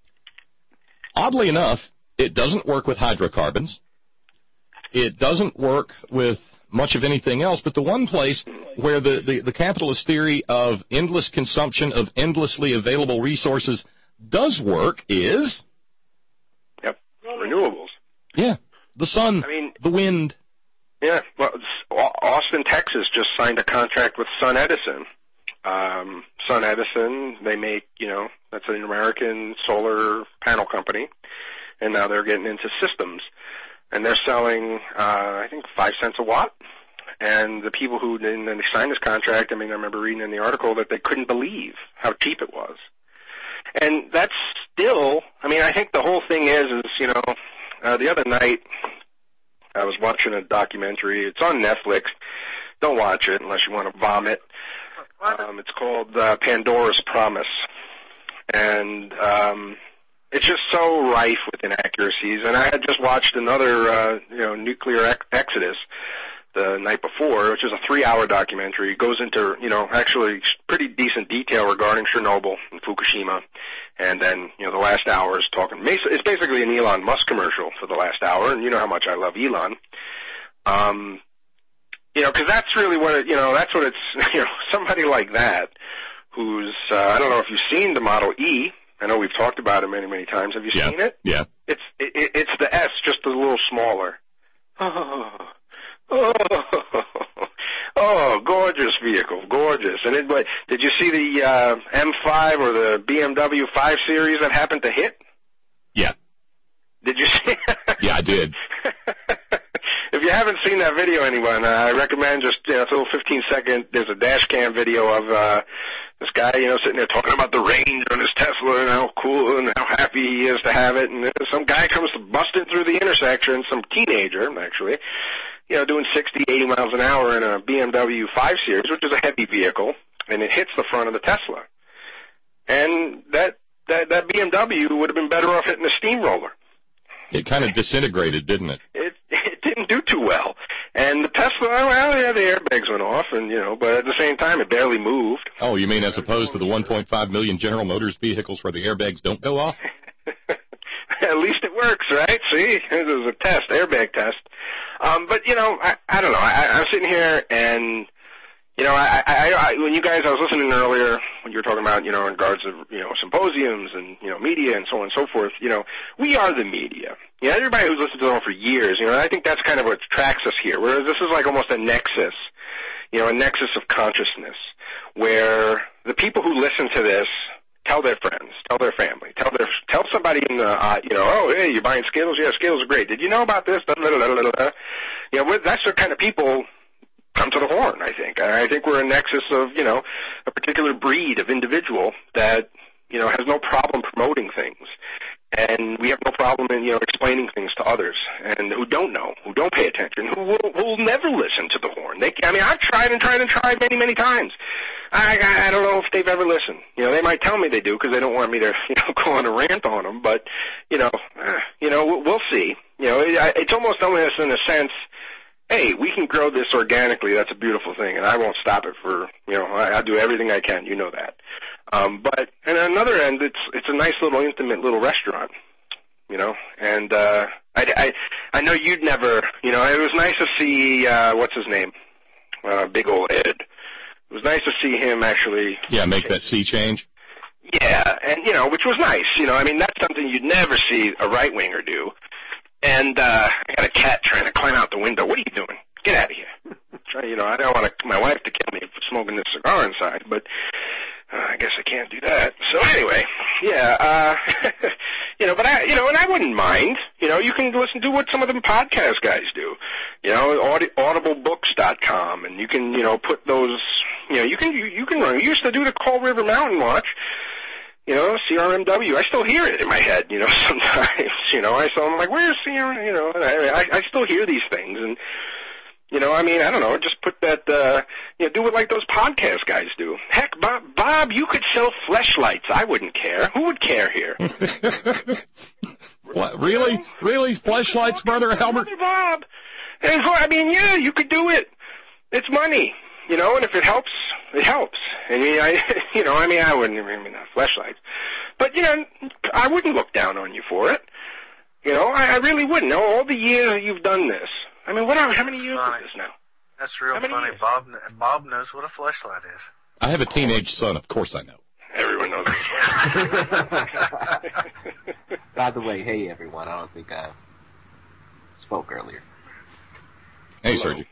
Oddly enough, it doesn't work with hydrocarbons. It doesn't work with much of anything else. But the one place where the, the, the capitalist theory of endless consumption of endlessly available resources does work is... Yep, renewables. Yeah, the sun, I mean, the wind. Yeah, well, Austin, Texas just signed a contract with Sun Edison. Um, Sun Edison, they make, you know, that's an American solar panel company. And now they're getting into systems, and they're selling, uh, I think, five cents a watt. And the people who didn't they signed this contract, I mean, I remember reading in the article that they couldn't believe how cheap it was. And that's still, I mean, I think the whole thing is, is you know, uh, the other night I was watching a documentary. It's on Netflix. Don't watch it unless you want to vomit. Um, it's called uh, Pandora's Promise, and um, it's just so rife with inaccuracies. And I had just watched another, uh, you know, Nuclear ex- Exodus the night before, which is a three-hour documentary. It goes into, you know, actually pretty decent detail regarding Chernobyl and Fukushima. And then, you know, the last hour is talking, it's basically an Elon Musk commercial for the last hour, and you know how much I love Elon. Um, you know, because that's really what it, you know, that's what it's, you know, somebody like that who's, uh, I don't know if you've seen the Model E. I know we've talked about it many, many times. Have you yeah. seen it? Yeah. It's it, it's the S, just a little smaller. Oh, oh, oh, gorgeous vehicle, gorgeous. And it, but did you see the uh, M five or the B M W five Series that happened to hit? Yeah. Did you see? Yeah, I did. If you haven't seen that video, anyone, uh, I recommend just, you know, it's a little fifteen second, there's a dash cam video of uh, this guy, you know, sitting there talking about the range on his Tesla and how cool and how happy he is to have it. And some guy comes busting through the intersection, some teenager, actually, you know, doing sixty, eighty miles an hour in a B M W five Series, which is a heavy vehicle. and it hits the front of the Tesla. And that, that, that B M W would have been better off hitting a steamroller. It kind of disintegrated, didn't it? It, it didn't do too well. And the Tesla, well, yeah, the airbags went off, and, you know, but at the same time, it barely moved. Oh, you mean as opposed to the one point five million General Motors vehicles where the airbags don't go off? At least it works, right? See, this is a test, airbag test. Um, but, you know, I, I don't know. I, I'm sitting here and, you know, I, I, I, when you guys, I was listening earlier when you were talking about, you know, in regards to, you know, symposiums and, you know, media and so on and so forth, you know, we are the media. You know, everybody who's listened to them for years, you know, I think that's kind of what attracts us here, whereas this is like almost a nexus, you know, a nexus of consciousness, where the people who listen to this tell their friends, tell their family, tell their, tell somebody in the, uh, you know, oh, hey, you're buying Skittles? Yeah, Skittles are great. Did you know about this? Da, da, da, da, da, da. You know, that's the kind of people come to the horn, I think. I think we're a nexus of, you know, a particular breed of individual that, you know, has no problem promoting things. And we have no problem in, you know, explaining things to others and who don't know, who don't pay attention, who will, who will never listen to the horn. They, I mean, I've tried and tried and tried many, many times. I, I, I don't know if they've ever listened. You know, they might tell me they do because they don't want me to, you know, go on a rant on them. But, you know, uh, you know, we'll, we'll see. You know, it, it's almost almost in a sense, hey, we can grow this organically. That's a beautiful thing, and I won't stop it for, you know, I, I'll do everything I can. You know that. Um, but on another end, it's it's a nice little intimate little restaurant, you know. And uh, I, I I know you'd never, you know. It was nice to see uh, what's his name, uh, Big Ol' Ed. It was nice to see him actually. Yeah, make that sea change. Yeah, and you know, which was nice. You know, I mean, that's something you'd never see a right winger do. And uh, I got a cat trying to climb out the window. What are you doing? Get out of here! You know, I don't want to, my wife to kill me for smoking this cigar inside, but uh, I guess I can't do that. So anyway, yeah, uh, you know, but I, you know, and I wouldn't mind. You know, you can listen to what some of them podcast guys do. You know, audi- audible books dot com, and you can, you know, put those. You know, you can, you, you can run. You used to do the Coal River Mountain Watch. You know, C R M W. I still hear it in my head, you know, sometimes. You know, I saw them like, where's C R M? You know, and I, I, I still hear these things. And, you know, I mean, I don't know, just put that, uh, you know, do it like those podcast guys do. Heck, Bob, Bob, you could sell fleshlights. I wouldn't care. Who would care here? What, really? Really? Fleshlights, Brother Albert? Brother Bob. And, I mean, yeah, you could do it. It's money. You know, and if it helps, it helps. I mean, I, you know, I mean, I wouldn't, I mean, not fleshlights. But, you know, I wouldn't look down on you for it. You know, I, I really wouldn't. All the years that you've done this. I mean, what, how many years is this now? That's real funny. Years? Bob Bob knows what a fleshlight is. I have a teenage son. Of course I know. Everyone knows. By the way, hey, everyone. I don't think I spoke earlier. Hey, Hello. Sergi.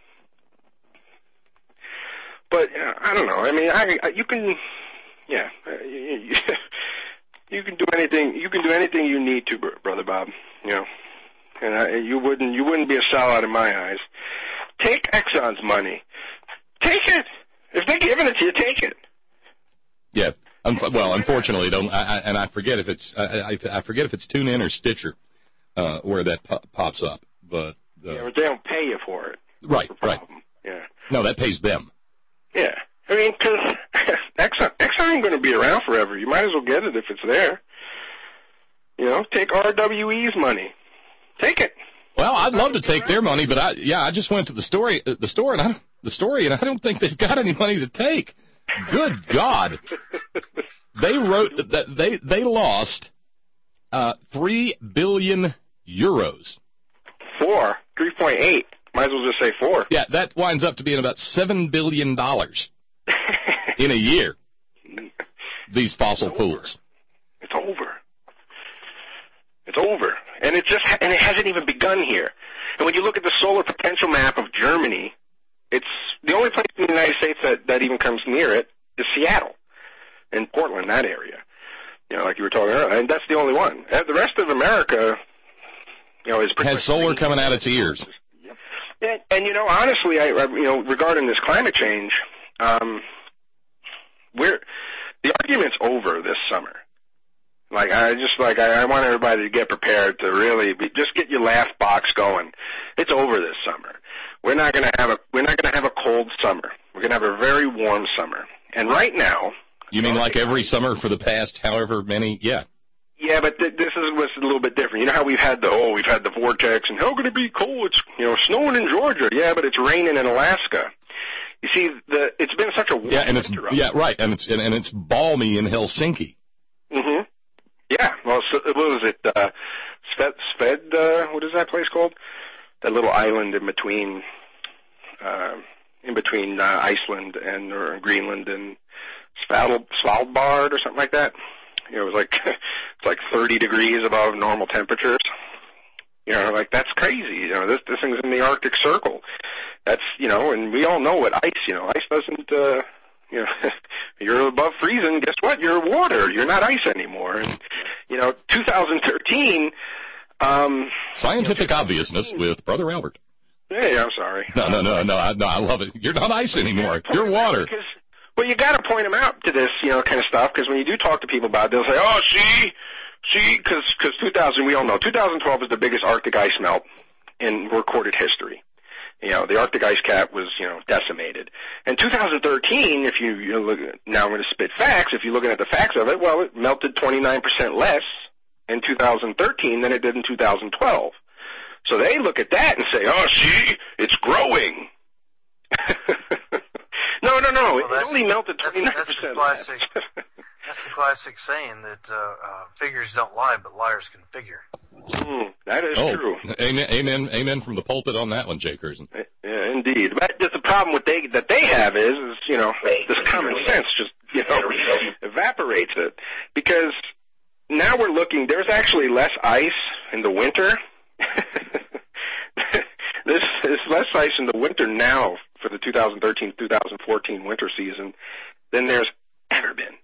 But uh, I don't know. I mean, I, I you can, yeah, uh, you, you can do anything. You can do anything you need to, Brother Bob. You know, and I, you wouldn't you wouldn't be a sellout in my eyes. Take Exxon's money. Take it. If they're giving it to you, take it. Yeah. Um, well, unfortunately, don't. I, I, and I forget if it's I, I, I forget if it's TuneIn or Stitcher uh, where that po- pops up. But uh, yeah, but they don't pay you for it. Right. Right. Yeah. No, that pays them. Yeah. I mean, because Exxon, Exxon ain't going to be around forever. You might as well get it if it's there. You know, take R W E's money. Take it. Well, I'd love to take their money, but I, yeah, I just went to the story, uh, the store, and I, the story, and I don't think they've got any money to take. Good God! They wrote that they they lost uh, three billion euros. Four, three point eight. Might as well just say four. Yeah, that winds up to being about seven billion dollars in a year. These fossil it's fools. It's over. It's over, and it just and it hasn't even begun here. And when you look at the solar potential map of Germany, it's the only place in the United States that that even comes near it is Seattle and Portland, that area. You know, like you were talking earlier, and that's the only one. The rest of America, you know, is pretty has solar green. Coming out its ears. And, and you know, honestly, I, I you know, regarding this climate change, um, we're the argument's over this summer. Like I just like I, I want everybody to get prepared to really be, just get your laugh box going. It's over this summer. We're not going to have a we're not going to have a cold summer. We're going to have a very warm summer. And right now... You mean like every summer for the past however many? Yeah. Yeah, but th- this is what's a little bit different. You know how we've had the, oh, we've had the vortex, and how could it be cold? It's, you know, snowing in Georgia. Yeah, but it's raining in Alaska. You see, the it's been such a warm yeah, and it's winter. Yeah, right, and it's and, and it's balmy in Helsinki. Mm-hmm. Yeah, well, so, what was it? Uh, Sved, Sved uh, what is that place called? That little island in between, uh, in between uh, Iceland and or Greenland and Sval- Svalbard or something like that. You know, it was like it's like thirty degrees above normal temperatures. You know, like that's crazy. You know, this this thing's in the Arctic Circle. That's, you know, and we all know what ice. You know, ice doesn't. Uh, you know, you're above freezing. Guess what? You're water. You're not ice anymore. And you know, two thousand thirteen. Um, Scientific you know, obviousness with Brother Albert. Hey, I'm sorry. No, no, no, no. I, no, I love it. You're not ice anymore. You're water. Because, well, you got to point them out to this, you know, kind of stuff, because when you do talk to people about it, they'll say, oh, see, see, because two thousand, we all know, two thousand twelve is the biggest Arctic ice melt in recorded history. You know, the Arctic ice cap was, you know, decimated. And two thousand thirteen, if you, you look at, now I'm going to spit facts, if you're looking at the facts of it, well, it melted twenty-nine percent less in two thousand thirteen than it did in two thousand twelve. So they look at that and say, oh, see, it's growing. No, no, no. Well, it only melted twenty-nine percent. That's, that's, the, classic, that's the classic saying that uh, uh, figures don't lie, but liars can figure. Mm, that is oh, true. Amen, amen, amen from the pulpit on that one, Jay Curzon. Yeah, indeed. But just the problem with they, that they have is, is, you know, this common sense just, you know, evaporates it. Because now we're looking, there's actually less ice in the winter. There's, there's less ice in the winter now for the two thousand thirteen two thousand fourteen winter season than there's ever been.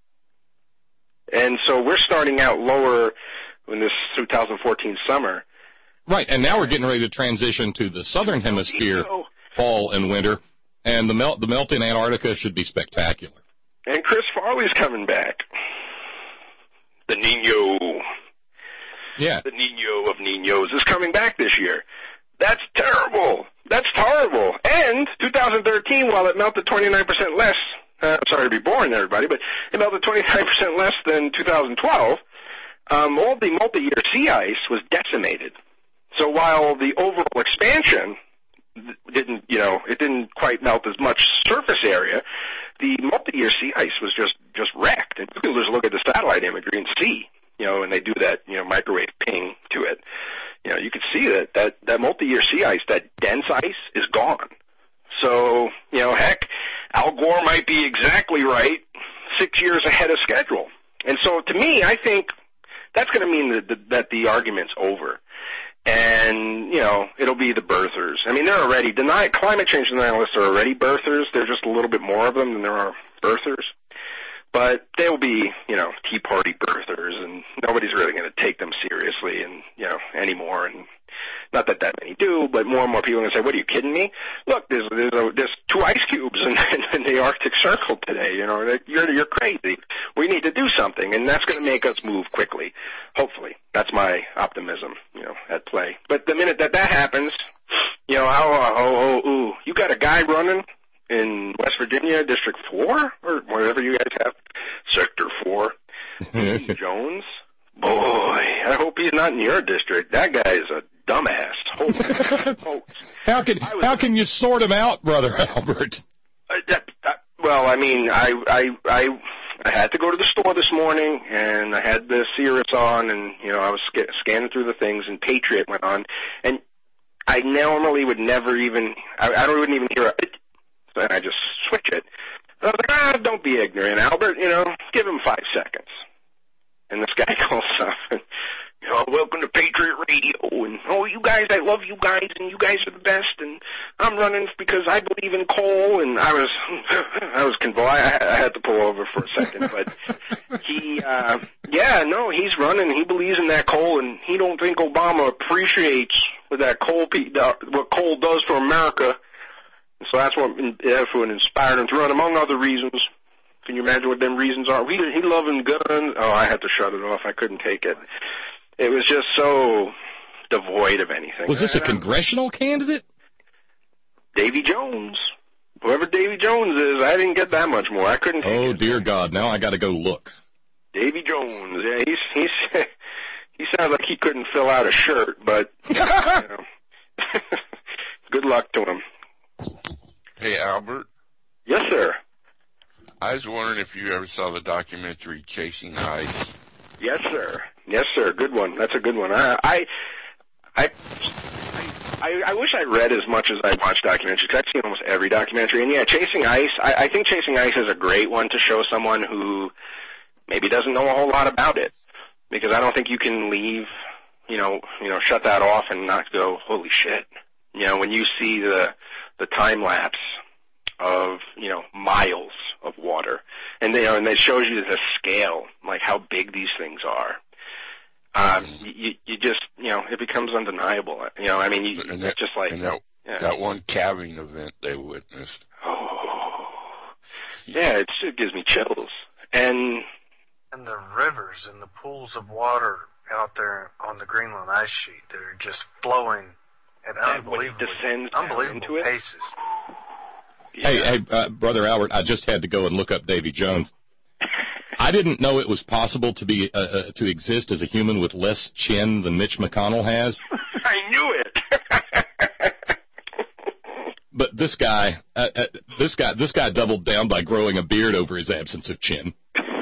And so we're starting out lower in this two thousand fourteen summer. Right, and now we're getting ready to transition to the southern hemisphere fall and winter, and the melt the melt in Antarctica should be spectacular. And Chris Farley's coming back. The Nino. Yeah. The Nino of Ninos is coming back this year. That's terrible. That's horrible. And two thousand thirteen, while it melted twenty-nine percent less, uh, sorry to be boring everybody, but it melted twenty-nine percent less than two thousand twelve, um, all the multi-year sea ice was decimated. So while the overall expansion didn't, you know, it didn't quite melt as much surface area, the multi-year sea ice was just, just wrecked. And people just look at the satellite imagery and see, you know, and they do that, you know, microwave ping to it. You know, you can see that, that, that multi-year sea ice, that dense ice, is gone. So, you know, heck, Al Gore might be exactly right six years ahead of schedule. And so to me, I think that's going to mean that the, that the argument's over. And, you know, it'll be the birthers. I mean, they're already, deny, climate change denialists are already birthers. There's just a little bit more of them than there are birthers. But they'll be, you know, Tea Party birthers, and nobody's really going to take them seriously, and you know, anymore. And not that that many do, but more and more people are going to say, "What, are you kidding me? Look, there's there's, a, there's two ice cubes in, in the Arctic Circle today. You know, you're you're crazy. We need to do something, and that's going to make us move quickly. Hopefully, that's my optimism, you know, at play. But the minute that that happens, you know, oh, oh, oh, ooh, you got a guy running in West Virginia, District four, or wherever you guys have, Sector four, Jones. Boy, I hope he's not in your district. That guy is a dumbass. Holy smokes. How can was, how can you sort him out, Brother Albert? Uh, that, that, well, I mean, I I I I had to go to the store this morning, and I had the Sirius on, and you know, I was sc- scanning through the things, and Patriot went on, and I normally would never even, I, I don't even hear it. And I just switch it. And I was like, ah, don't be ignorant, Albert. You know, give him five seconds. And this guy calls up and, you know, welcome to Patriot Radio. And, oh, you guys, I love you guys, and you guys are the best. And I'm running because I believe in coal. And I was, I was convulsed. I, I had to pull over for a second. But he, uh, yeah, no, he's running. He believes in that coal, and he don't think Obama appreciates what that coal, what coal does for America. So that's what, that's what inspired him to run, among other reasons. Can you imagine what them reasons are? He, he loving guns. Oh, I had to shut it off. I couldn't take it. It was just so devoid of anything. Was this a congressional candidate? Davy Jones. Whoever Davy Jones is, I didn't get that much more. I couldn't. Oh dear God! Now I got to go look. Davy Jones. Yeah, he's he's he sounds like he couldn't fill out a shirt, but you know, good luck to him. Hey, Albert. Yes, sir. I was wondering if you ever saw the documentary Chasing Ice. Yes, sir. Yes, sir. Good one. That's a good one. I I I, I, I wish I read as much as I watch documentaries, because I've seen almost every documentary. And yeah, Chasing Ice, I, I think Chasing Ice is a great one to show someone who maybe doesn't know a whole lot about it, because I don't think you can leave, you know, you know, shut that off and not go, holy shit. You know, when you see the the time lapse of, you know, miles of water, and they, you know, and it shows you the scale, like how big these things are. Um, you, you just, you know, it becomes undeniable. You know, I mean, you, and it's that, just like and that, yeah. that one calving event they witnessed. Oh, yeah, it's, it gives me chills. And and the rivers and the pools of water out there on the Greenland ice sheet that are just flowing at unbelievable, unbelievable paces. Yeah. Hey, hey, uh, Brother Albert, I just had to go and look up Davy Jones. I didn't know it was possible to be uh, uh, to exist as a human with less chin than Mitch McConnell has. I knew it. But this guy, uh, uh, this guy, this guy doubled down by growing a beard over his absence of chin.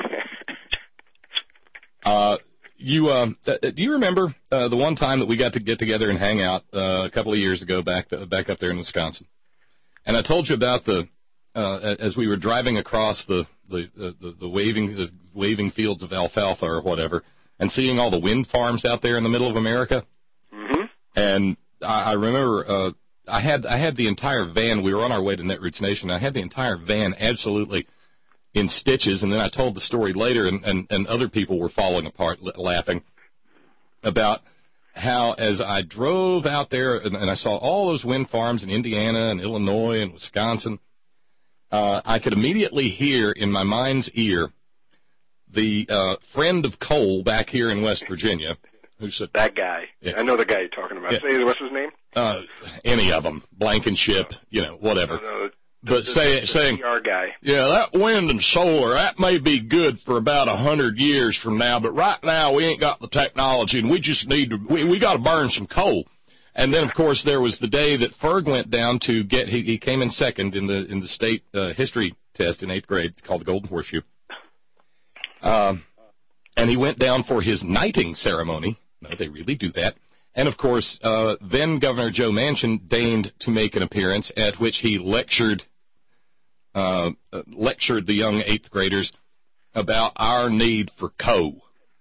Uh, you, um, uh, do you remember uh, the one time that we got to get together and hang out uh, a couple of years ago back uh, back up there in Wisconsin? And I told you about the uh, as we were driving across the the, the the waving the waving fields of alfalfa or whatever, and seeing all the wind farms out there in the middle of America. Mm-hmm. And I, I remember uh, I had I had the entire van. We were on our way to Netroots Nation. I had the entire van absolutely in stitches, and then I told the story later, and, and, and other people were falling apart laughing about how as I drove out there and, and I saw all those wind farms in Indiana and Illinois and Wisconsin, uh, I could immediately hear in my mind's ear the uh, friend of coal back here in West Virginia who said... That guy. Yeah. I know the guy you're talking about. Yeah. Say, what's his name? Uh, any of them. Blankenship, you know, whatever. No, no, But the, say, the saying, P R guy. Yeah, that wind and solar, that may be good for about a hundred years from now, but right now we ain't got the technology, and we just need to, we, we got to burn some coal. And then, of course, there was the day that Ferg went down to get, he, he came in second in the in the state uh, history test in eighth grade, called the Golden Horseshoe. Um, and he went down for his knighting ceremony. No, they really do that. And, of course, uh, then Governor Joe Manchin deigned to make an appearance, at which he lectured Uh, lectured the young eighth graders about our need for coal,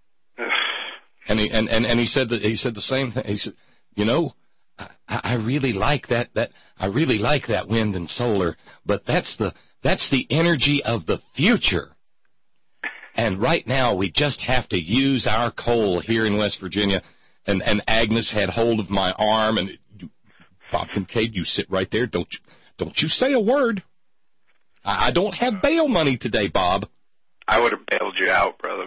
and he and, and, and he said that he said the same thing. He said, "You know, I, I really like that that I really like that wind and solar, but that's the that's the energy of the future. And right now we just have to use our coal here in West Virginia." And and Agnes had hold of my arm, and you, Bob Kincaid, you sit right there. Don't you, don't you say a word. I don't have bail money today, Bob. I would have bailed you out, brother.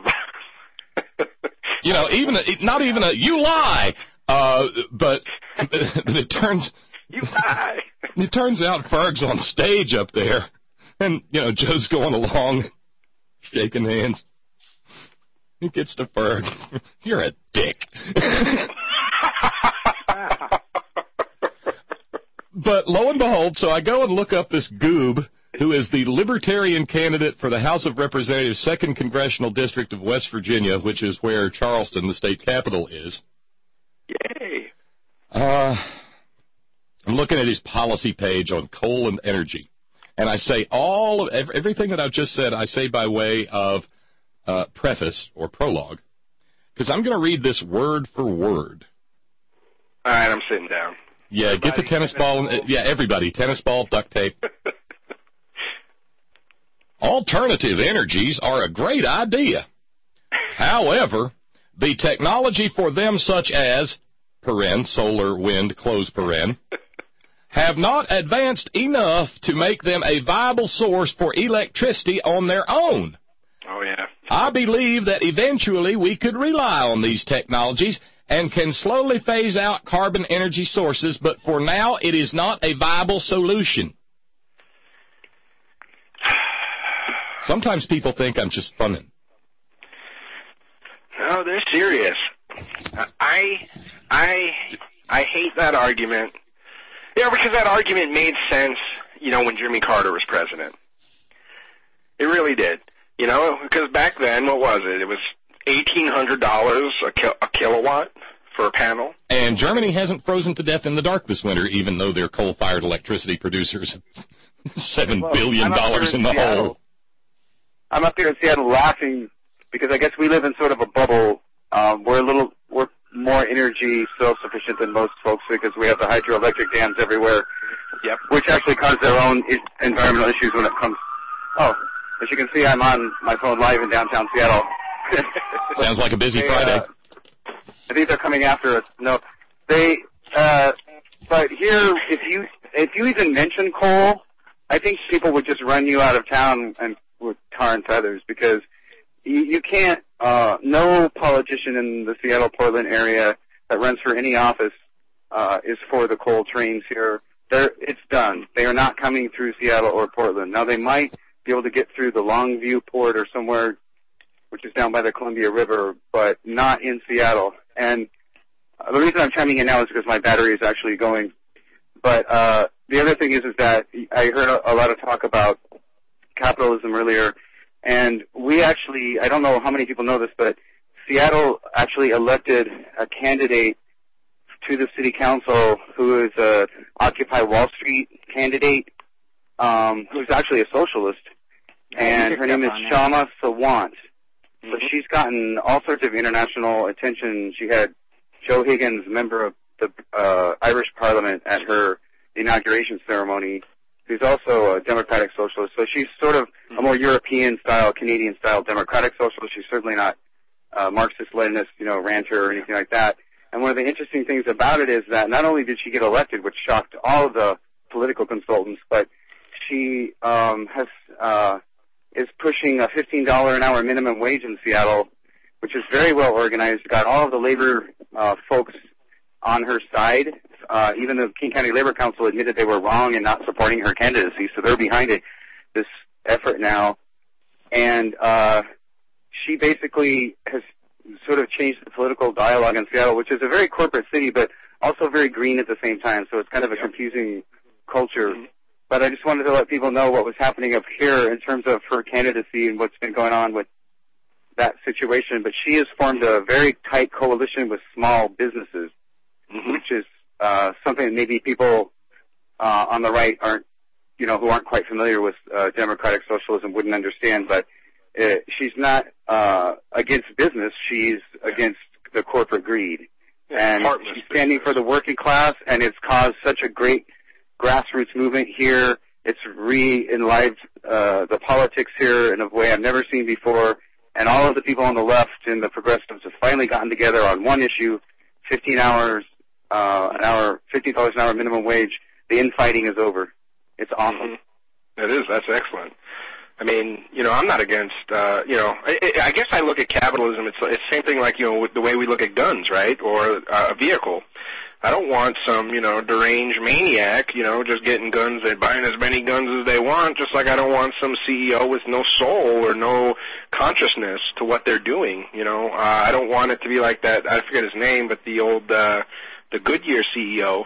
You know, even a, not even a you lie. Uh, but but it turns you lie. It turns out Ferg's on stage up there, and you know Joe's going along, shaking hands. He gets to Ferg. You're a dick. But lo and behold, so I go and look up this goob, who is the Libertarian candidate for the House of Representatives, second Congressional District of West Virginia, which is where Charleston, the state capital, is. Yay. Uh, I'm looking at his policy page on coal and energy. And I say all of everything that I've just said, I say by way of uh, preface or prologue, because I'm going to read this word for word. All right, I'm sitting down. Yeah, everybody, get the tennis, tennis ball. ball. Yeah, everybody. Tennis ball, duct tape. Alternative energies are a great idea. However, the technology for them, such as, paren, solar, wind, close paren, have not advanced enough to make them a viable source for electricity on their own. Oh, yeah. I believe that eventually we could rely on these technologies and can slowly phase out carbon energy sources, but for now it is not a viable solution. Sometimes people think I'm just funning. No, they're serious. I, I, I hate that argument. Yeah, because that argument made sense, you know, when Jimmy Carter was president. It really did. You know, because back then, what was it? It was eighteen hundred dollars a, kil- a kilowatt for a panel. And Germany hasn't frozen to death in the dark this winter, even though they're coal-fired electricity producers. Seven well, billion dollars in, in the Seattle. hole. I'm up here in Seattle laughing because I guess we live in sort of a bubble. Um, we're a little, we're more energy self-sufficient than most folks because we have the hydroelectric dams everywhere. Yep. Which actually cause their own I- environmental issues when it comes. Oh, as you can see, I'm on my phone live in downtown Seattle. Sounds like a busy they, Friday. Uh, I think they're coming after us. No, they. Uh, but here, if you if you even mention coal, I think people would just run you out of town and with tar and feathers because you, you can't. Uh, no politician in the Seattle-Portland area that runs for any office uh, is for the coal trains here. They're, it's done. They are not coming through Seattle or Portland. Now they might be able to get through the Longview Port or somewhere, which is down by the Columbia River, but not in Seattle. And uh, the reason I'm chiming in now is because my battery is actually going. But uh, the other thing is, is that I heard a, a lot of talk about capitalism earlier, and we actually, I don't know how many people know this, but Seattle actually elected a candidate to the city council who is a Occupy Wall Street candidate, um, who's actually a socialist, and her name is Kshama Sawant. So she's gotten all sorts of international attention. She had Joe Higgins, member of the uh, Irish Parliament, at her inauguration ceremony, who's also a democratic socialist. So she's sort of a more European-style, Canadian-style democratic socialist. She's certainly not uh, Marxist-Leninist, you know, ranter or anything like that. And one of the interesting things about it is that not only did she get elected, which shocked all of the political consultants, but she um, has uh, is pushing a fifteen dollars an hour minimum wage in Seattle, which is very well organized. Got all of the labor uh, folks on her side. Uh, even the King County Labor Council admitted they were wrong in not supporting her candidacy, so they're behind it, this effort now. And uh, she basically has sort of changed the political dialogue in Seattle, which is a very corporate city, but also very green at the same time, so it's kind of a confusing culture. Mm-hmm. But I just wanted to let people know what was happening up here in terms of her candidacy and what's been going on with that situation. But she has formed a very tight coalition with small businesses, mm-hmm. which is uh, something that maybe people uh, on the right aren't, you know, who aren't quite familiar with uh, democratic socialism wouldn't understand. But uh, she's not uh, against business; she's against the corporate greed, yeah, and she's standing for the working class. And it's caused such a great grassroots movement here. It's re-enlivened uh, the politics here in a way I've never seen before. And all of the people on the left and the progressives have finally gotten together on one issue: fifteen hours, uh, an hour, fifteen dollars an hour minimum wage. The infighting is over. It's awesome. It is. That's excellent. I mean, you know, I'm not against, uh, you know, I, I guess I look at capitalism, it's, it's the same thing like, you know, with the way we look at guns, right, or uh, a vehicle. I don't want some, you know, deranged maniac, you know, just getting guns and buying as many guns as they want, just like I don't want some C E O with no soul or no consciousness to what they're doing, you know. Uh, I don't want it to be like that, I forget his name, but the old, uh, the Goodyear C E O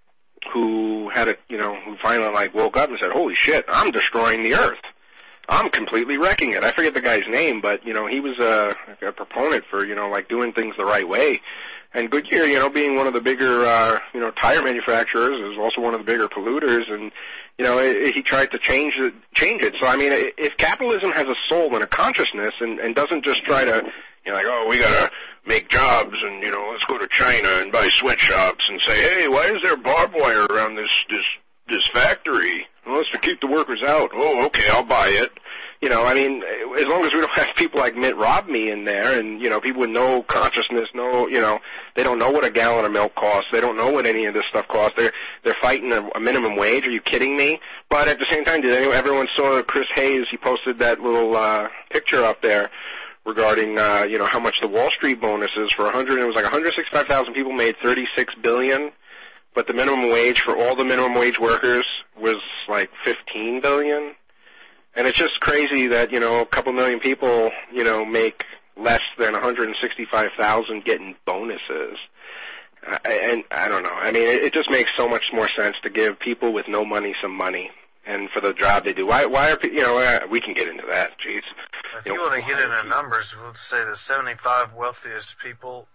who had a, you know, who finally, like, woke up and said, holy shit, I'm destroying the earth. I'm completely wrecking it. I forget the guy's name, but, you know, he was a, a proponent for, you know, like doing things the right way. And Goodyear, you know, being one of the bigger, uh, you know, tire manufacturers, is also one of the bigger polluters, and, you know, it, he tried to change it, change it. So, I mean, if capitalism has a soul and a consciousness and, and doesn't just try to, you know, like, oh, we gotta make jobs and, you know, let's go to China and buy sweatshops and say, hey, why is there barbed wire around this, this, this factory? Well, it's to keep the workers out. Oh, okay, I'll buy it. You know, I mean, as long as we don't have people like Mitt Romney in there and, you know, people with no consciousness, no, you know, they don't know what a gallon of milk costs. They don't know what any of this stuff costs. They're, they're fighting a, a minimum wage. Are you kidding me? But at the same time, did anyone, everyone saw Chris Hayes, he posted that little, uh, picture up there regarding, uh, you know, how much the Wall Street bonus is for a hundred, it was like one hundred sixty-five thousand people made thirty-six billion dollars, but the minimum wage for all the minimum wage workers was like fifteen billion dollars. And it's just crazy that, you know, a couple million people, you know, make less than one hundred sixty-five thousand getting bonuses. Uh, and I don't know. I mean, it, it just makes so much more sense to give people with no money some money, and for the job they do. Why? Why are you know? Uh, we can get into that. Jeez. If you, you know, want to get into numbers, we'll say the seventy-five wealthiest people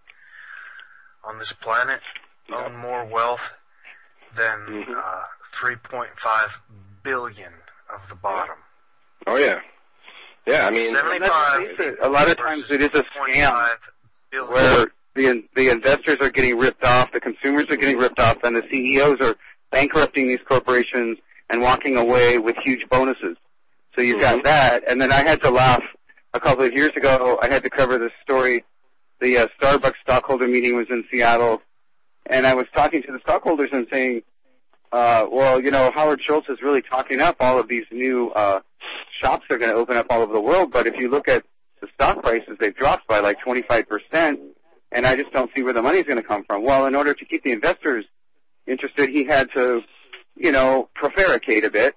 on this planet yeah. own more wealth than mm-hmm. uh, three point five billion of the bottom. Oh yeah. Yeah, I mean, seventy-five. A lot of times it is a scam where the the investors are getting ripped off, the consumers are getting ripped off, and the C E Os are bankrupting these corporations and walking away with huge bonuses. So you've mm-hmm. got that, and then I had to laugh a couple of years ago. I had to cover this story. The uh, Starbucks stockholder meeting was in Seattle, and I was talking to the stockholders and saying, uh, well, you know, Howard Schultz is really talking up all of these new uh shops are going to open up all over the world, but if you look at the stock prices, they've dropped by like twenty-five percent, and I just don't see where the money's going to come from. Well, in order to keep the investors interested, he had to, you know, prevaricate a bit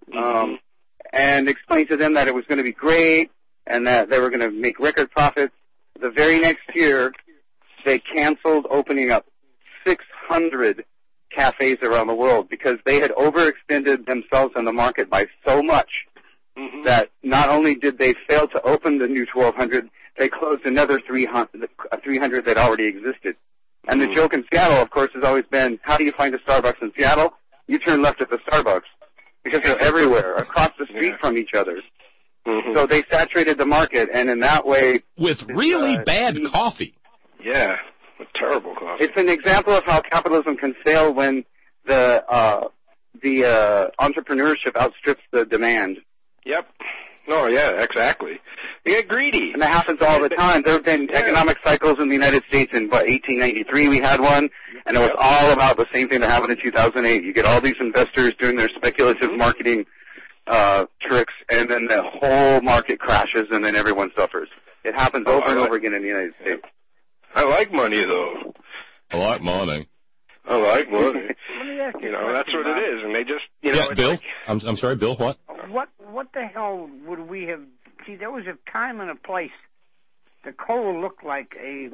um, and explain to them that it was going to be great and that they were going to make record profits. The very next year, they canceled opening up six hundred cafes around the world because they had overextended themselves in the market by so much mm-hmm. that not only did they fail to open the new twelve hundred, they closed another three hundred that already existed. And mm-hmm. the joke in Seattle, of course, has always been, how do you find a Starbucks in Seattle? You turn left at the Starbucks because they're everywhere, across the street yeah. from each other. Mm-hmm. So they saturated the market, and in that way... With really uh, bad coffee. Yeah, with terrible coffee. It's an example of how capitalism can fail when the uh, the uh, entrepreneurship outstrips the demand. Yep. No, yeah, exactly. They get greedy. And that happens all the time. There have been yeah. economic cycles in the United States. In, what, eighteen ninety-three we had one, and it was yep. all about the same thing that happened in two thousand eight. You get all these investors doing their speculative mm-hmm. marketing uh, tricks, and then the whole market crashes, and then everyone suffers. It happens oh, over I and like, over again in the United States. I like money, though. I like money. I like money. Let me ask you, you know, that's what it is, and they just, you yeah, know. Bill, like, I'm I'm sorry, Bill. What? What what the hell would we have? See, there was a time and a place. The coal looked like a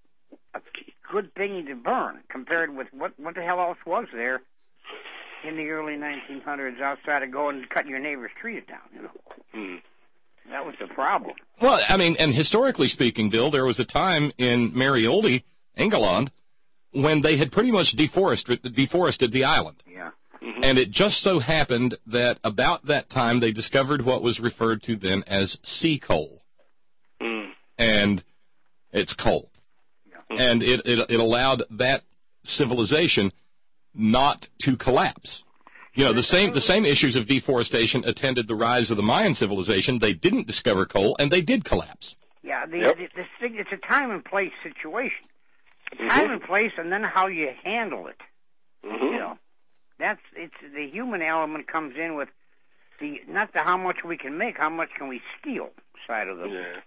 a good thing to burn compared with what what the hell else was there in the early nineteen hundreds outside of going and cutting your neighbor's trees down. You know. Hmm. That was the problem. Well, I mean, and historically speaking, Bill, there was a time in Marioldi, England, when they had pretty much deforested, deforested the island. Yeah. Mm-hmm. And it just so happened that about that time they discovered what was referred to then as sea coal. Mm. And it's coal. Yeah. Mm. And it, it it allowed that civilization not to collapse. You know, the same the same issues of deforestation attended the rise of the Mayan civilization. They didn't discover coal, and they did collapse. Yeah, the, yep. the, the thing, it's a time and place situation. A time mm-hmm. and place, and then how you handle it. Mm-hmm. You know, that's it's the human element comes in with the not the how much we can make, how much can we steal side of the. Yeah.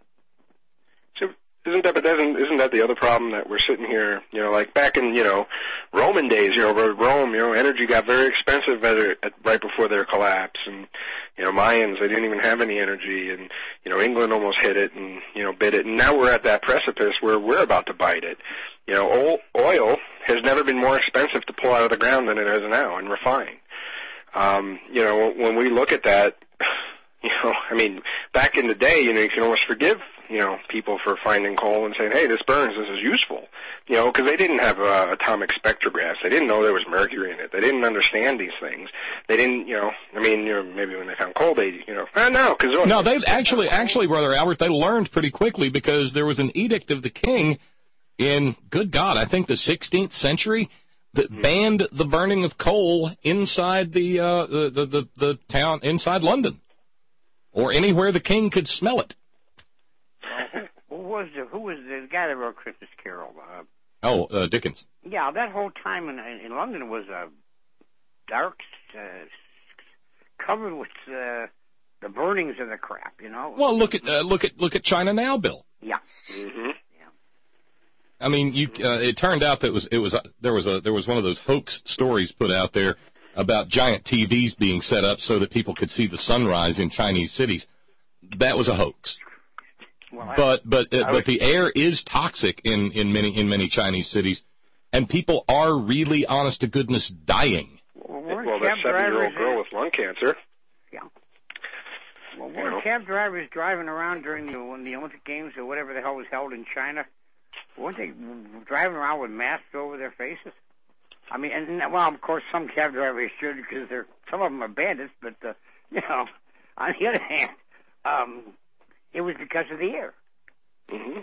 So isn't that but isn't isn't that the other problem that we're sitting here? You know, like back in you know Roman days, you know, Rome, you know, energy got very expensive at, at right before their collapse, and you know, Mayans they didn't even have any energy, and you know, England almost hit it and you know bit it, and now we're at that precipice where we're about to bite it. You know, oil has never been more expensive to pull out of the ground than it is now and refine. Um, you know, when we look at that, you know, I mean, back in the day, you know, you can almost forgive, you know, people for finding coal and saying, hey, this burns, this is useful. You know, because they didn't have uh, atomic spectrographs. They didn't know there was mercury in it. They didn't understand these things. They didn't, you know, I mean, you know, maybe when they found coal, they, you know, ah, no, because... No, they actually, actually, Brother Albert, they learned pretty quickly because there was an edict of the king in, good God, I think the sixteenth century that mm-hmm. banned the burning of coal inside the, uh, the, the, the, the town, inside London, or anywhere the king could smell it. Who was the, who was the guy that wrote Christmas Carol? Uh, oh, uh, Dickens. Yeah, that whole time in, in London was uh, dark, uh, covered with uh, the burnings of the crap, you know. Well, look at uh, look at look at China now, Bill. Yeah. Mm-hmm. I mean, you, uh, it turned out that it was it was uh, there was a there was one of those hoax stories put out there about giant T Vs being set up so that people could see the sunrise in Chinese cities. That was a hoax. Well, but but uh, I but was, the air is toxic in, in many in many Chinese cities, and people are really, honest to goodness, dying. Well, well that seven-year-old girl with lung cancer. Yeah. Well, weren't cab drivers driving around during the, when the Olympic Games or whatever the hell was held in China? Weren't they driving around with masks over their faces? I mean, and well, of course, some cab drivers should because they're some of them are bandits. But uh, you know, on the other hand, um, it was because of the air. Mm-hmm.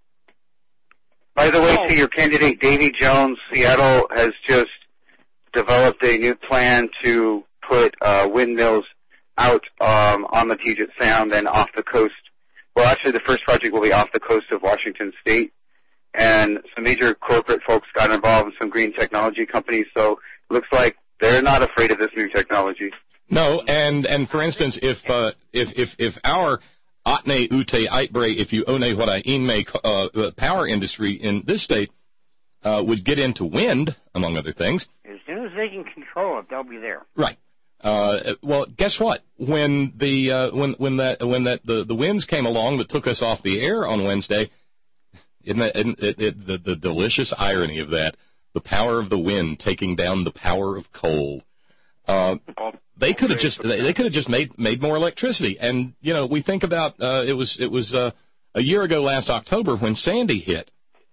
By the way, to your candidate, Davy Jones, Seattle has just developed a new plan to put uh, windmills out um, on the Puget Sound and off the coast. Well, actually, the first project will be off the coast of Washington State. And some major corporate folks got involved in some green technology companies, so it looks like they're not afraid of this new technology. No, and, and for instance, if uh, if if if our Atne Ute Aitbre, if you one what I inme uh, power industry in this state uh, would get into wind, among other things. As soon as they can control it, they'll be there. Right. Uh, well, guess what? When the uh, when when that when that the, the winds came along that took us off the air on Wednesday, isn't that, isn't it, it, the, the delicious irony of that? The power of the wind taking down the power of coal. Uh, they could have just they, they could have just made made more electricity. And you know, we think about uh, it was it was uh, a year ago last October when Sandy hit,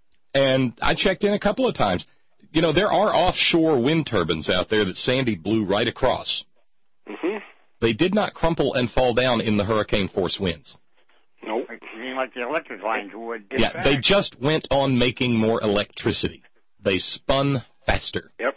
and I checked in a couple of times. You know, there are offshore wind turbines out there that Sandy blew right across. Mm-hmm. They did not crumple and fall down in the hurricane force winds. Nope. I mean, like the electric lines would. Yeah, fact. They just went on making more electricity. They spun faster. Yep.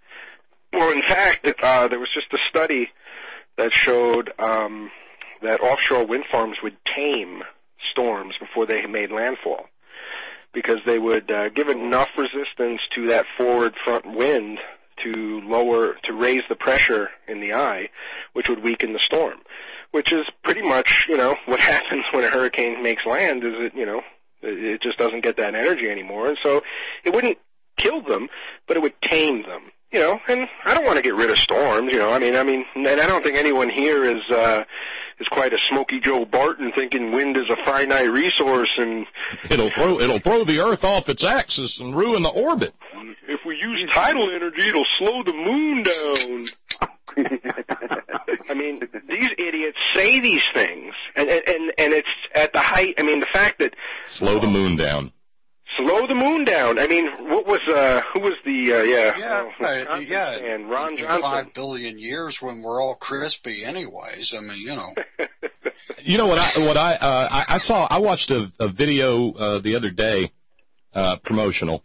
Well, in fact, uh, there was just a study that showed um, that offshore wind farms would tame storms before they made landfall, because they would uh, give enough resistance to that forward front wind to lower, to raise the pressure in the eye, which would weaken the storm, which is pretty much, you know, what happens when a hurricane makes land is it, you know, it just doesn't get that energy anymore. And so it wouldn't kill them, but it would tame them, you know, and I don't want to get rid of storms, you know, I mean, I mean, and I don't think anyone here is, uh, is quite a Smokey Joe Barton thinking wind is a finite resource and it'll throw it'll throw the Earth off its axis and ruin the orbit. If we use tidal energy, it'll slow the moon down. I mean, these idiots say these things, and and and it's at the height. I mean, the fact that slow the moon down. Slow the moon down. I mean, what was uh, who was the uh, yeah yeah uh, uh, yeah and Ron in Johnson. Five billion years when we're all crispy, anyways. I mean, you know. You know what I what I uh, I, I saw I watched a, a video uh, the other day uh, promotional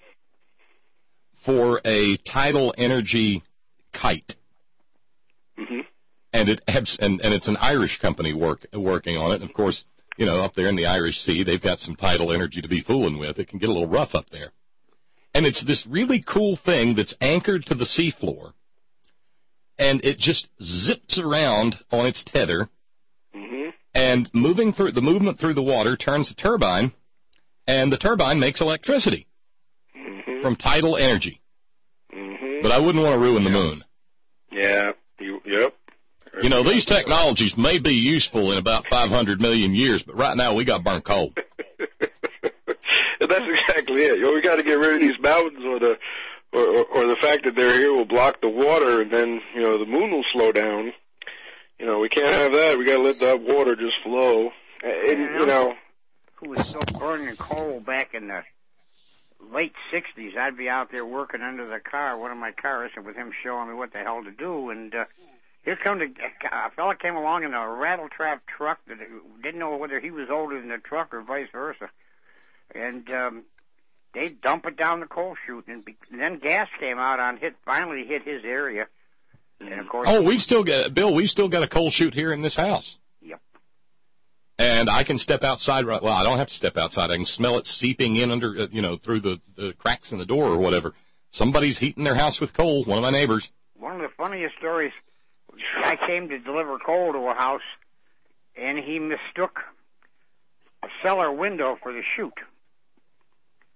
for a tidal energy kite. Mm-hmm. And it and and it's an Irish company work working on it. And of course, you know, up there in the Irish Sea, they've got some tidal energy to be fooling with. It can get a little rough up there. And it's this really cool thing that's anchored to the seafloor, and it just zips around on its tether. Mm-hmm. And moving through the movement through the water turns the turbine, and the turbine makes electricity mm-hmm. from tidal energy. Mm-hmm. But I wouldn't want to ruin the moon. Yeah. You, yep. You know, these technologies may be useful in about five hundred million years, but right now we got burnt coal. That's exactly it. You know, we got to get rid of these mountains, or the or, or, or the fact that they're here will block the water, and then you know the moon will slow down. You know, we can't have that. We got to let that water just flow. And, you know, who was still burning coal back in the late sixties? I'd be out there working under the car, one of my cars, and with him showing me what the hell to do, and. uh Here come the, a fella came along in a rattle-trap truck that didn't know whether he was older than the truck or vice versa. And um, they dump it down the coal chute, and, be, and then gas came out on hit, finally hit his area. And of course, oh, we've still got, Bill, we've still got a coal chute here in this house. Yep. And I can step outside, right, well, I don't have to step outside. I can smell it seeping in under, you know, through the, the cracks in the door or whatever. Somebody's heating their house with coal, one of my neighbors. One of the funniest stories, I came to deliver coal to a house, and he mistook a cellar window for the chute.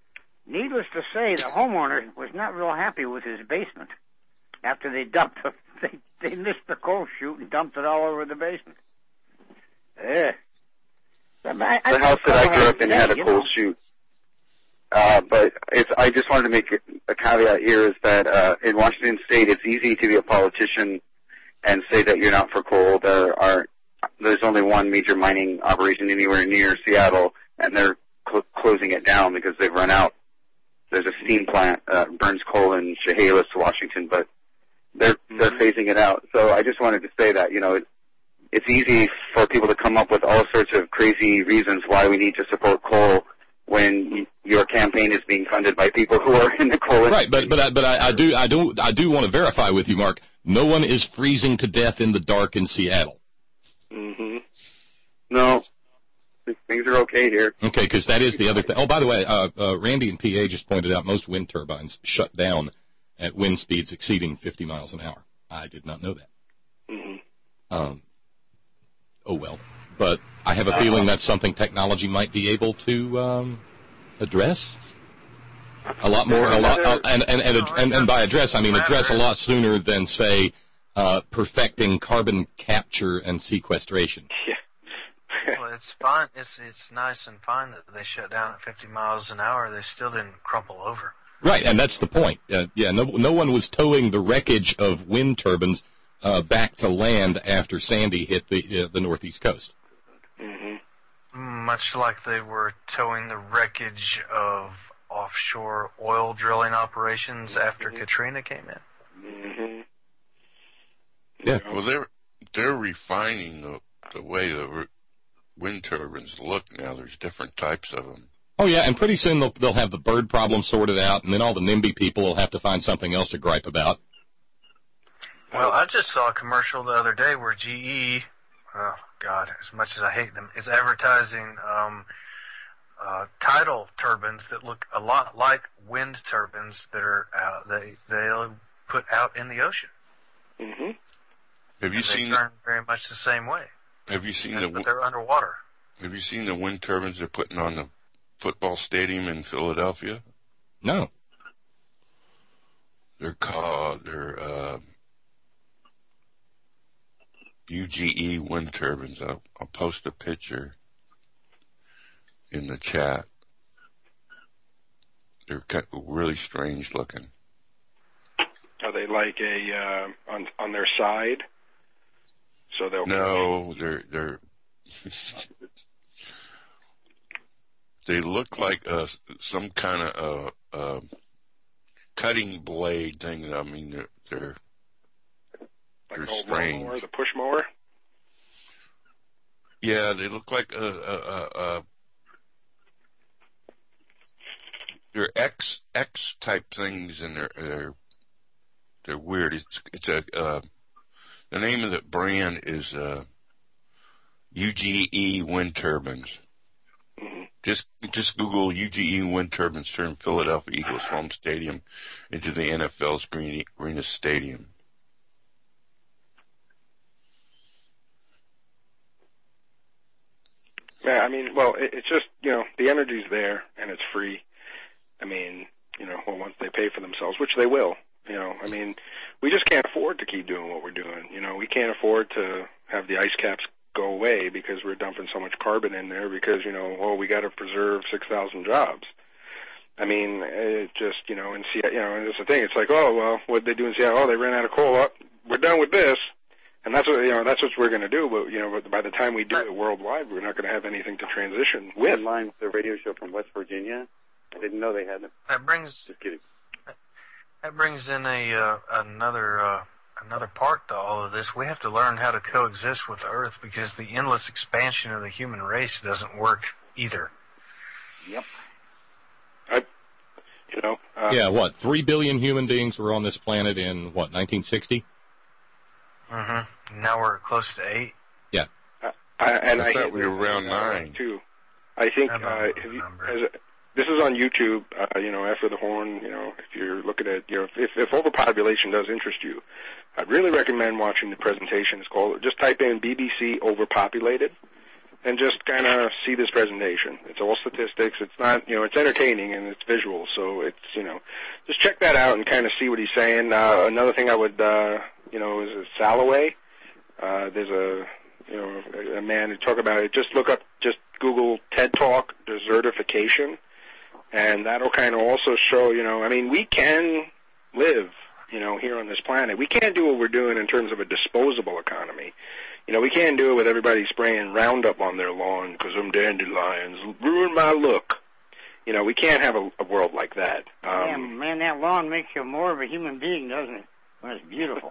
Needless to say, the homeowner was not real happy with his basement after they dumped the they they missed the coal chute and dumped it all over the basement. Yeah. I, I, the house that I grew up in had a coal chute. Uh, but it's, I just wanted to make a, a caveat here is that uh, in Washington State, it's easy to be a politician and say that you're not for coal. There are there's only one major mining operation anywhere near Seattle, and they're cl- closing it down because they've run out. There's a steam plant uh, burns coal in Chehalis, Washington, but they're mm-hmm. they're phasing it out. So I just wanted to say that you know it, it's easy for people to come up with all sorts of crazy reasons why we need to support coal when your campaign is being funded by people who are in the coal industry. Right, but but I, but I, I do I do I do want to verify with you, Mark. No one is freezing to death in the dark in Seattle. Mm-hmm. No, things are okay here. Okay, because that is the other thing. Oh, by the way, uh, uh, Randy in P A just pointed out most wind turbines shut down at wind speeds exceeding fifty miles an hour. I did not know that. Mm-hmm. Um. Oh well, but I have a feeling that's something technology might be able to um, address a lot more, a lot, uh, and, and, and, and, and by address I mean address a lot sooner than say uh, perfecting carbon capture and sequestration. Yeah. Well, it's fine. It's it's nice and fine that they shut down at fifty miles an hour. They still didn't crumple over. Right, and that's the point. Uh, yeah, no, no one was towing the wreckage of wind turbines uh, back to land after Sandy hit the uh, the northeast coast. Mm-hmm. Much like they were towing the wreckage of offshore oil drilling operations mm-hmm. after Katrina came in. Mm-hmm. Yeah. Well, they're they're refining the the way the re- wind turbines look now. There's different types of them. Oh yeah, and pretty soon they'll they'll have the bird problem sorted out, and then all the NIMBY people will have to find something else to gripe about. Well, I just saw a commercial the other day where G E, oh God, as much as I hate them, is advertising um, uh, tidal turbines that look a lot like wind turbines that are out, they they'll put out in the ocean. Mm-hmm. Have you and seen? They turn very much the same way. Have you seen and, the? But they're underwater. Have you seen the wind turbines they're putting on the football stadium in Philadelphia? No. They're called they're uh, U G E wind turbines. I'll, I'll post a picture in the chat. They're kind of really strange looking. Are they like a uh, on on their side? So they'll no, they're they're they look like uh, some kind of uh, uh, cutting blade thing. I mean, they're they're, like they're an old strange. Mower, the push mower. Yeah, they look like a, a, a, a they're X X type things, and they're they're they're weird. It's it's a uh, the name of the brand is uh, U G E wind turbines. Mm-hmm. Just just Google U G E wind turbines turn Philadelphia Eagles home stadium into the N F L's green, greenest stadium. Yeah, I mean, well, it, it's just, you know, the energy's there and it's free. I mean, you know, well, once they pay for themselves, which they will, you know, I mean, we just can't afford to keep doing what we're doing. You know, we can't afford to have the ice caps go away because we're dumping so much carbon in there because, you know, well, we got to preserve six thousand jobs. I mean, it just, you know, in Seattle, you know, and it's the thing. It's like, oh, well, what did they do in Seattle? Oh, they ran out of coal. Oh, we're done with this. And that's what, you know, that's what we're going to do. But, you know, but by the time we do it worldwide, we're not going to have anything to transition with. In line with the radio show from West Virginia. I didn't know they had them. That brings, Just kidding. That brings in a, uh, another, uh, another part to all of this. We have to learn how to coexist with the Earth because the endless expansion of the human race doesn't work either. Yep. I, you know. Uh, yeah, what, three billion human beings were on this planet in, what, nineteen sixty? Mm-hmm. Now we're close to eight. Yeah. Uh, I, and I, I thought we were around nine. Too. I think, I uh, have you, as a, this is on YouTube, uh, you know, after the horn, you know, if you're looking at, you know, if, if overpopulation does interest you, I'd really recommend watching the presentation. It's called, just type in B B C overpopulated and just kind of see this presentation. It's all statistics. It's not, you know, it's entertaining and it's visual. So it's, you know, just check that out and kind of see what he's saying. Uh, another thing I would, uh, you know, is it Salloway? Uh, there's a, you know, a, a man who talk about it. Just look up, just Google TED Talk desertification, and that'll kind of also show, you know, I mean, we can live, you know, here on this planet. We can't do what we're doing in terms of a disposable economy. You know, we can't do it with everybody spraying Roundup on their lawn because them dandelions ruin my look. You know, we can't have a, a world like that. Um, man, man, that lawn makes you more of a human being, doesn't it? When it's beautiful.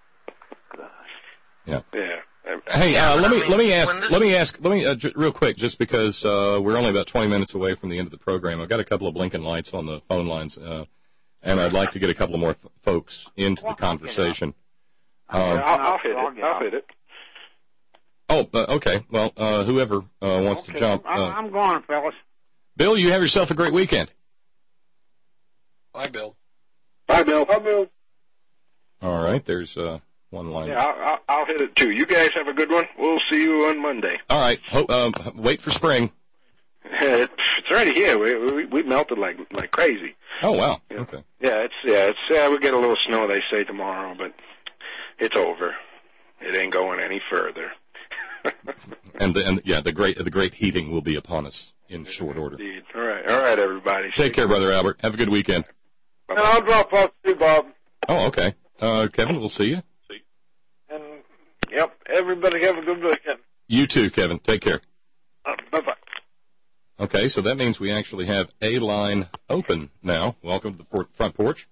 Yeah. Yeah. Hey, uh, let me let me ask let me ask let me uh, j- real quick, just because uh, we're only about twenty minutes away from the end of the program. I've got a couple of blinking lights on the phone lines, uh, and I'd like to get a couple of more f- folks into the conversation. Um, I'll, I'll hit it. I'll hit it. Oh, uh, okay. Well, uh, whoever uh, wants okay. to jump. I'm, Uh, I'm going, fellas. Bill, you have yourself a great weekend. Bye, Bill. Bye, Bill. Bye, Bill. All right, there's uh, one line. Yeah, I'll, I'll, I'll hit it too. You guys have a good one. We'll see you on Monday. All right. Ho- um, wait for spring. It's already here. We, we we melted like like crazy. Oh wow. Yeah. Okay. Yeah, it's yeah, it's yeah. We get a little snow, they say tomorrow, but it's over. It ain't going any further. and the, and yeah, the great the great heating will be upon us in short order. Indeed. All right, all right, everybody. Take care, Brother Albert. Have a good weekend. And I'll drop off too, Bob. Oh, okay. Uh, Kevin, we'll see you. And yep, everybody have a good weekend. You too, Kevin. Take care. Uh, bye bye. Okay, so that means we actually have a line open now. Welcome to the for- front porch.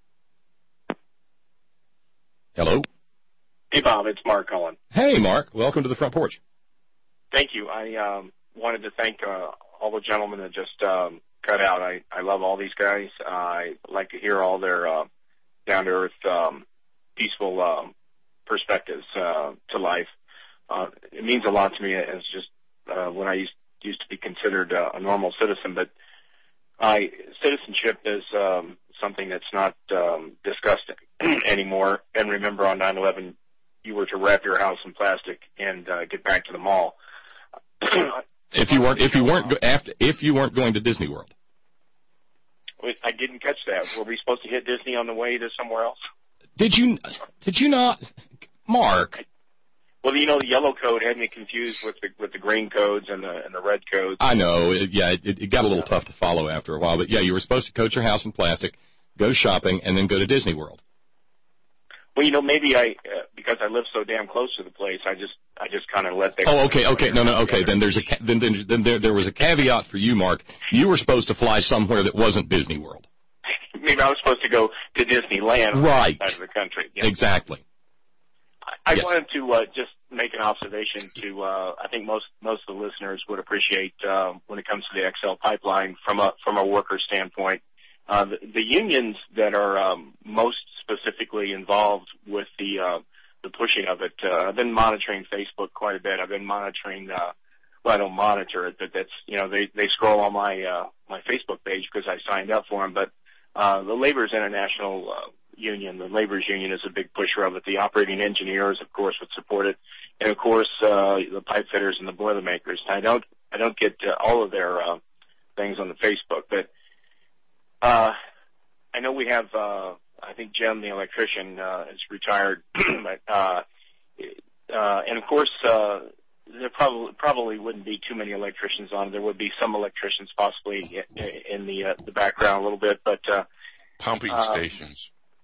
Hello. Hey, Bob, it's Mark calling. Hey, Mark. Welcome to the front porch. Thank you. I um, wanted to thank uh, all the gentlemen that just um, cut out. I, I love all these guys. Uh, I like to hear all their uh, down-to-earth, um, peaceful um, perspectives uh, to life. Uh, it means a lot to me as just uh, when I used, used to be considered uh, a normal citizen, but I, citizenship is um, something that's not um, discussed anymore. And remember, on nine eleven, you were to wrap your house in plastic and uh, get back to the mall. If you weren't, if you weren't go- after, if you weren't going to Disney World. I didn't catch that. Were we supposed to hit Disney on the way to somewhere else? Did you? Did you not, Mark? Well, you know, the yellow code had me confused with the with the green codes and the and the red codes. I know. It, yeah, it, it got a little tough to follow after a while, but yeah, you were supposed to coat your house in plastic, go shopping, and then go to Disney World. Well, you know, maybe I uh, because I live so damn close to the place, I just I just kind of let that. Oh, okay, okay, no, no, okay. Then there's a ca- then then, then there, there was a caveat for you, Mark. You were supposed to fly somewhere that wasn't Disney World. Maybe I was supposed to go to Disneyland, right, on the side of the country. Yeah. Exactly. I, I yes. wanted to uh, just make an observation. To uh, I think most most of the listeners would appreciate uh, when it comes to the X L pipeline from a from a worker standpoint. Uh, the, the unions that are um, most specifically involved with the uh, the pushing of it. Uh, I've been monitoring Facebook quite a bit. I've been monitoring. Uh, well, I don't monitor it, but that's you know they they scroll on my uh, my Facebook page because I signed up for them. But uh, the Labor's International uh, Union, the Labor's Union, is a big pusher of it. The operating engineers, of course, would support it, and of course uh, the pipe fitters and the boilermakers. I don't I don't get uh, all of their uh, things on the Facebook, but uh, I know we have. Uh, I think Jim, the electrician, uh, is retired, but, uh, uh, and of course, uh, there probably, probably wouldn't be too many electricians on. There would be some electricians possibly in the, uh, the background a little bit, but, uh, pumping uh, stations.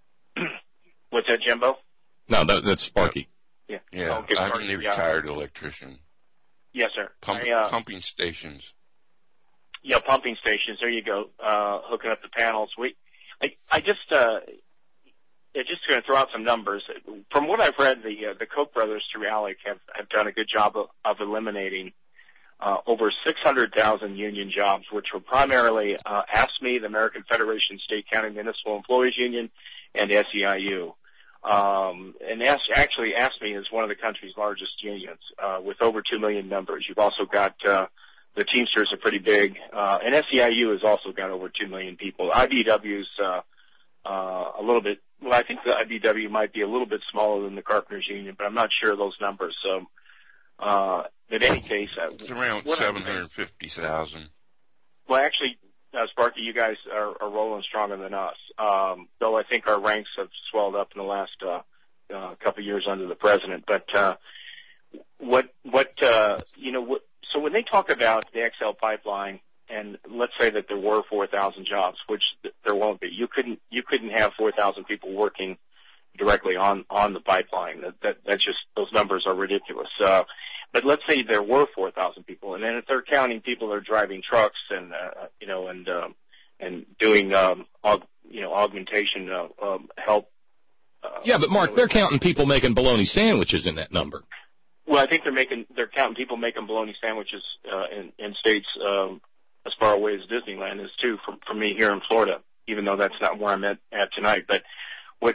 What's that, Jimbo? No, that, that's Sparky. Yeah. Yeah. Okay, I'm Sparky, the yeah. retired electrician. Yes, sir. Pump, I, uh, pumping stations. Yeah, pumping stations. There you go. Uh, hooking up the panels. We, I, I just, uh, Yeah, just going to throw out some numbers. From what I've read, the uh, the Koch brothers through ALEC have, have done a good job of, of eliminating uh, over six hundred thousand union jobs, which were primarily uh, AFSCME, the American Federation of State County Municipal Employees Union, and S E I U. Um, and as- actually, AFSCME is one of the country's largest unions uh, with over two million members. You've also got uh, the Teamsters are pretty big, uh, and S E I U has also got over two million people. I B W's uh, uh, a little bit. Well, I think the I B W might be a little bit smaller than the Carpenters Union, but I'm not sure of those numbers. So, uh, in any case, uh, It's around seven hundred fifty thousand. Well, actually, uh, Sparky, you guys are, are rolling stronger than us. Um, though I think our ranks have swelled up in the last uh, uh, a couple of years under the president. But uh, what what uh, you know, what, so when they talk about the X L pipeline, and let's say that there were four thousand jobs, which there won't be. You couldn't you couldn't have four thousand people working directly on on the pipeline. That that that's just, those numbers are ridiculous. Uh, but let's say there were four thousand people, and then if they're counting people that are driving trucks and uh, you know and um, and doing um, aug, you know augmentation uh, um, help. Uh, yeah, but Mark, you know, they're counting people making bologna sandwiches in that number. Well, I think they're making they're counting people making bologna sandwiches uh, in in states um, as far away as Disneyland is too. For for me here in Florida, even though that's not where I'm at, at tonight, but what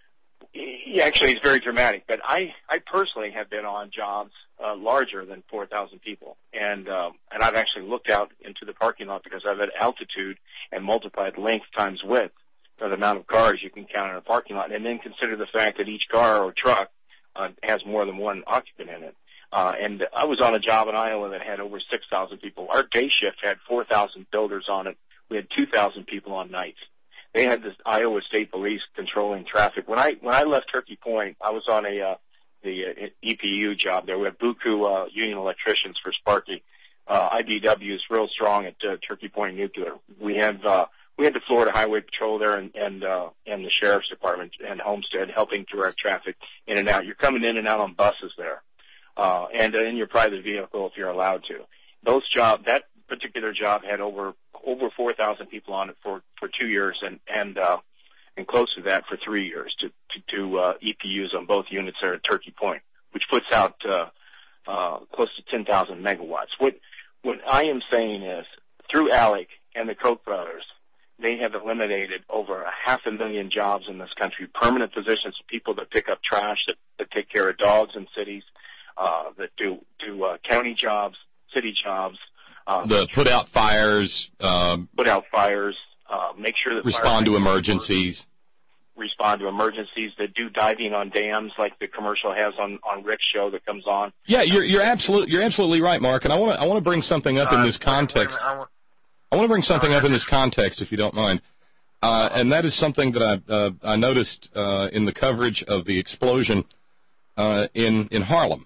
yeah, actually it's very dramatic. But I I personally have been on jobs uh, larger than four thousand people, and um, and I've actually looked out into the parking lot because I've had altitude and multiplied length times width for the amount of cars you can count in a parking lot, and then consider the fact that each car or truck uh, has more than one occupant in it. Uh, and I was on a job in Iowa that had over six thousand people. Our day shift had four thousand builders on it. We had two thousand people on nights. They had this Iowa State Police controlling traffic. When I when I left Turkey Point, I was on a uh, the uh, E P U job there. We had Buku uh, union electricians for Sparky. Uh, I B W is real strong at uh, Turkey Point Nuclear. We have uh, we had the Florida Highway Patrol there and and, uh, and the Sheriff's Department and Homestead helping direct traffic in and out. You're coming in and out on buses there, uh, and uh, in your private vehicle if you're allowed to. Those job that particular job had over over four thousand people on it for for two years and and uh, and close to that for three years to to, to uh, E P Us on both units there at Turkey Point, which puts out uh, uh, close to ten thousand megawatts. What what I am saying is through ALEC and the Koch brothers, they have eliminated over a half a million jobs in this country, permanent positions, people that pick up trash, that, that take care of dogs in cities, uh, that do do uh, county jobs, city jobs. Um, the put out fires, um, put out fires, uh, make sure that respond to emergencies, respond to emergencies, that do diving on dams like the commercial has on on Rick's show that comes on. Yeah, you're you're absolutely you're absolutely right, Mark. And I want to I want to bring something up uh, in this context. Wait, wait, I, want, I want to bring something up in this context, if you don't mind, uh, and that is something that I uh, I noticed uh, in the coverage of the explosion uh, in in Harlem.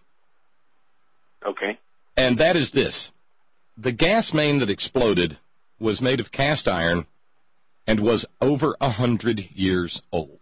Okay. And that is this. The gas main that exploded was made of cast iron and was over a hundred years old.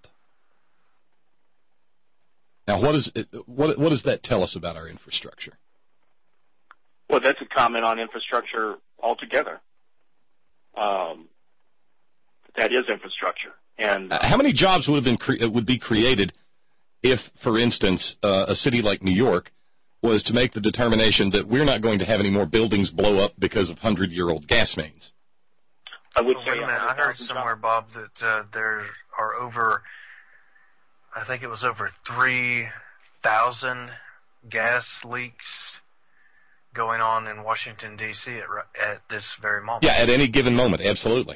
Now, what, is it, what, what does that tell us about our infrastructure? Well, that's a comment on infrastructure altogether. Um, that is infrastructure. And uh, how many jobs would have been cre- would be created if, for instance, uh, a city like New York was to make the determination that we're not going to have any more buildings blow up because of hundred-year-old gas mains? I would well, say wait a minute. I heard somewhere, Bob, that uh, there are over, I think it was over three thousand gas leaks going on in Washington, D C at, at this very moment. Yeah, at any given moment, absolutely.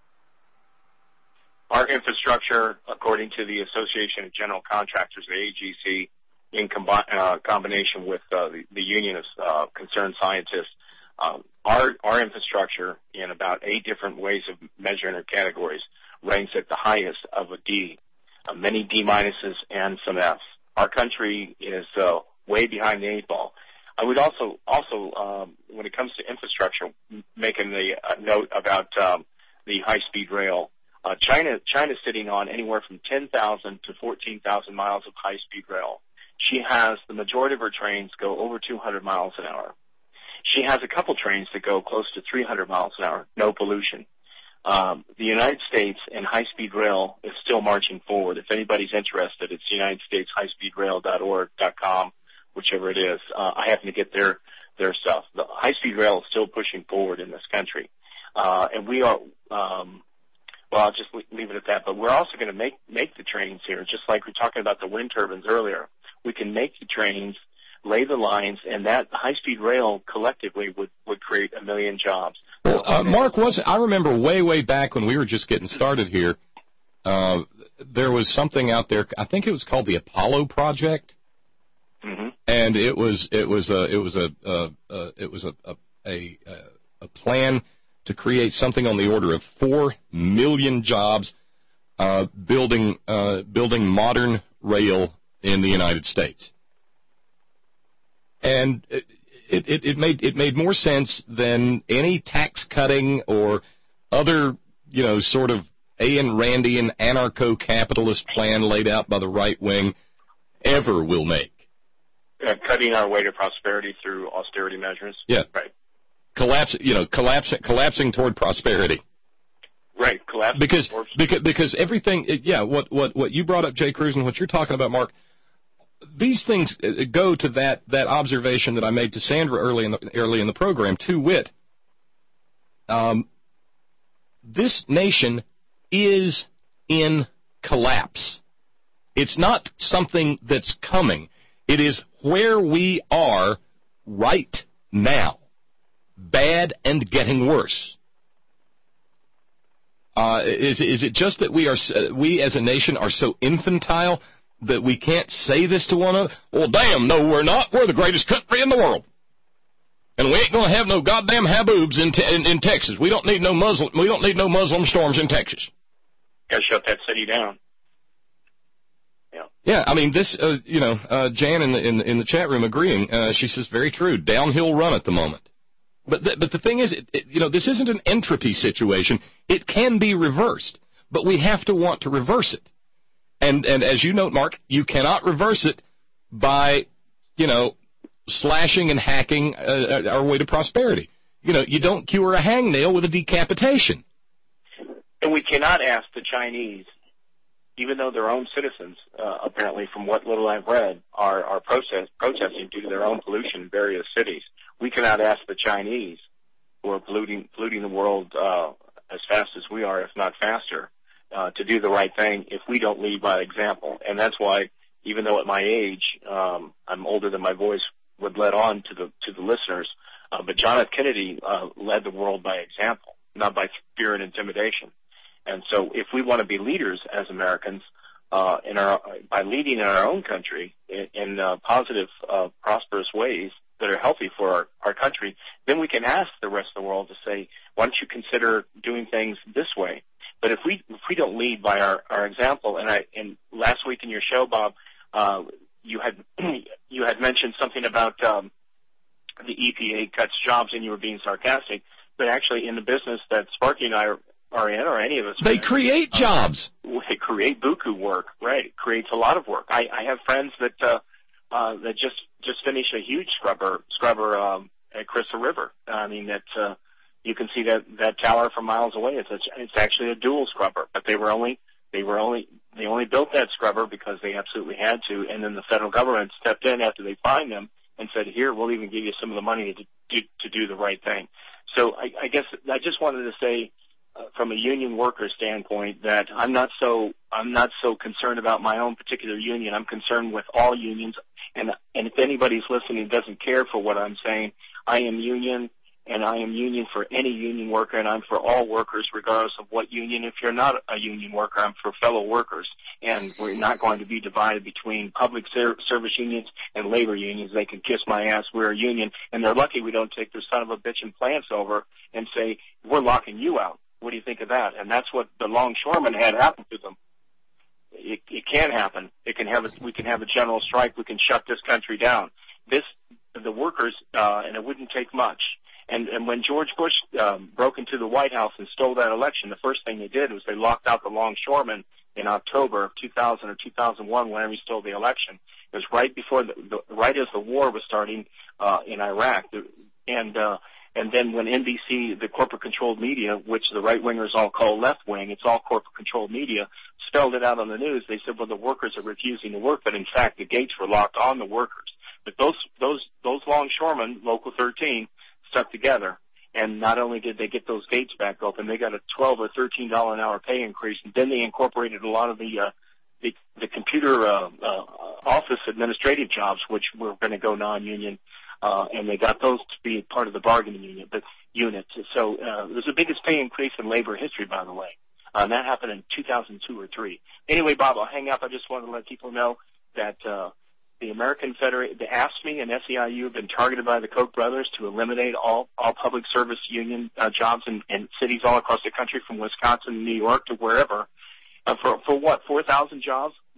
Our infrastructure, according to the Association of General Contractors, the A G C, in combi- uh, combination with uh, the, the Union of uh, Concerned Scientists, um, our, our infrastructure in about eight different ways of measuring our categories ranks at the highest of a D, uh, many D minuses and some Fs. Our country is uh, way behind the eight ball. I would also, also um, when it comes to infrastructure, making the uh, note about um, the high-speed rail. Uh, China, China's sitting on anywhere from ten thousand to fourteen thousand miles of high-speed rail. She has the majority of her trains go over two hundred miles an hour. She has a couple trains that go close to three hundred miles an hour, no pollution. Um, the United States and high-speed rail is still marching forward. If anybody's interested, it's United States High Speed Rail dot org dot com, whichever it is. Uh, I happen to get their their stuff. The high-speed rail is still pushing forward in this country, uh, and we are. Um, well, I'll just leave it at that. But we're also going to make make the trains here, just like we were talking about the wind turbines earlier. We can make the trains, lay the lines, and that high-speed rail collectively would, would create a million jobs. Well, uh, Mark, was I remember way, way back when we were just getting started here, uh, there was something out there. I think it was called the Apollo Project, mm-hmm. and it was it was a it was a uh, uh, it was a a, a a plan to create something on the order of four million jobs, uh, building uh, building modern rail in the United States. And it, it, it made it made more sense than any tax cutting or other, you know, sort of Ayn Randian anarcho-capitalist plan laid out by the right wing ever will make. Uh, cutting our way to prosperity through austerity measures. Yeah. Right. Collapse, you know, collapsing, collapsing toward prosperity. Right. Collapsing. Because, because, because everything, yeah, what, what, what you brought up, Jay Cruz, and what you're talking about, Mark, these things go to that, that observation that I made to Sandra early in the, early in the program, to wit, um, this nation is in collapse. It's not something that's coming. It is where we are right now. Bad and getting worse. Uh, is, is it just that we are, uh, we as a nation are so infantile that we can't say this to one another? Well, damn, no, we're not. We're the greatest country in the world. And we ain't going to have no goddamn haboobs in, te- in, in Texas. We don't need no Muslim, we don't need no Muslim storms in Texas. Got to shut that city down. Yeah. Yeah, I mean, this, uh, you know, uh, Jan in the, in, in the chat room agreeing, uh, she says, very true, downhill run at the moment. But the, but the thing is, it, it, you know, this isn't an entropy situation. It can be reversed, but we have to want to reverse it. And and as you note, Mark, you cannot reverse it by, you know, slashing and hacking uh, our way to prosperity. You know, you don't cure a hangnail with a decapitation. And we cannot ask the Chinese, even though their own citizens, uh, apparently from what little I've read, are, are protest, protesting due to their own pollution in various cities. We cannot ask the Chinese, who are polluting, polluting the world uh, as fast as we are, if not faster, uh, to do the right thing if we don't lead by example. And that's why, even though at my age, um, I'm older than my voice would let on to the to the listeners, uh, but John F. Kennedy uh, led the world by example, not by fear and intimidation. And so if we want to be leaders as Americans, uh, in our, by leading in our own country in, in uh, positive, uh, prosperous ways that are healthy for our, our country, then we can ask the rest of the world to say, why don't you consider doing things this way? But if we, if we don't lead by our, our example, and I, and last week in your show, Bob, uh, you had, you had mentioned something about, um, the E P A cuts jobs and you were being sarcastic, but actually in the business that Sparky and I are, are in, or any of us. They create uh, jobs. They create buku work, right? It creates a lot of work. I, I have friends that uh, uh, that just just finished a huge scrubber scrubber um, at Crystal River. I mean that uh, you can see that that tower from miles away. It's a, it's actually a dual scrubber, but they were only they were only they only built that scrubber because they absolutely had to, and then the federal government stepped in after they fined them and said, "Here, we'll even give you some of the money to do, to do the right thing." So I, I guess I just wanted to say, Uh, from a union worker standpoint, that I'm not so I'm not so concerned about my own particular union. I'm concerned with all unions, and and if anybody's listening doesn't care for what I'm saying, I am union, and I am union for any union worker, and I'm for all workers regardless of what union. If you're not a union worker, I'm for fellow workers, and we're not going to be divided between public ser- service unions and labor unions. They can kiss my ass. We're a union, and they're lucky we don't take their son of a bitch and plants over and say, we're locking you out. What do you think of that? And that's what the longshoremen had happen to them. It, it can happen. It can have a, we can have a general strike. We can shut this country down. This, the workers, uh, and it wouldn't take much. And, and when George Bush um, broke into the White House and stole that election, the first thing they did was they locked out the longshoremen in October of two thousand or two thousand one, whenever he stole the election. It was right before, the, the right as the war was starting uh, in Iraq. And uh, And then when N B C, the corporate-controlled media, which the right-wingers all call left-wing, it's all corporate-controlled media, spelled it out on the news, they said, well, the workers are refusing to work, but in fact the gates were locked on the workers. But those those those longshoremen, Local thirteen, stuck together. And not only did they get those gates back open, they got a twelve or thirteen dollar an hour pay increase, and then they incorporated a lot of the uh, the, the computer uh, uh, office administrative jobs, which were going to go non-union. Uh, and they got those to be part of the bargaining unit, but unit. So uh, it was the biggest pay increase in labor history, by the way. Uh, and that happened in two thousand two or three. Anyway, Bob, I'll hang up. I just wanted to let people know that uh, the American Federation, the AFSCME and S E I U have been targeted by the Koch brothers to eliminate all, all public service union uh, jobs in, in cities all across the country, from Wisconsin, New York to wherever. Uh, for, for what, four thousand jobs?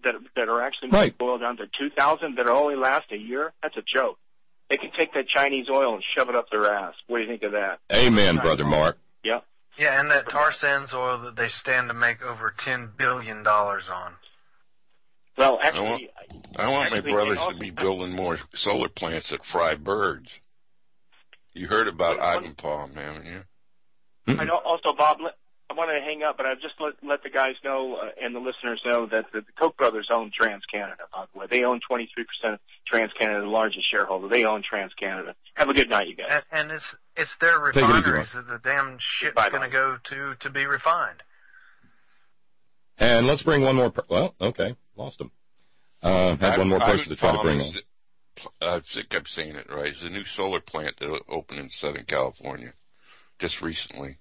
that that are actually right. boiled down to two thousand that only last a year. That's a joke. They can take that Chinese oil and shove it up their ass. What do you think of that? Amen, Brother Mark. Yeah. Yeah, and that tar sands oil that they stand to make over ten billion dollars on. Well, I actually, want, I want actually, my brothers also, to be building more solar plants that fry birds. You heard about Ivanpah, haven't you? I know. Also, Bob, let, I want to hang up, but I just let let the guys know uh, and the listeners know that the, the Koch brothers own TransCanada. By the way, they own twenty-three percent of TransCanada, the largest shareholder. They own TransCanada. Have a good night, you guys. And, and it's it's their Take it easy, refineries that the damn shit's Bye, going to go to to be refined. And let's bring one more. Per- well, okay, lost him. Uh, had one more person to try to bring on. I think I'm saying it right. It's a new solar plant that opened in Southern California just recently.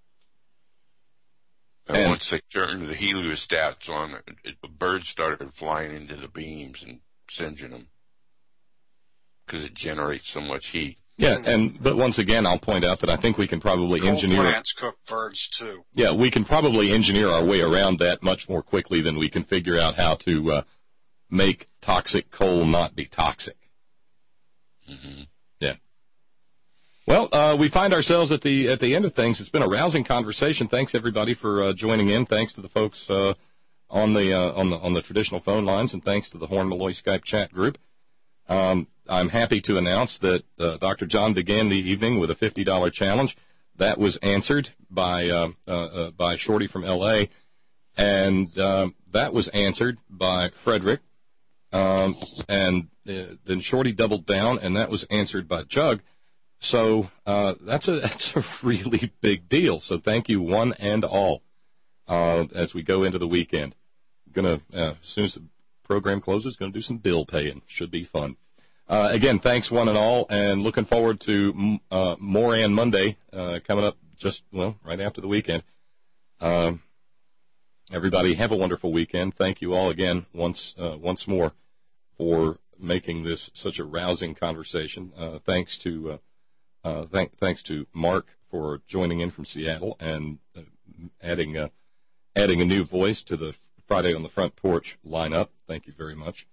And, and once they turned the heliostats on, it, it, birds started flying into the beams and singeing them because it generates so much heat. Yeah, and but once again, I'll point out that I think we can probably Coal engineer. plants cook birds too. Yeah, we can probably engineer our way around that much more quickly than we can figure out how to uh, make toxic coal not be toxic. Mm-hmm. Yeah. Well, uh, we find ourselves at the at the end of things. It's been a rousing conversation. Thanks everybody for uh, joining in. Thanks to the folks uh, on the uh, on the on the traditional phone lines, and thanks to the Horn Malloy Skype chat group. Um, I'm happy to announce that uh, Doctor John began the evening with a fifty dollars challenge. That was answered by uh, uh, uh, by Shorty from L A, and uh, that was answered by Frederick. Um, and uh, then Shorty doubled down, and that was answered by Jug. So uh, that's a that's a really big deal. So thank you, one and all, uh, as we go into the weekend. Gonna uh, as soon as the program closes, gonna do some bill paying. Should be fun. Uh, again, thanks one and all, and looking forward to uh, Moran Monday uh, coming up just well right after the weekend. Uh, everybody have a wonderful weekend. Thank you all again once uh, once more for making this such a rousing conversation. Uh, thanks to uh, uh, th- thanks to Mark for joining in from Seattle and uh, adding uh, adding a new voice to the Friday on the Front Porch lineup. Thank you very much.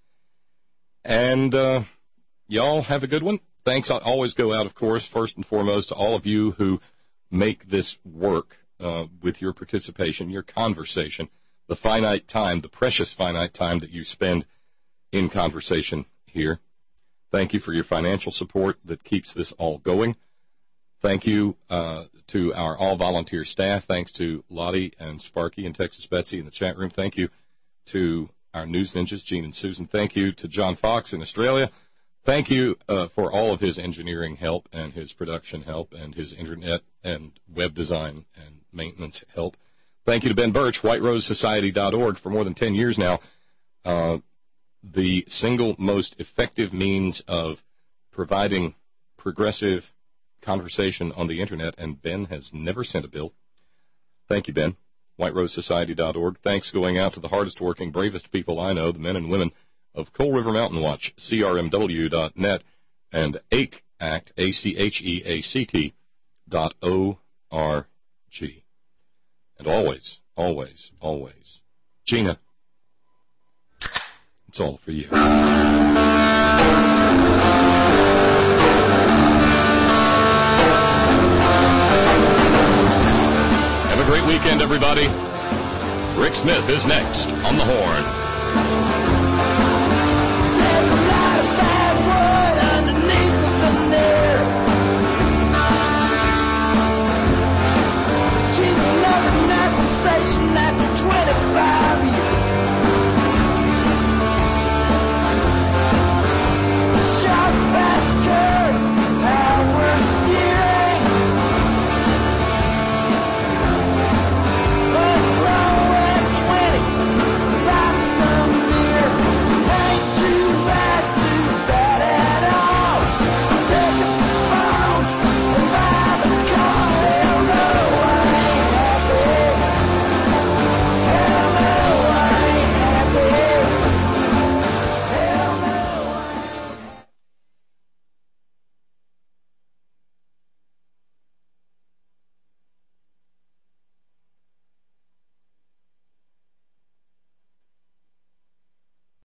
And uh, y'all have a good one. Thanks. I always go out, of course, first and foremost to all of you who make this work uh, with your participation, your conversation, the finite time, the precious finite time that you spend in conversation here. Thank you for your financial support that keeps this all going. Thank you uh, to our all-volunteer staff. Thanks to Lottie and Sparky and Texas Betsy in the chat room. Thank you to our news ninjas, Gene and Susan. Thank you to John Fox in Australia. Thank you uh, for all of his engineering help and his production help and his internet and web design and maintenance help. Thank you to Ben Birch, white rose society dot org, for more than ten years now. Uh, the single most effective means of providing progressive conversation on the internet, and Ben has never sent a bill. Thank you, Ben. white rose society dot org. Thanks going out to the hardest working, bravest people I know, the men and women of Coal River Mountain Watch, C R M W dot net, and A C A C T, A C H E A C T, dot O R G. And always, always, always, Gina, it's all for you. Have a great weekend, everybody. Rick Smith is next on the Horn.